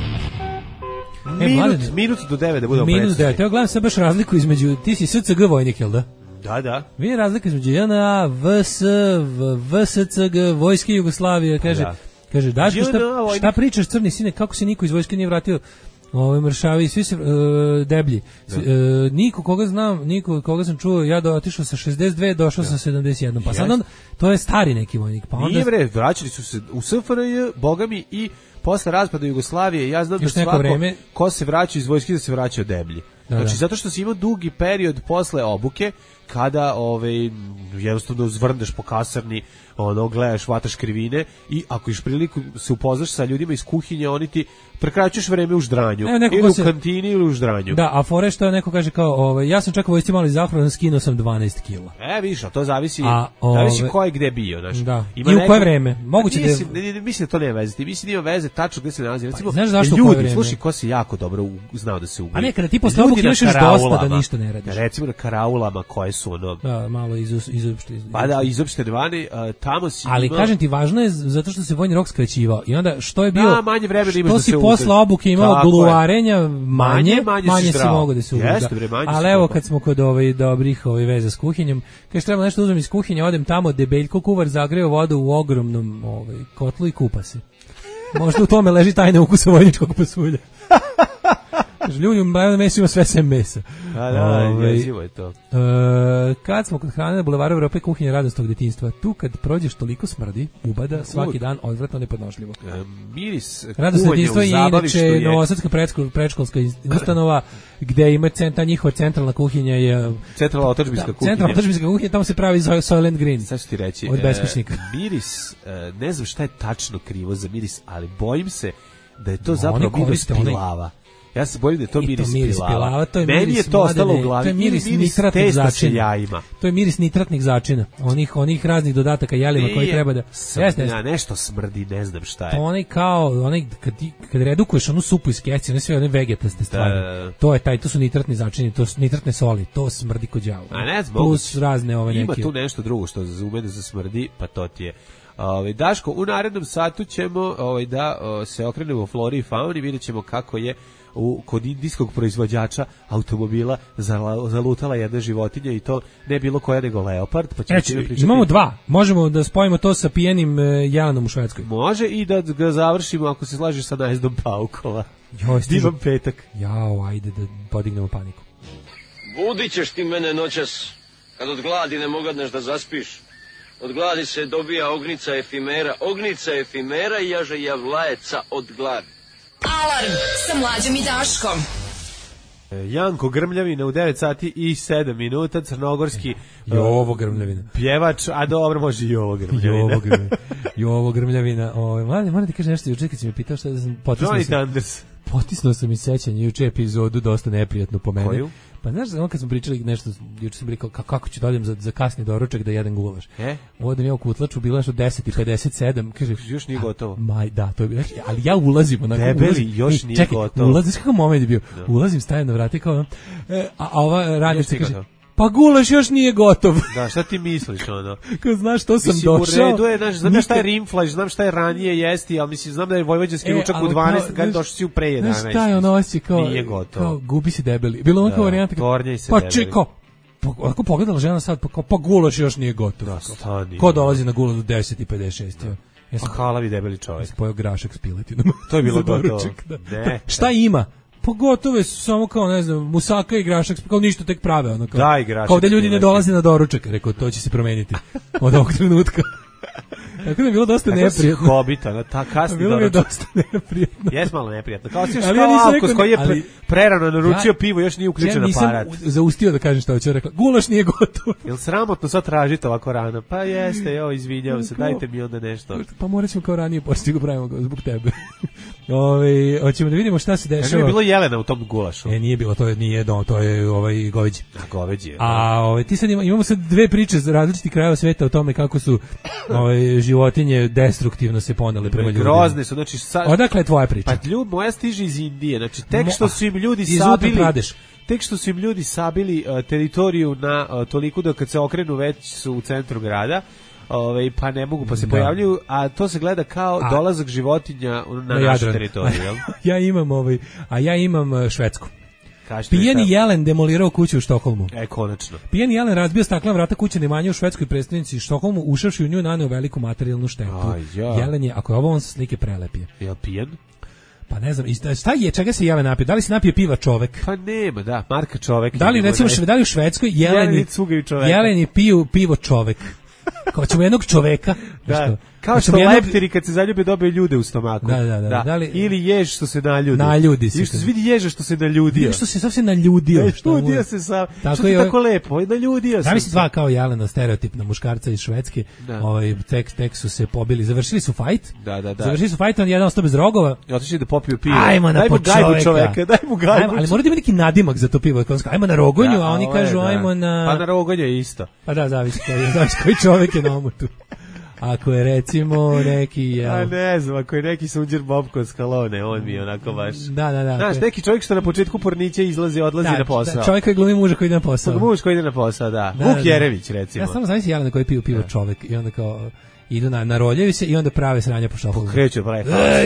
Minut do 9 da budemo predstavljeni. Minut do 9, evo gledam sad baš razliku između, ti si SCG vojnik, jel da? Da. Vidi razlika između JNA, VS, VSCG, Vojske Jugoslavije, kaže Daško, šta pričaš crni sine, kako se niko iz vojske nije vratio? Mršavi, svi se deblji. Niko koga sam čuo, ja otišao sa 62, došao sa 71. Pa sad on, to je stari neki vojnik. Pa onda... Nije bre, vraćali su se u SFRJ, bogami, i posle raspada Jugoslavije, ja znam da svako vreme... ko se vraća iz vojske da se vraća deblji. Znači, zato što si imao dugi period posle obuke, kada jednostavno zvrndeš po kasarni, gledaš, vataš krivine i ako iš priliku se upoznaš sa ljudima iz kuhinje, oni ti prekraćuješ vreme u ždranju. Ili u kantini ili u ždranju. Da, a fore što neko kaže kao, ja sam čak u vojsci malo izahrovan, skinuo sam 12 kila. Viš, a to zavisi ko je gde bio. Znaš. Da. I u koje vreme? Moguće mislim da to nema veze. Mislim da ima veze tačno gde se nalazi. Recimo, znaš zašto u koje vreme? Slušaj, ko se jako dobro znao da se ugleda. A nekada ti posle obuke imaš još dosta da ništa ne radiš. Recimo na karaulama koje su Da, malo izopšte. Pa da, izopšte vani, tamo si... Ali kažem ti, važno je zato što se vojni rok skraćivao. I onda što je bio... manje vremena imaš da se ugleda. To si posle obuke imao gluvarenja, manje si mogo da se ugleda. Ali evo kad smo kod dobrih veza s kuhinjom, kaže treba nešto uzmem iz kuhinje, odem tamo, debeljko kuvar zagreo vodu u ogromnom kotlu i kupa se. Možda u tome leži tajna ukusa vojničkog pasulja. Ljudi u mesu ima sve sem mesa. Jezivo je to. Kad smo kod hrane na bulevaru Evrope, kuhinja radostnog detinjstva, tu kad prođeš toliko smrdi, ubada, svaki dan odvratno nepodnošljivo. Miris radostnog detinjstva je inače novosadska predškolska ustanova gde ima njihova centralna kuhinja je... Centralna otadžbinska kuhinja. Centralna otadžbinska kuhinja, tamo se pravi Soylent Green. Sad ću ti reći. Od beskućnika. Miris, ne znam šta je tačno krivo za miris, ali bojim se da je to zapravo miris pilava. Ja se bojim da je to miris pilava. Meni je to ostalo u glavi. To je miris nitratnih začina. To je miris nitratnih začina. Onih raznih dodataka jelima koji treba da... Nešto smrdi, ne znam šta je. To onaj kad redukuješ onu supu iz keksa, sve one vegetaste stvari. To su nitratni začini, to su nitratne soli. To smrdi ko đavo. Plus razne neke. Ima tu nešto drugo što za umene za smrdi, pa to ti je. Daško, u narednom satu ćemo da se okrenemo flori i fauni, vidjet ćemo kako je kod indijskog proizvođača automobila zalutala jedna životinja i to ne bilo koja nego leopard. Pa imamo dva, možemo da spojimo to sa pijenim jelenom u Švedskoj. Može i da ga završimo ako se slažeš sa najezdom paukova. Divan petak. Ajde da podignemo paniku. Budit ćeš ti mene noćas kad od gladi ne mogadneš da zaspiš. Od gladi se dobija ognica efimera i jaže javlajeca od gladi. Alarm sa Mlađom i Daškom. Janko Grmljavina u 9 sati i 7 minuta, crnogorski Jovo Grmljavina. Pjevač, a dobro može i Jovo Grmljavina. Jovo Grmljavina. Moram ti kažem nešto, juče kad si me pitao šta da sam potisnuo sam i sećanje, juče epizodu dosta neprijatno po mene. Koju? Pa znaš, kad smo pričali nešto, juče sam rekao kako ću dođem za kasni doručak da jedan gulaš. Odem ja u kutlaču, bilo je što 10:57, kaže još nije gotovo. Da, to je bilo. Ali ja ulazim onako. Debeli, još nije gotovo. Ulazim, kako moment je bio. Ulazim, stajem na vrata kao, a ova radnica kaže, pa gulaš još nije gotov. Da, šta ti misliš ono? Kao znaš što sam došao. U redu je, znam šta je rimflaš, znam šta je ranije jesti, ali mislim, znam da je vojvođanski ručak u 12, kad došao si u pre 11. Znaš šta je ono osjećaj kao gubi si debeli. Bilo ono kao varijanta, pa čeko, ako pogledala žena sad, pa gulaš još nije gotov. Da, stani. Ko dolazi na gulaš do 10:56? Pa halavi debeli čovjek. Spojio grašak s piletinom. To je bilo gotovo. Šta ima? Pogotove su samo kao, ne znam, musaka i grašak, kao ništa tek prave, ono kao. Da, i grašak. Kao da ljudi ne dolaze na doručak, rekao, to će se promeniti od ovog trenutka. Tako da je bilo dosta neprijatno. Hobita, na ta kasni bilo mi je dosta neprijatno. Jes malo neprijatno. Kao si još kao Alkos koji je prerano naručio pivo, još nije uključen aparat. Ja nisam zaustio da kažem šta hoću, rekla, gulaš nije gotov. Jel sramotno sad tražite ovako rano? Pa jeste, izvinjavam se, dajte mi onda nešto. Pa morat ćemo kao ranije postigu pravimo zbog tebe. Hoćemo da vidimo šta se dešava. Nije bilo jelena u tom gulašu. Nije bilo, to je goveđi. Goveđi. Ti sad imamo sad dve priče za različiti krajeva sveta o tome kako su životinje destruktivno se ponele prema ljudima. Grozne su, znači odakle je tvoja priča? Pa moja stiže iz Indije, znači tek što su im ljudi sabili teritoriju na toliko da kad se okrenu već su u centru grada. Pa ne mogu, pa se pojavljuju, a to se gleda kao dolazak životinja na našu teritoriju, jel? Ja imam Švedsku. Pijeni jelen demolirao kuću u Štokholmu. Konačno. Pijeni jelen razbio staklena vrata kuće na imanju u švedskoj prestonici Štokholmu, ušavši u nju naneo veliku materijalnu štetu. Jelen je, ako je ovo on sa slike prelep je. Jel pijen? Pa ne znam, šta je, čega se jelen napije? Da li se napije piva čovek? Pa nema, da, marka čovek. Da li recimo da li u Švedskoj jeleni piju pivo čovek? Kao ćemo jednog čoveka. Da. Kao što leptiri kad se zaljube dobiju ljude u stomaku. Da. Ili jež što se naljudi. Naljudi se. Što se vidi ježa što se naljudio. Što se sasvim naljudio. Naljudio se sam. Što je tako lepo. Naljudio se. Da mi se dva kao jelena stereotipna muškarca iz Švedske. Tek su se pobili. Završili su fight. Da. Završili su fight, on jedan ostao bez rogova. Otišli da popiju pivo. Ajmo na čoveka. Daj mu gajbu. Ali mora da ima neki nadimak za to pivo. Ajmo na rogonju, a oni kažu ajmo na... Pa na rogonju je isto. Pa da, zavisi koji čovek je na omotu. Ako je recimo neki... A ne znam, ako je neki Sunđer Bob kod Skalone, on mi je onako baš... Da. Znaš, neki čovjek što na početku pornića odlazi na posao. Čovjek koji glumi muža koji ide na posao. Muž koji ide na posao, da. Vuk Jerević, recimo. Ja samo znam jelena koji piju pivo čovjek i onda kao... Idu na roljevi se i onda prave sranja po Štokholmu. Kreću pravi.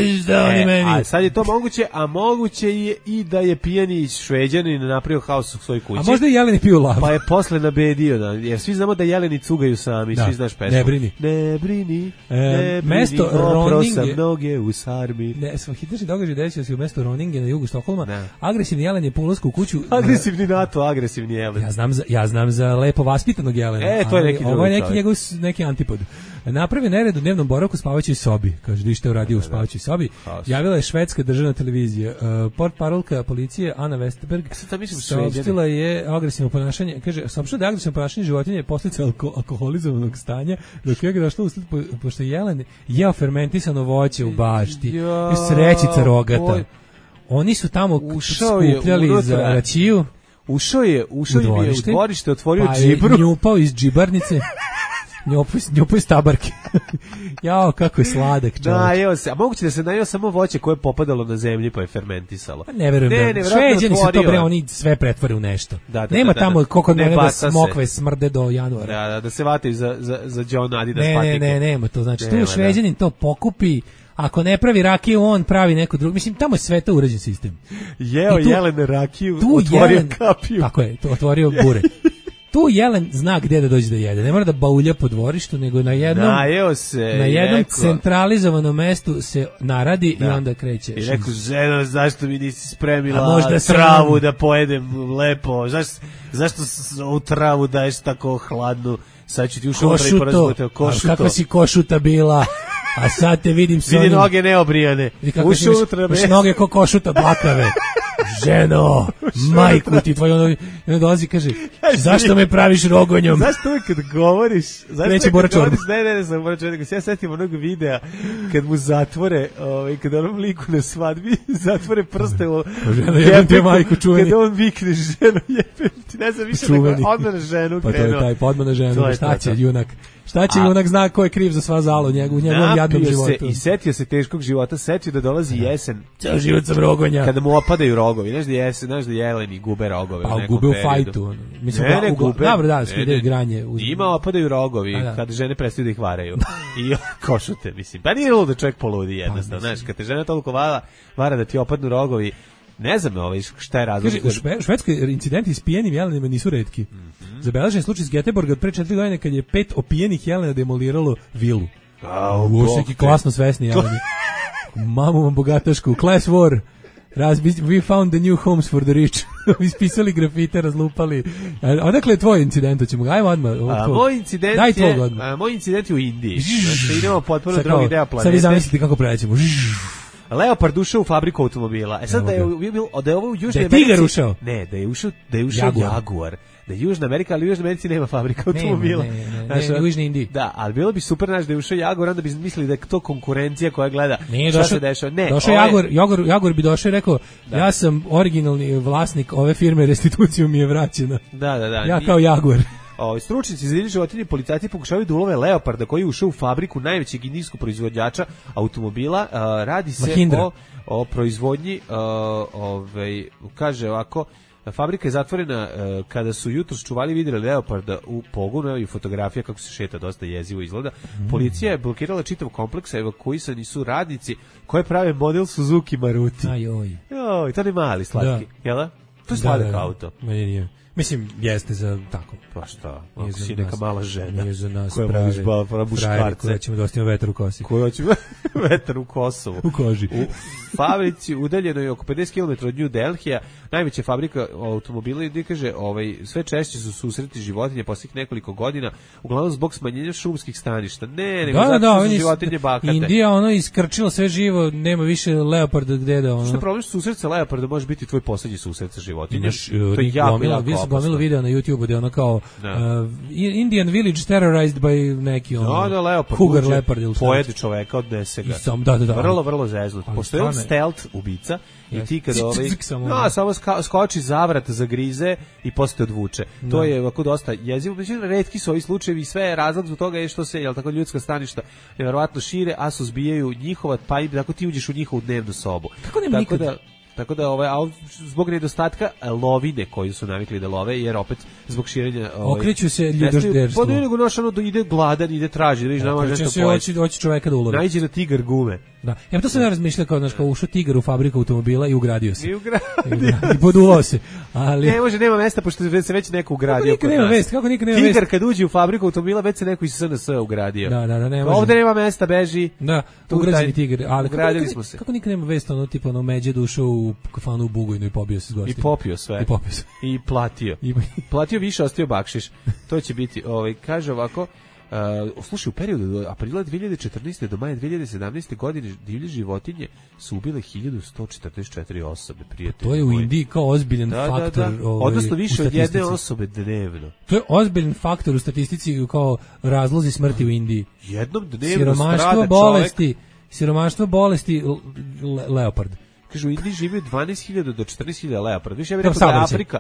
A sad je to moguće, a moguće je i da je pijani Šveđanin napravio haos u svojoj kući. A možda i jeleni piju lavu. Pa je posle nabedio, jer svi znamo da jeleni cugaju sami, svi znaš pesmu. Ne brini. Mesto Roninge. Mnoge u sarmi. Hitnaši događaj desio se u mesto Roninge na jugu Štokholma. Agresivni jelen je po ulasku u kuću. Agresivni NATO, agresivni jelen. Ja znam za lepo vaspitanog jelena. To je neki drugi. Ovo je neki antipod. Napravi nered u dnevnom boravku u spavaćoj sobi. Kaže, di ste uradio u spavaćoj sobi. Javila je švedska državna televizija. Portparolka policije Ana Westerberg saopštila je agresivno ponašanje. Kaže, saopštila da je agresivno ponašanje životinje posljedica alkoholizovanog stanja, dok je došlo usled pošto je jelen jeo fermentisano voće u bašti. Srećica rogata. Oni su tamo skupljali za račiju. Ušao je u dvorište, otvorio džibru. Pa je njupao iz džibarnice. Njupao iz tabarke. Jao, kako je sladak čovjek. Najeo se, a moguće da se najeo samo voće koje je popadalo na zemlji pa je fermentisalo. Pa ne verujem da. Šveđani su to oni sve pretvore u nešto. Nema tamo koliko da smokve smrde do januara. Da se vataju za John Adidas patiku. Ne, nema to. Znači, tu Šveđanin to pokupi. Ako ne pravi rakiju, on pravi neku drugu. Mislim, tamo je sve to uređen sistem. Jeo jelene rakiju, otvorio kapiju. Tako je, to otvorio bure. Tu jelen zna gdje da dođe da jede. Ne mora da baulja po dvorištu, nego na jednom centralizovanom mestu se naradi i onda kreće. I rekao, ženo, zašto mi nisi spremila travu da pojedem lepo? Zašto ovu travu daješ tako hladnu? Sad ću ti ušao i porazvotio košuto. Kakva si košuta bila? A sad te vidim s onim... Vidi noge neobrijane. Uši noge ko košuta dlakave. Ženo, majku ti tvoju. I onda dolazi i kaže, zašto me praviš rogonjom? Zašto uvijek kad govoriš... Neće Bora Čorba. Ne, sam Bora Čorba. Ja setim onog videa kad mu zatvore, kad onom liku na svadbi, zatvore prste u... Ženo, jebem ti majku, čuveni. Kad on vikne, ženo, jebem ti. Ne znam više nego odmah na ženu krenuo. Pa to je taj podmah na ženu. Šta će junak? Šta će junak zna ko je kriv za sva zalo u njegovom jadnom životu. I setio se teškog života, setio da dolazi jesen. Ceo život sam rogonja. Kada mu opadaju rogovi, znaš da jeleni gube rogove u nekom periodu. Gube u fajtu. Ne gube. Dobro, da, skide granje. Ima opadaju rogovi kada žene prestaju da ih varaju. I košute, mislim. Pa nije ludo čovjek poludi jednostavno. Znaš, kad te žena toliko vara da ti opadnu rogovi, ne znam šta je razlog. U Švedskoj incidenti s pijenim jelenima nisu retki. Zabeležen je slučaj iz Göteborga od pre 4 godine kad je 5 opijenih jelena demoliralo vilu. Ovo neki klasno svesni jeleni. Mamu vam bogatašku. Class war. We found the new homes for the rich. ispisali grafite, razlupali. Odakle je tvoj incident? Ajmo odmah. Moj incident je u Indiji. Znači, idemo potpuno drugi deo planete. Sad vi zamislite kako prećemo. Leopard ušao u fabriku automobila. Sad da je ovo u Južnoj Americi... Da je tigar ušao? Ne, da je ušao Jaguar. Da je Južna Amerika, ali u Južnoj Americi nema fabrika automobila. Ne, u Južnoj Indiji. Da, ali bilo bi super da je ušao Jaguar, onda bi mislili da je to konkurencija koja gleda šta se dešava. Ne, došao Jaguar bi došao i rekao, ja sam originalni vlasnik ove firme, restituciju mi je vraćena. Da. Ja kao Jaguar. Stručnjaci za divlje životinje i policajci pokušavaju da ulove leoparda koji je ušao u fabriku najvećeg indijskog proizvođača automobila. Radi se o proizvodnji, kaže ovako, fabrika je zatvorena kada su jutros čuvali vidjeli leoparda u pogonu i fotografija kako se šeta, dosta jezivo izgleda. Policija je blokirala čitav kompleks, evakuisani su radnici koje prave model Suzuki Maruti. Joj, to ne mali slatki, jel da? To je sladak auto. Meni nije. Mislim, jeste za tako. Pa šta, ako si neka mala žena nije za nas koja voliš muškarce. Koja ćemo da ostavimo vetar u kosi. Koja ćemo vetar u Kosovu. U koži. U fabrici udaljenoj oko 50 km od New Delhija, najveća fabrika automobila, gdje kaže, sve češće su susreti životinje posljednjih nekoliko godina, uglavnom zbog smanjenja šumskih staništa. Nego zato su životinje bakate. Indija iskrčila sve živo, nema više leoparda gde da Što je problem što susret sa leoparda može biti tvoj poslednji susret sa životinjem. To je jako gomilo video na YouTubeu gde ono kao Indian village terrorized by neki cougar leopard ili pojede čoveka, odnese ga. Vrlo zeznuto. Pošto je on stealth ubica i ti kada samo skoči zavrat, zagrize i posle odvuče. To je ovako dosta jezivo. Međutim, retki su ovi slučajevi i sve razlog zbog toga je što se tako ljudska staništa nevjerovatno šire, a suzbijaju njihova, pa i tako ti uđeš u njihovu dnevnu sobu. Kako nema nikada? Tako da zbog nedostatka lovine koju su navikli da love, jer opet zbog širenja okreću se ljudožderstvu. Pa nego ide gladan, ide traži, vidiš, nama nešto pojesti. Hoće čoveka da ulovi. Naiđe na tigar gume. Da. Ja to sam ja razmišljao kao ušao tigar u fabriku automobila i ugradio se. I poduvao se. Ali ne može, nema mesta pošto se već neko ugradio. Kako nema vest? Tigar kad uđe u fabriku automobila već se neko iz SNS ugradio. Da, ne može. Ovde nema mesta, beži. Da, ugrađeni tigar, ali ugradili smo se. Kako nikad nema vest, tipa Međe došao u kafanu u Bugojnu i pobio se s gostima. I popio sve. I platio. Platio više, ostio bakšiš. To će biti, kaže ovako, slušaj, u periodu od aprila 2014. do maja 2017. godine divlje životinje su ubile 1144 osobe, prijatelji. To je u Indiji kao ozbiljan faktor. Odnosno više od jedne osobe dnevno. To je ozbiljan faktor u statistici kao razlozi smrti u Indiji. Jednom dnevno strada čovjek. Siromaštvo, bolesti, leopard. Kažu, u Indiji živi 12.000 do 14.000 leoparda. Više, ja bih rekao da je Afrika.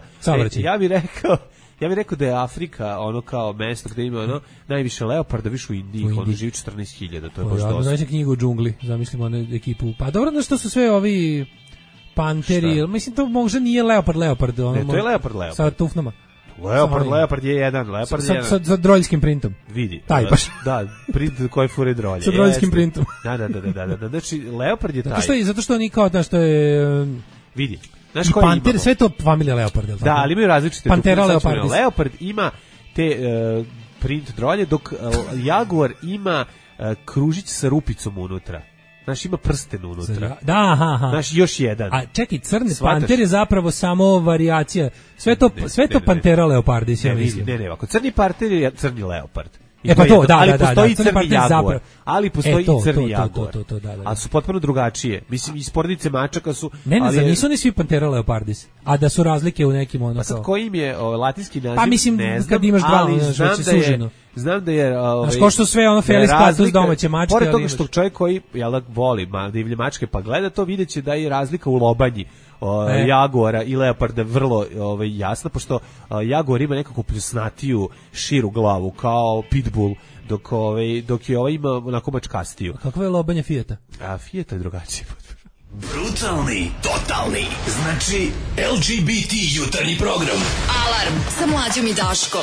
Ja bih rekao da je Afrika kao mesto gde ima najviše leoparda, više u Indiji, živi 14.000, to je baš dosta. Znači knjigu u džungli, zamislimo ekipu. Pa dobro, što su sve ovi panteri, mislim to možda nije leopard. Ne, to je leopard. Sa tufnama. Leopard je jedan. Sa droljskim printom. Vidi. Taj baš. Da, print koji fure drolje. Sa droljskim printom. Da. Znači, leopard je taj. Zato što oni kao što je... Vidi. Znaš koji imamo? Sve to familija leoparda. Da, ali imaju različite. Pantera leopardis. Leopard ima te print drolje, dok Jaguar ima kružić sa rupicom unutra. Znaš, ima prsten unutra. Da, aha. Znaš, još jedan. A čekaj, crni panter je zapravo samo varijacija. Sve to pantera leopardis, ja mislim. Ne, ovako. Crni panter je crni leopard. Pa to, ali postoji crni jaguar. Ali postoji i crni jaguar. Ali su potpuno drugačije. Mislim, iz porodice mačaka su... Ne, nisu ni svi pantera leopardis. A da su razlike u nekim Pa sad kojim je latinski naziv, pa mislim, ne znam, kad imaš dva, suženo. Znam da je... Znaš, ko što sve Felis Patus domaće mačke... Pored toga što čovjek koji voli divlje mačke pa gleda to, vidjet će da je razlika u lobanji jaguara i leoparda vrlo jasna, pošto jaguar ima nekako pljusnatiju, širu glavu, kao pitbull, dok je ima onako mačkastiju. A kakva je lobanje Fijata? A Fijata je drugačije. Brutalni, totalni, znači LGBT jutarnji program. Alarm sa Mlađom i Daškom.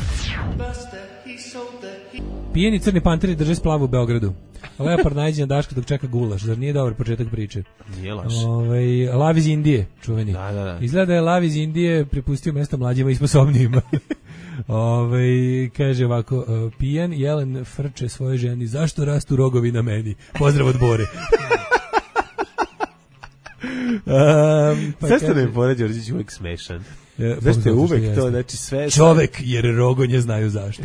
Pijeni crni panteri drže splavu u Beogradu. Leopard najđe na Daška dok čeka gulaš, zar nije dobar početak priče? Nije laš. Lav iz Indije, čuveni. Da. Izgleda je Lav iz Indije prepustio mjesto mlađima i sposobnijima. Kaže ovako, pijan jelen frče svoje ženi, zašto rastu rogovi na meni? Pozdrav od Bore. Zašto ne Bora Đorđević uvek smešan? Zašto je uvek to, znači sve... Čovek, jer rogonje znaju zašto.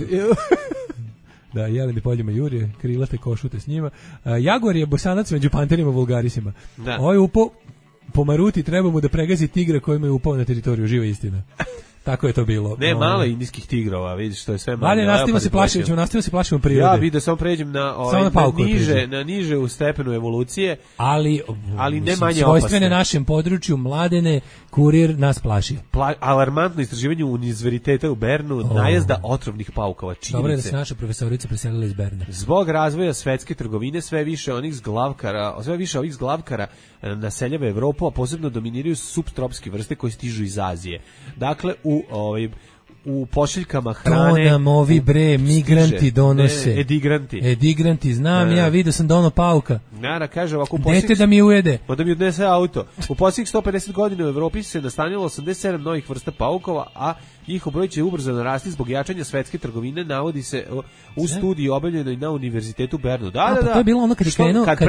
Da, jeleni poljima jurije, krilate košute s njima. Jaguar je bosanac među panterima vulgarisima. Ovo je upao po Maruti, treba mu da pregazi tigra kojima je upao na teritoriju, živa istina. Tako je to bilo. Ne, malo indijskih tigrova, vidiš, to je sve manje. Ali nastavimo se plašimo prirode. Ja bih da samo pređem na niže u stepenu evolucije, ali ne manje opasne. Svojstvene našem području, Mladene, Kurir nas plaši. Alarmantno istraživanje univerziteta u Bernu, najezda otrovnih paukova, činjenice. Dobro je da se naša profesorica preselila iz Berna. Zbog razvoja svetske trgovine sve više ovih zglavkara naseljava Evropu, a posebno dominiraju suptropske vrste koje stižu iz Azije. Dakle, u pošiljkama hrane... To nam ovi migranti donose. Edigranti, znam ja, vidio sam dono pauka. Nara kaže ovako... Dete da mi ujede. Pa da mi odnese auto. U posljednjih 150 godina u Evropi se nastanilo 87 novih vrsta paukova, a njihov broj će ubrzano rasti zbog jačanja svetske trgovine, navodi se u studiji objavljenoj na Univerzitetu Bernu. Da. To je bilo ono kad je krenuo... Kad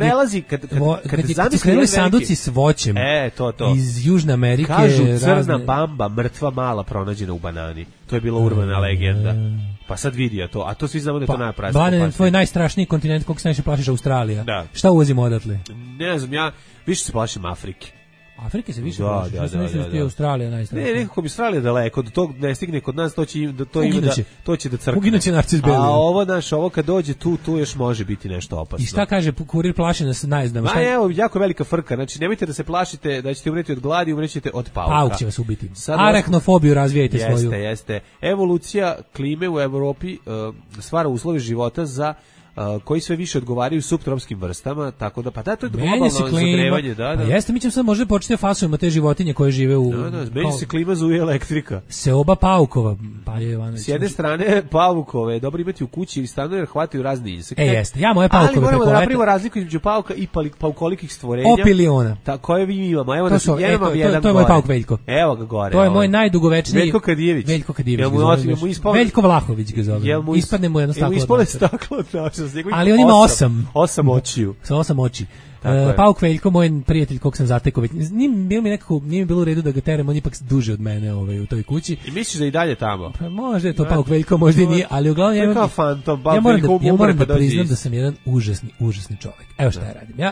su krenuli sanduci s voćem iz Južne Amerike... Kažu crna bamba, mrtva mala, pronađena u banani. To je bila urbana legenda. Pa sad vidio to, a to svi znamo da je to najprasnije. Mladen, tvoj najstrašniji kontinent, kog se najviše plašiš, Australija. Da. Šta uvozimo odatle? Ne znam, ja više se plašim Afrike. Afrike se više plašiš? Ja sam mislio da je Australija najstrašnija. Ne, nekako bi Australija daleko, do tog ne stigne kod nas, to će da crkne. Uginuće Narcis Beli. A ovo kad dođe tu još može biti nešto opasno. I šta kaže, Kurir plaši nas najezdama? Evo, jako velika frka, znači nemojte da se plašite da ćete umreti od gladi, umrećete od pauka. Pauk će vas ubiti. Arachnofobiju razvijajte svoju. Jeste. Evolucija klime u Evropi stvara uslove života za koji sve više odgovaraju suptropskim vrstama, tako da to je globalno zagrevanje, da. Pa jeste, mi ćemo sad možda početi fasujemo te životinje koje žive u... Menja se klima, zuje elektrika. Seoba paukova, Palje Jovanović. S jedne strane paukove, dobro imati u kući ili stanu jer hvataju razne insekte. Jeste, ja moje paukove preko leta... Ali moramo da napravimo razliku između pauka i paukolikih stvorenja. Opiliona. Koje vi imamo, evo to je moj pauk Veljko. Evo ga gore. To je moj najdugovečniji... Veljko Kadijević. Veljko Vlahović ga zove. Ispadne mu jedno staklo. Ali on ima 8 očiju. Sa 8 oči. Pauk Veljko, moj prijatelj kog sam zatekao, nije mi bilo u redu da ga terem, on ipak duže od mene u toj kući. I misliš da i dalje tamo? Pa možda je to Pauk Veljko, možda i nije, ali uglavnom ja moram da priznam da sam jedan užasni čovjek. Evo šta ja radim.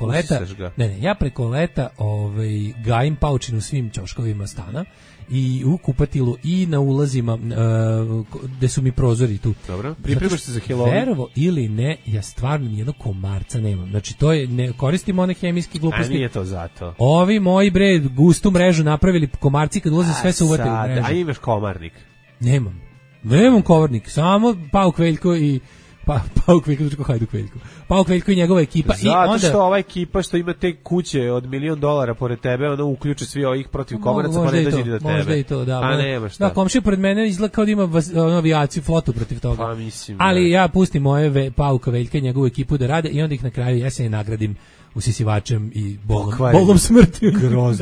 Ja preko leta gajim paučinu u svim ćoškovima stana i u kupatilu i na ulazima gde su mi prozori tu. Dobro, pripremaš se za Halloween. Verovo ili ne, ja stvarno nijednog komarca nemam. Znači to je, ne koristim one hemijske gluposti. A nije to zato. Ovi moji gustu mrežu napravili, komarci kad ulaze sve se uvate u mrežu. A imaš komarnik? Nemam komarnik, samo Pauk Veljko i Pauk Veljko, Hajduk Veljko. Pauk Veljko i njegova ekipa. Zato što ova ekipa što ima te kuće od $1.000.000 pored tebe, ono uključe svi ovih protiv komaraca, pa ne dođe do tebe. Možda i to, da. A nema šta. Da, komšija pored mene izgleda kao da ima avijaciju, flotu protiv toga. Pa mislim. Ali ja pustim moje Pauka Veljka i njegovu ekipu da rade i onda ih na kraju ja se nagradim usisivačem i bolom smrti.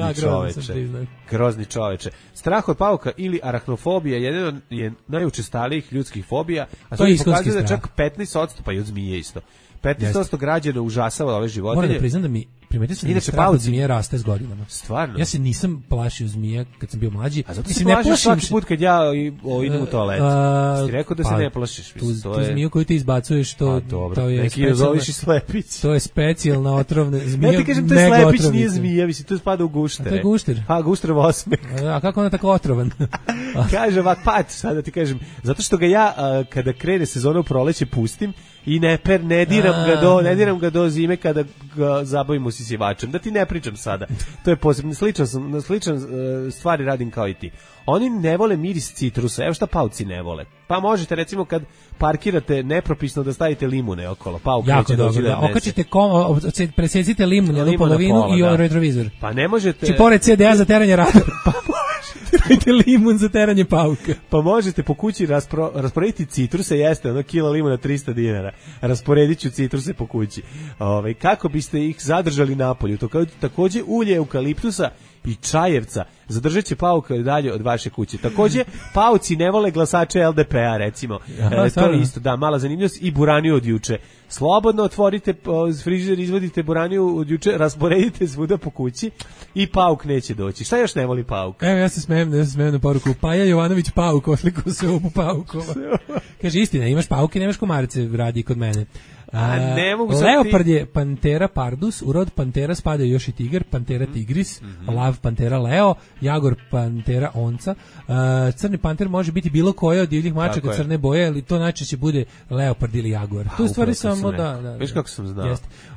Grozni čoveče. Strah od pauka ili arachnofobija jedan je najučestalijih ljudskih fobija, a to pokazuje da čak 15%, pa i od zmije isto. 15% građana užasava ove životinje. Moram da priznam da mi primetio sam da strah od zmije raste s godinama. Stvarno? Ja se nisam plašio zmija kad sam bio mlađi. A zato se plašiš svaki put kad ja idem u toalet. Ti rekao da se ne plašiš. Tu zmiju koju ti izbacuješ, to je neki zoveš i slepić. To je specijalna otrovna zmija. Ja ti kažem, to je slepić, nije zmija, mislim, to spada u guštere. A to je gušter? Pa, gušterov osmeh. A kako ona tako otrovan? Kaže ovak, sada ti kažem, zato što ga ja, kada krene sezona u proleće, pustim i ne diram ga do zime kada ga zabavim usisivačem. Da ti ne pričam sada. To je posebno, sličan stvari radim kao i ti. Oni ne vole miris citrusa. Evo šta pauci ne vole. Pa možete recimo kad parkirate nepropisno da stavite limune okolo. Pauk neće doći da okačite, presecite limun, jednu polovinu i retrovizor. Pa ne možete... Či pored CDA za teranje radara. Pa možete limun za teranje pauka. Pa možete po kući rasporediti citruse, jeste, ono kilo limuna $300. Rasporedit ću citruse po kući. Kako biste ih zadržali napolju? To takođe ulje eukaliptusa i Čajevca, zadržat će pauk dalje od vaše kuće. Takođe, pauci ne vole glasače LDP-a, recimo. To je isto, da, mala zanimljivost. I buraniju od juče. Slobodno otvorite frižider, izvodite buraniju od juče, rasporedite svuda po kući i pauk neće doći. Šta još ne voli pauk? Evo, ja se smijem na poruku. Paja Jovanović pauk, oslikao se u paukova. Kaže, istina, imaš pauke, nemaš komarice, radi kod mene. Ne mogu Leopard je Pantera pardus, u rod Pantera spadaju još i tigar, Pantera tigris, lav Pantera leo, jagor Pantera onca. Crni panter može biti bilo koja od divljih mačaka crne boje, ali to najčešće bude Leopard ili jagor. Tu u stvari samo da. Viš kako sam znao.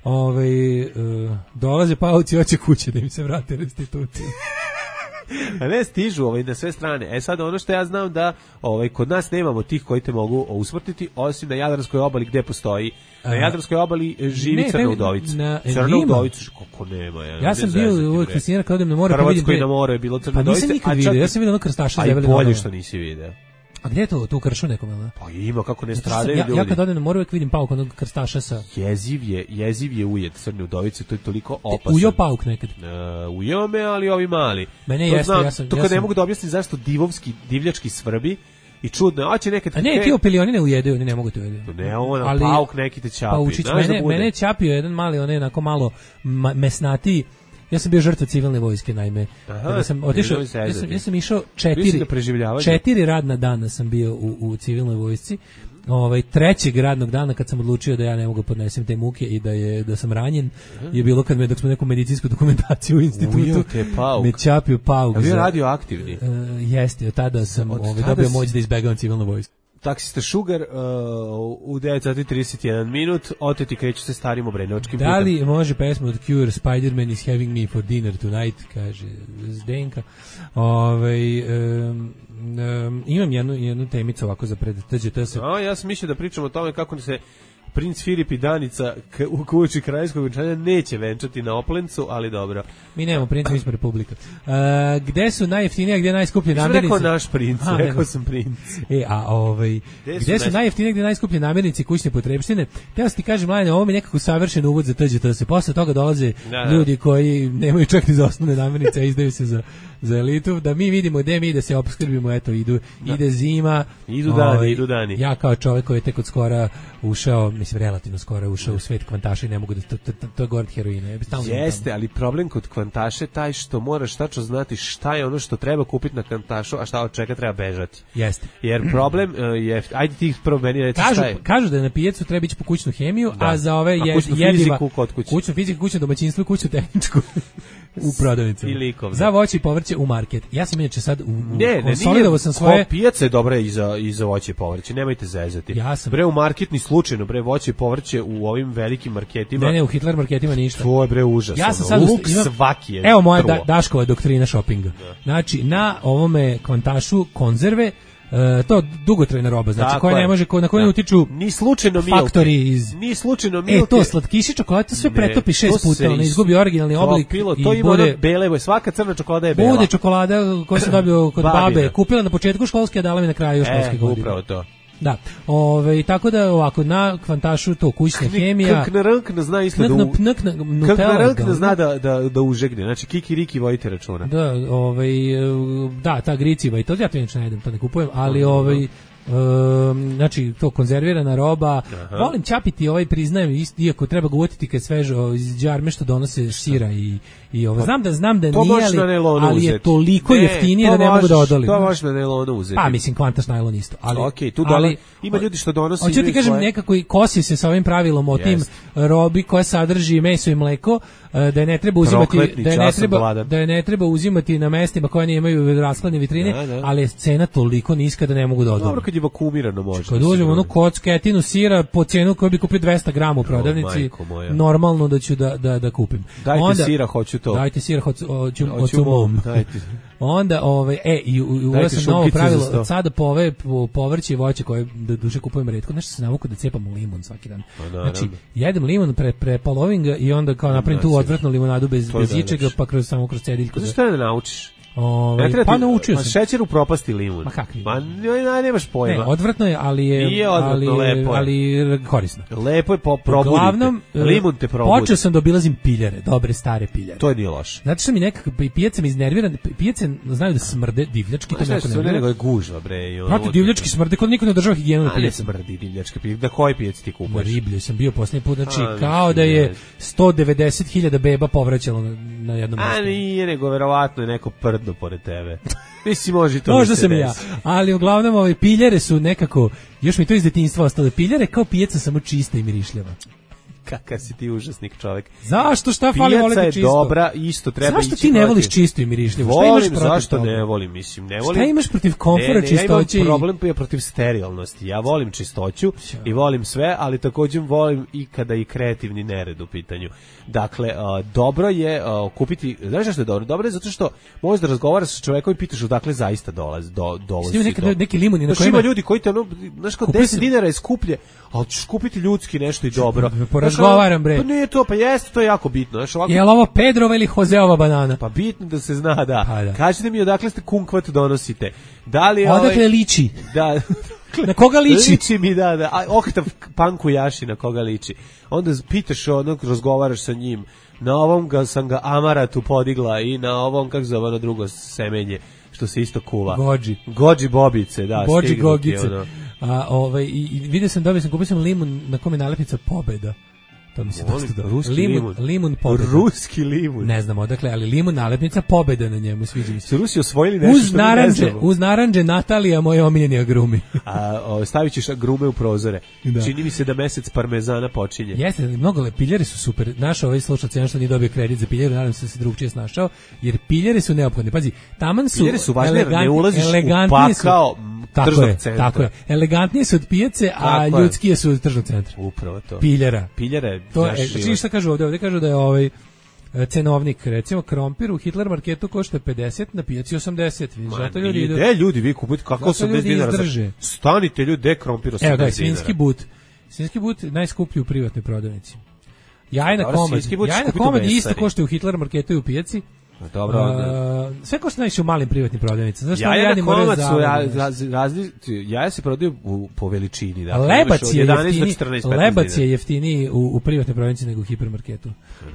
Dolaze pauci, hoće kuće da im se vrate restitucije. A ne stižu na sve strane. Sad ono što ja znam da kod nas nemamo tih koji te mogu usmrtiti, osim na Jadranskoj obali gde postoji. Na Jadranskoj obali živi Crna udovica. Crna udovica, kako nema. Ja sam bio uvijek fasciniran kad odem na more. Hrvatskoj na more je bilo Crna udovica. Pa nisam nikad vidio, ja sam vidio ono krstaša debeli. A i bolje što nisi vidio. A gde je to? Tu u Kršu nekom, ili? Pa ima, kako ne stradaju ljudi. Ja kad odem na more uvijek vidim pauk onog krstaša sa... Jeziv je ujed Crne udovice, to je toliko opasan. Ujeo pauk nekad? Ujeo me, ali ovi mali. Mene jeste, ja sam... To kad ne mogu da objasnim zašto divljački svrbi i čudno, a će nekad... A ne, ti opilioni ne ujedaju, oni ne mogu te ujedaju. Ne, pauk neki te čapi. Paučić, mene je čapio jedan mali, onaj onako malo mesnatiji. Ja sam bio žrtva civilne vojske, naime. Kada sam otišao, ja sam išao 4 radna dana sam bio u civilnoj vojsci. Trećeg radnog dana kad sam odlučio da ja ne mogu podnesem te muke i da sam ranjen, je bilo dok smo neku medicinsku dokumentaciju u institutu. Me čapio pauk. A bio radioaktivni? Jeste, od tada sam dobio moć da izbegavam civilnu vojsku. Taksista Šugar u 9:31 minut oteti kreću se starim obrenovačkim putem. Da li može pesma od Cure Spider-Man is having me for dinner tonight, kaže Zdenka. Imam jednu temicu ovako za pred TGT. Ja sam mislio da pričam o tome kako se princ Filip i Danica u kući kraljevskog venčanja neće venčati na Oplencu, ali dobro. Mi nemamo princa, mi smo republika. Gde su najjeftinije, gde najskuplje namirnice? Nisam rekao naš princ, rekao sam princ. Gde su najjeftinije, gde najskuplje namirnice i kućne potrebštine? Teo sam ti kažem, Mladene, ovo mi je nekako savršen uvod za TGT. Posle toga dolaze ljudi koji nemaju čak ni za osnovne namirnice, a izdaju se za elitu, da mi vidimo gde mi da se opskrbimo, eto, ide zima. Idu dani. Ja kao čovjek koji je tek od skora ušao, mislim relativno skoro ušao u svet kvantaša i ne mogu da to je gore od heroina. Jeste, ali problem kod kvantaše taj što moraš tačno znati šta je ono što treba kupiti na kvantašu, a šta od čega treba bežati. Jeste. Jer problem je, ajde ti prvo meni reći šta je. Kažu da na pijacu treba ići po kućnu hemiju, a za ove kućnu fiziku, kućno domaćinstvo i kućnu tehničku u prodavnici. Za voće i povrće u market. Ja sam inače sad konsolidovao sam svoje... Pijaca je dobra i za voće i povrće, nemojte zezati. Bre, u market ni slučajno, bre, voće i povrće u ovim velikim marketima. Ne, u Hitler marketima ništa. To je, bre, užas. Ja sam sad svaki je. Evo moja Daškova doktrina shoppinga. Znači, na ovome kvantašu konzerve, to dugotrajna roba, znači koja ne može, na koju ne utiču ni slučajno faktori iz... Ni slučajno milke. To slatkiši čokolade, to sve pretopi 6 puta, ona izgubi originalni oblik i bude... bele, svaka crna čokolada je bela. Bude čokolada koju sam dobio kod babe, kupila na početku školske, a dala mi na kraju školske godine. Upravo to. Da, tako da ovako na kvantašu to kućna hemija. Knrnkna zna isto da zna da užegne, znači kikiriki vodite računa. Da, ta griciva i to ja to inače ne jedem, to ne kupujem, ali znači to konzervirana roba. Volim čapiti, priznajem, iako treba ga uvotiti kad svežo iz džarme što donose sira i znam da nije, ali je toliko jeftinije da ne mogu da odolim. To možeš na nailonu uzeti. Pa mislim kvantaš nailon isto. Ima ljudi što donose. Hoću ti kažem, nekako i kosi se sa ovim pravilom o tim robi koja sadrži meso i mleko, da je ne treba uzimati, da je ne treba uzimati na mestima koja nemaju rashladne vitrine, ali je cena toliko niska da ne mogu da odolim. Dobro, kad je vakuumirano može. Kad uzmem onu kocketinu sira po cenu koju bi kupio 200 grama u prodavnici, normalno da ću da kupim. Dajte sira, hoću to. Dajte sira, hoću mom. Onda, i uveo sam novo pravilo, od sada po povrće i voće koje do duše kupujem retko, nešto se navuku da cepam limun svaki dan. Znači, jedem limun, prepolovim ga i onda kao napravim tu odvratnu limonadu bez ičega, pa samo kroz cediljku. Zašto ne naučiš? Pa naučio sam. Šećer u propasti limun. Ma kakvi? Ma nemaš pojma. Ne, odvratno je, ali je... Nije odvratno, lepo je. Ali korisno. Lepo je, probudite. Uglavnom, limun te probudi. Počeo sam da obilazim piljare, dobre stare piljare. To je nije loše. Znate što mi nekako, pijace me iznervira, pijace znaju da smrde divljački, to nekako nervira. Nego je gužva, bre. Proti divljački smrde, kod niko ne održava higijenu na pijaci. A ne smrdi divljački, da koji pijac ti kupuješ? Na riblju sam bio posljednji put, znači kao da je 190.000 beba povraćalo na jednom mjestu. A nije, nego verovatno je neko prdno pored tebe. Mislim, može to možda sam ja, ali uglavnom piljare su nekako, još mi to iz detinjstva ostale, piljare kao pijaca samo čista i mirišljava. Kakav si ti užasnik čovjek. Zašto, šta fali voliti čisto? Pijaca je dobra, isto treba ići. Zašto ti ne voliš čisto i mirišljivo? Volim, zašto toga? Ne volim, mislim, ne volim. Šta imaš protiv komfora, čistoće? Ja imam problem protiv sterilnosti. Ja volim čistoću i volim sve, ali također volim i kada i kreativni nered u pitanju. Dakle, dobro je kupiti, znaš što je dobro? Dobro je zato što možeš da razgovaraš sa čovekom i pitaš odakle zaista dolazi to. Neki limuni na kojima... Ima ljudi koji te, znaš kao 10 dinara je skuplje, ali ćeš kupiti ljudski nešto i dobro. Porazgovaram, bre. Pa nije to, pa jeste, to je jako bitno. Znaš, ovako... Je li ovo Pedrova ili Joseova banana? Pa bitno da se zna, da. Pa, da. Kažete mi odakle ste kumkvat donosite. Da li odakle liči? Da. Na koga liči? Liči mi, da. Oktav Panku Jaši, na koga liči. Onda pitaš onog, razgovaraš sa njim. Na ovom sam ga amaratu podigla i na ovom, kako zove ono drugo semenje, što se isto kuva. Gođi bobice, da. Gođi gogice. I vidio sam, kupio sam limun na kome je nalepnica Pobeda. To mi se dosta dobro. Limun Pobeda. Ruski limun. Ne znam odakle, ali limun nalepnica Pobeda na njemu, sviđa mi se. Su Rusi osvojili nešto što mi ne znamo. Uz naranđe Natalija, moj omiljeni agrumi. Stavit ćeš agrume u prozore. Da. Čini mi se da mesec parmezana počinje. Jeste, mnogo piljare su super. Naš ovaj slušalac što nije dobio kredit za piljaru, nadam se da se drugčije snašao, jer piljare su neophodne. Pazi, taman su piljare su važne, ne ulaziš u pakao tržnog centra. Tako je. Elegantnije su od pijace, a ljudskije su od tržnog centra. Upravo to. Piljara. To je, šta kažu ovdje? Ovdje kažu da je cenovnik, recimo krompir u Hitler marketu košta 50, na pijaci 80. Zato ljudi idu. Ljudi, vi kupujete kako 80 dinara. Stanite ljudi, de krompir 80 dinara. Evo da, svinjski but najskuplji u privatnoj prodavnici. Jajna komad isto košta u Hitler marketu i u pijaci. Dobro, sve košta najviše u malim privatnim prodavnicama. Jaja na komad su različiti. Jaja se prodaju po veličini. Dakle, lebac je jeftiniji u privatnoj prodavnici nego u hipermarketu.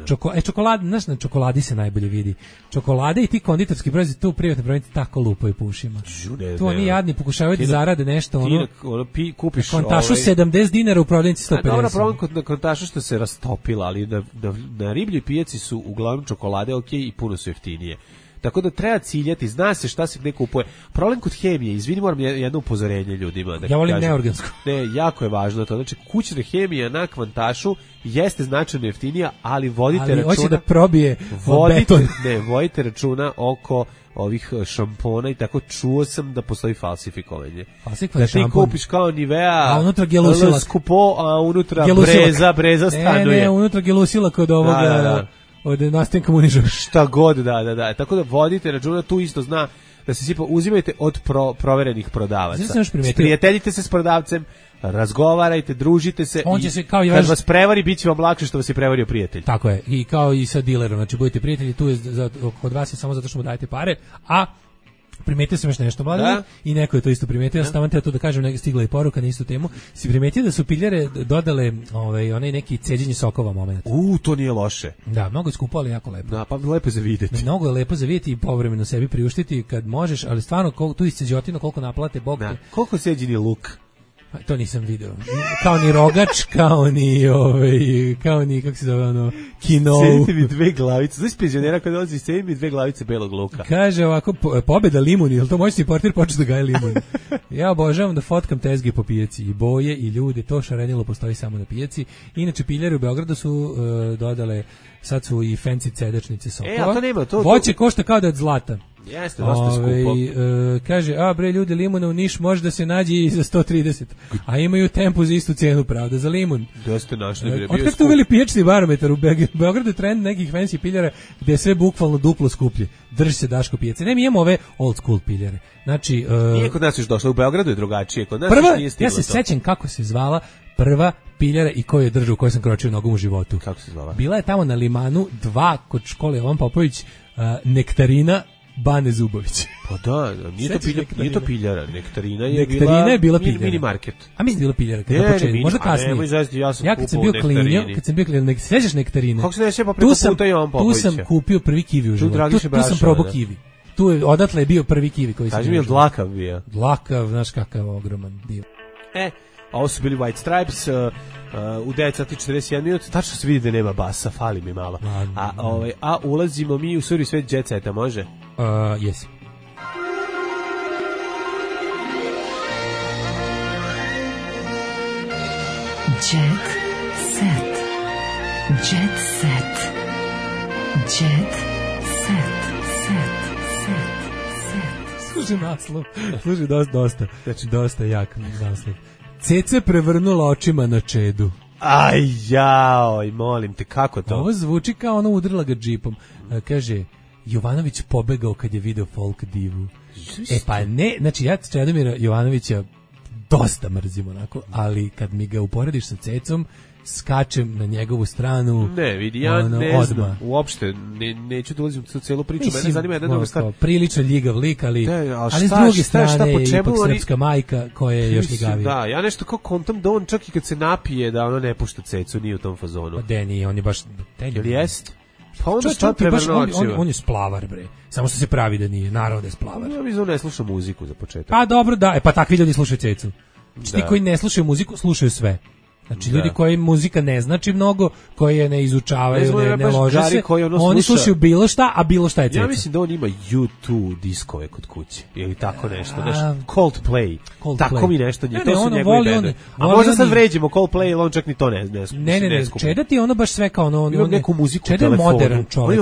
Na čokoladi se najbolje vidi. Čokolade i ti konditorski proizvodi tu u privatnoj prodavnici tako lupaju po ušima. Tu oni jadni pokušavaju da zarade nešto. Kupiš kontašu 70 dinara u prodavnici 150. Dobro, problem kod kontašu što se rastopila, ali na ribljoj pijaci su uglavnom čokolade i puno su jeftinije. Tako da treba ciljati, zna se šta se gde kupuje. Problem kod hemije, izvini, moram jedno upozorenje ljudima. Ja volim neorgansku. Ne, jako je važno to. Znači, kućna hemija na kvantašu jeste značajno jeftinija, ali vodite računa... hoće da probije beton. Ne, vodite računa oko ovih šampona i tako. Čuo sam da postoji falsifikovanje. Da ti kupiš kao Nivea, a unutra gelusilak. Skupo, a unutra breza stanuje. Ne, unutra gelusilak od ovoga... od nastanka muniža. Šta god, da. Tako da vodite računa, tu isto zna da se svi uzimajte od proverenih prodavaca. Prijateljite se s prodavcem, razgovarajte, družite se. On će se kao i kad vas prevari, bit će vam lakše što vas je prevario prijatelj. Tako je, i kao i sa dilerom, znači budete prijatelji, tu je kod vas je samo zato što mu dajete pare, a primetio sam još nešto, mladine, i neko je to isto primetio, ja sam tamo to da kažem, stigla i poruka na istu temu. Si primetio da su piljare dodale onaj neki ceđenje sokova moment? To nije loše. Da, mnogo je skupo, ali jako lepo. Da, pa lepo za vidjeti. Mnogo je lepo za vidjeti i povremeno sebi priuštiti kad možeš, ali stvarno tu isceđotino koliko naplate Bog. Koliko ceđeni luk? To nisam video. Kao ni rogač, kao ni kako se zove ono, kino. Sjedite mi dve glavice. Znaš penzionera kad dolazi, sjedite mi dve glavice belog luka. Kaže ovako, pobeda limun, jel to moćni portir počeo da gaje limun? Ja obožavam da fotkam tezge po pijaci, i boje i ljude, to šarenilo postoji samo na pijaci. Inače piljare u Beogradu su dodale, sad su i fancy cedačnice sokova. A to nema, voće košta kao da je od zlata. Jeste, dosta skupo. Kaže, bre, ljudi, limuna u Niš može da se nađe i za 130, a imaju tempu za istu cijenu, pravda, za limun. Da ste našli, od kako tu uveli pijačni barometar u Beogradu je trend nekih fancy piljara gde je sve bukvalno duplo skuplje. Drži se Daško pijace. Ne, mi imamo ove old school piljare. Znači, nije kod nas još došlo, u Beogradu je drugačije, kod nas nije stiglo. Ja se sećam kako se zvala prva piljara i koju je držao, u kojoj sam kročio nogom u životu. Kako se zvala? Bila je tamo na Limanu 2 kod škole Jovan Popović, nektarina Bane Zubović. Pa da, nije to piljara, nektarina je bila piljara. Mini market. A mislim da je bila piljara kada počeli, možda kasnije. Ja kad sam bio klinio, sećaš nektarine? Kako se ne sjeća pa preko puta Jovan Popovića? Tu sam kupio prvi kivi u životu. Tu sam probao kivi. Odatle je bio prvi kivi koji sam. Kaži mi je dlakav bio. Dlakav, znaš kakav ogroman bio. Ovo su bili White Stripes u 9:41 minuta. Tačno se vidi da nema basa, fali mi malo. A ulazimo mi u suri svet Jet Seta, može? Jesi. Jet Set. Jet Set. Jet Set. Služi naslov. Služi dosta jak naslov. Ceca prevrnula očima na Čedu. Aj, jao, molim te, kako to? Ovo zvuči kao ono udrla ga džipom. Kaže, Jovanović pobegao kad je video folk divu. Pa ne, znači ja Čedomira Jovanovića dosta mrzim onako, ali kad mi ga uporediš sa Cecom, skačem na njegovu stranu. Ne, vidi, ja ne znam, uopšte, neću da ulazim u celu priču, mene zanima jedna druga stvar. Prilično ljigav lik, ali s druge strane je ipak srpska majka koja je još ljigavija. Da, ja nešto kao kontam da on čak i kad se napije, da ono ne pušta Cecu, nije u tom fazonu. Pa de, nije, on je baš... Ili jest? Pa onda šta prevrno očima? On je splavar, bre. Samo što se pravi da nije, naravno da je splavar. Ja mislim da ne sluša muziku za početak. Pa dobro, da, pa takvi ljudi slušaju Cecu. Ti koji ne slušaju muziku, slušaju sve. Znači ljudi koji muzika ne znači mnogo, koji je ne izučavaju, ne lože se, oni slušaju bilo šta, a bilo šta je Ceca. Ja mislim da on ima U2 diskove kod kuće, ili tako nešto, Coldplay, tako mi nešto, to su njegovi bende. A možda sad vređemo Coldplay, ili on čak ni to ne skupi. Ne, Čeda ti je ono baš sve kao ono, ima neku muziku u telefonu. Čeda je modern čovjek,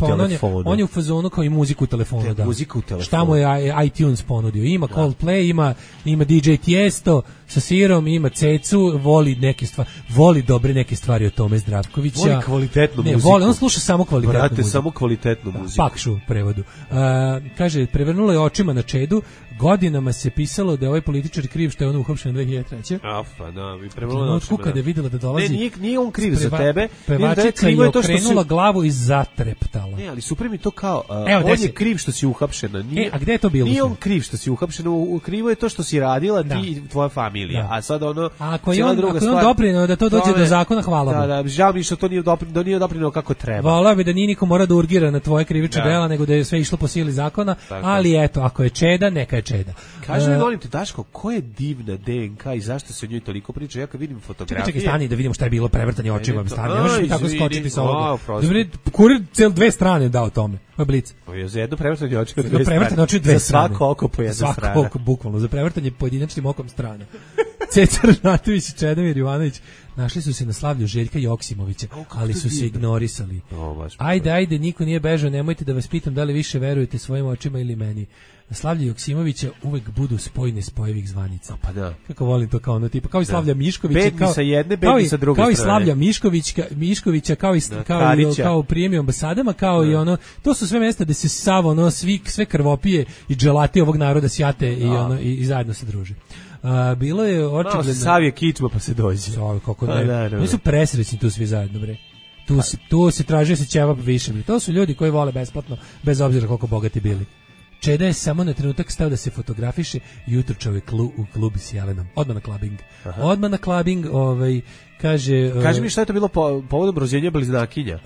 on je u fazonu kao i muziku u telefonu. Šta mu je iTunes ponudio, ima Coldplay, ima DJ Tiesto sa sirom, ima Cecu, voli neke stvari, voli dobre neke stvari od Tome Zdravkovića. Voli kvalitetnu muziku. Voli, on sluša samo kvalitetnu muziku. Brate, samo kvalitetnu muziku. Pakšu u prevodu. Kaže, prevrnulo je očima na Čedu, godinama se pisalo da je ovaj političar kriv što je on uhapšen 2003. Pa da, bi prevrnulo na očima. Kada je videla da dolazi... Ne, nije on kriv za tebe. Pevačica je okrenula glavu i zatreptala. Ne, ali super mi to kao, on je kriv što si uhapšena. A gde je to bilo? Nije on kriv što si uhapšena, krivo je to što si radila ti i tvoja familija. A sad ono... Ako je on doprineo da to dođe do zakona, hvala. Da, žao mi što to nije doprineo kako treba. Volao bi da nije niko mora da urgira na tvoje krivične dela, nego da je sve išlo po sili zakona, ali eto, ako je Čeda, neka je Čeda. Kaži mi, molim te, Daško, ko je divna DNK i zašto se o njoj toliko priča? Ja kad vidim fotografije... Čekaj, stani da vidimo šta je bilo prevrtanje očima. Ne možeš mi tako skočiti sa ovoga. Kurir dve strane dao tome. Ovo je Blic. Za jedno prevrtanje očima dve strane. Za svako oko po jedna strana. Svako oko, bukvalno. Za prevrtanje pojedinačnim okom strana. Ceca Ražnatović i Čedomir Jovanović našli su se na slavlju Željka Joksimovića, ali su se ignorisali. Ajde, niko nije bežao, nemojte da vas pitam da li više verujete svojim očima ili meni. Na slavlju Joksimovića uvek budu spojne spojevih zvanica. Pa da. Kako volim to kao ono tipa, kao i Slavlja Miškovića, bedni sa jedne, bedni sa druge strane. Kao i Slavlja Miškovića, kao prijemi ambasadama, kao i ono, to su sve mjesta gde se sav ono, sve krvopije i dželati ovog naroda sjate i zajedno se druže. Bilo je očigledno... Savje kičma pa se dođe. Kako ne. Oni su presrećni tu svi zajedno, bre. Tu se tražio se ćevap više, bre. To su ljudi koji vole besplatno, bez obzira koliko bogati bili. Čeda je samo na trenutak stao da se fotografiše i utrčao je u klub s Jelenom. Odmah na klabing, kaže... Kaži mi šta je to bilo povodom rođenja bliznakinja?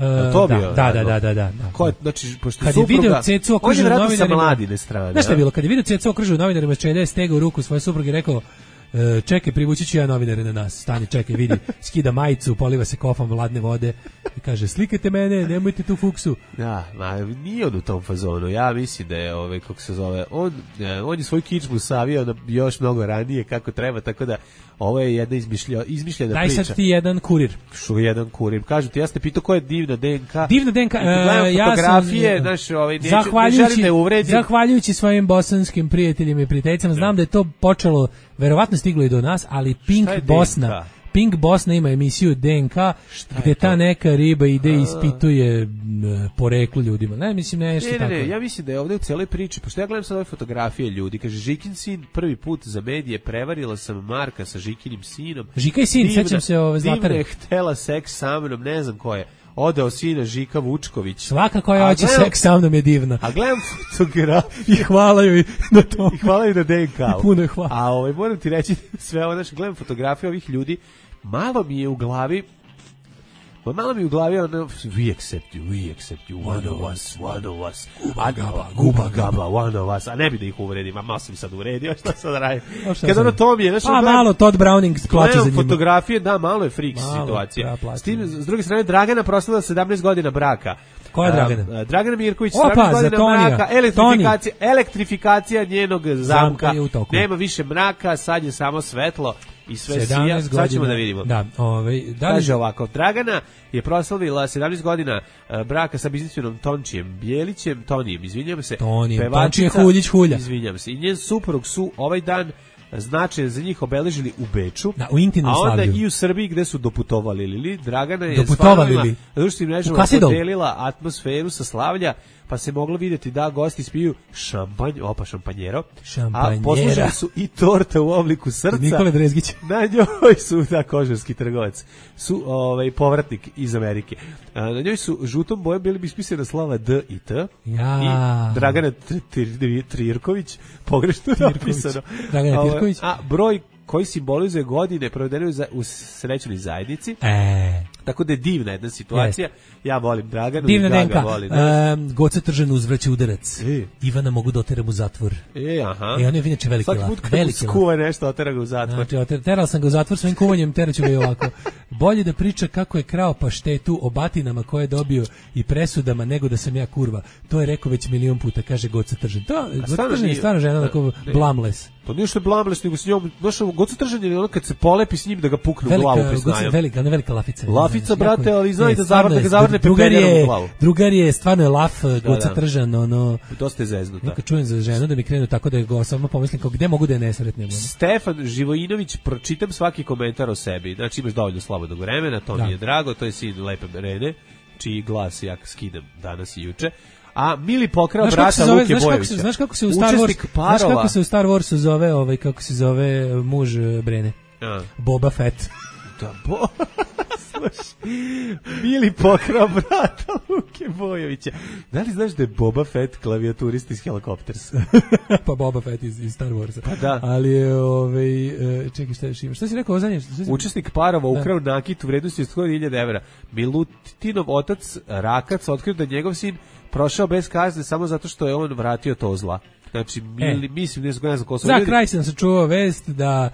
Da. Znači, pošto kad je video Cecu okruženu novinarima... Znaš šta je bilo? Kad je video Cecu okruženu novinarima, Čeda je stegao ruku svoje supruge i rekao... čekaj, privući ću ja novinare na nas. Stani, čekaj, vidi, skida majicu, poliva se kofom vladne vode i kaže, slikajte mene, nemojte tu fuksu. Da, nije on u tom fazonu. Ja mislim da je, kako se zove, on je svoj kičmu savio na još mnogo ranije kako treba, tako da ovo je jedna izmišljena priča. Daj sad ti jedan kurir. Što jedan kurir? Kažu ti, ja ste pitao ko je divna DNK. Divna DNK, ja fotografije, zahvaljujući svojim bosanskim prijateljima i prijateljicama, znam da je to počelo, verovatno stiglo i do nas, ali Pink Bosna ima emisiju DNK gde ta neka riba ide i ispituje poreklo ljudima. Ne, mislim nešto tako. Ne, ja mislim da je ovdje u celoj priči, pošto ja gledam sad ove fotografije ljudi, kaže Žikin sin prvi put za medije, prevarila sam Marka sa Žikinim sinom. Žika i sin, sećam se Zlatare. Divna je htela seks sa mnom, ne znam ko je. odao sina Žika Vučković. Svaka koja hoće seks sa mnom je divna. A gledam fotografije. I hvala joj na to. I hvala joj na DNK. I puno je hvala. A moram ti reći sve ovo, gledam fotografije ovih ljudi, malo mi je u glavi ono, we accept you, one of us, guba gaba, one of us, a ne bi da ih uvredim, a malo sam sad uvredio, šta sad radim? Kad ono to mi je, malo Todd Browning plaća za njima. Fotografije, da, malo je freak situacija. S tim, s druge strane, Dragana proslavila 17 godina braka. Koja je Dragana? Dragana Mirković, 17 godina braka, elektrifikacija njenog zamka, nema više mraka, sad je samo svetlo i sve sija, sad ćemo da vidimo. Da, kaže ovako, Dragana je proslavila 17 godina braka sa biznismenom Tončijem Bijelićem, Tonijem, izvinjam se, Tončije Huljić-Hulja. Izvinjam se, i njen suprug su ovaj dan značaj za njih obeležili u Beču, u intimnom a onda slavlju. I u Srbiji gde su doputovali. Dragana je doputovali društvenim mrežama podelila atmosferu sa slavlja, pa se moglo vidjeti da gosti spiju šampanjero, a poslužili su i torta u obliku srca. Nikole Drezgić. Na njoj su, kožarski trgovac, su povratnik iz Amerike. Na njoj su žutom bojom bili bi ispisana slova D i T. Ja. I Dragana Trirković, pogrešno napisano. Dragana Trirković. A broj koji simbolizuje godine provedene u srećnoj zajednici. Tako da je divna jedna situacija. Ja volim Draganu. Divna i Draga voli. Goca Tržan uzvraća udarac. Ivana mogu da oteram u zatvor. Aha. On je inače veliki laf. Svaki put kad skuva nešto, otera ga u zatvor. Znači, terala sam ga u zatvor svojim kuvanjem, teraću ga i ovako. Bolje da priča kako je krao paštetu o batinama koje je dobio i presudama nego da sam ja kurva. To je rekao već milion puta, kaže Goca Tržan. Goca Tržan je stvarno žena tako blamless. To nije što je blamless, nego s njom, Goca Tržan je ono kad se polepi s njim da ga pukne u glavu pisnajom. Velika lafica. Lafica, brate, ali znaj da zavrne pepeljerom u glavu. Drugar je stvarno je laf, Goca Tržan, dosta je zeznuta. Neka čujem za ženu da mi krenu tako da ga samo pomislim kao gde mogu da je nesretnem. Stefan Živojinović, pročitam svaki komentar o sebi. Znači imaš dovoljno slobodnog vremena, to mi je drago, to je sin Lepe Rene, čiji glas ja skidam danas i juče. A Mili pokrao brata Luke Bojevića. Znaš kako se u Star Warsu zove, kako se zove muž Brene? Boba Fett. Da, Mili pokrao brata Luke Bojevića. Da li znaš da je Boba Fett klavijaturist iz Helicoptersa? Pa Boba Fett iz Star Warsa. Pa da. Ali je, čekaj, šta još ima? Šta si rekao o zadnje? Učesnik parova ukrao nakit u vrednosti 100.000 evra. Milutinov otac Rakac otkrio da njegov sin prošao bez kazne samo zato što je on vratio to zla. Znači, mislim, ne znam ko sam. Za kraj sam se čuo vest da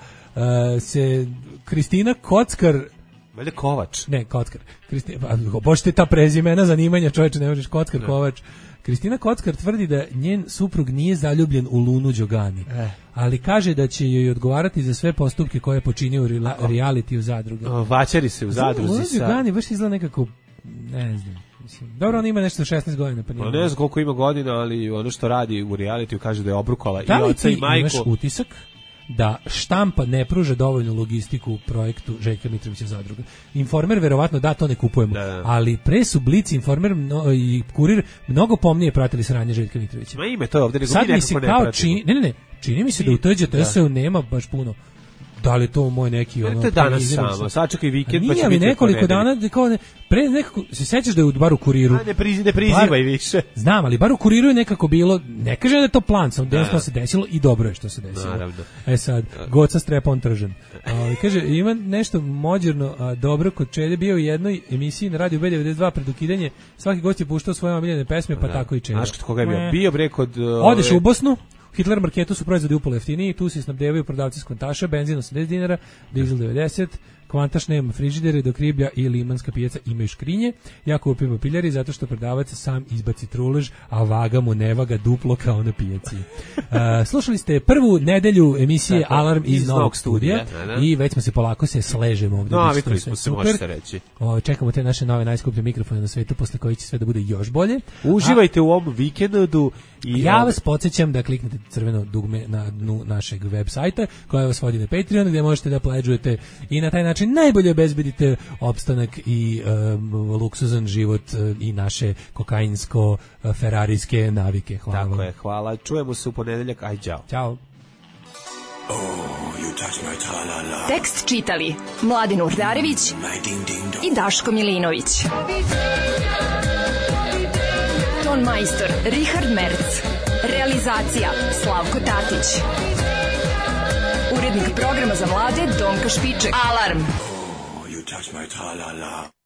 se Kristina Kockar... Valjda Kovač. Ne, Kockar. Bošte ta prezimena, zanimanja, čoveče, ne možeš Kockar, ne. Kovač. Kristina Kockar tvrdi da njen suprug nije zaljubljen u Lunu Đogani, ali kaže da će joj odgovarati za sve postupke koje je počinio u reality u Zadruga. Vaćari se u Zadruzi. Luna Đogani baš izgleda nekako, ne znam. Dobro, on ima nešto 16 godina. Pa ne znam koliko ima godina, ali ono što radi u realitiju kaže da je obrukala i oca i majku. Da li ti imaš utisak da štampa ne pruža dovoljnu logistiku u projektu Željka Mitrovića Zadruga? Informer verovatno da, to ne kupujemo, ali pre su Blic, Informer i Kurir mnogo pomnije pratili sranje Željka Mitrovića. Ma ime to je ovdje, nego sad mi se kao čini mi se da u TđTS-u nema baš puno. Da li to moj neki ono... To je danas samo, sačekaj vikend pa će biti nekoliko dana, pre nekako, se sećaš da je bar u Kuriru... Ne prizivaj više. Znam, ali bar u Kuriru je nekako bilo, ne kaže da je to plan, samo da se desilo i dobro je što se desilo. Naravno. Sad, Goca Strepon Tržan. Kaže, ima nešto mođerno, dobro, kod Čede bio u jednoj emisiji na radiju B92 pred ukidanje, svaki gost je puštao svoje omiljene pesme, pa tako i Čeda. Znaš koga je bio? Bio bre kod... Odeš u Bosnu, Hitler marketu su proizvodi upolo jeftiniji, tu se snabdevaju prodavci s kontaša, benzin 80 dinara, dizel 90, kvantaš nema frižidere, dok riblja i limanska pijaca imaju škrinje. Ja kupim u piljari zato što prodavac sam izbaci trulež, a vaga mu ne vaga duplo kao na pijaci. Slušali ste prvu nedelju emisije Alarm iz novog studija i već smo se polako sležemo ovdje. Navikli smo se, može se reći. Čekamo te naše nove najskuplje mikrofone na svetu, posle koji će sve da bude još bolje. Uživajte u ovom vikendu. Ja vas podsjećam da kliknete crveno dugme na dnu našeg web sajta koja vas vodi na Patreon gdje možete da pledžujete i na taj način najbolje obezbedite opstanak i luksuzan život i naše kokainsko-ferarijske navike. Hvala. Tako je, hvala. Čujemo se u ponedeljak. Aj, čao. Ćao. Oh, you Tekst čitali Mladin Urdarević i Daško Milinović. Ton majstor Richard Merc. Realizacija Slavko Tatić. Urednik programa za mlade Donka Špiček. Alarm! You touch my tra-la-la.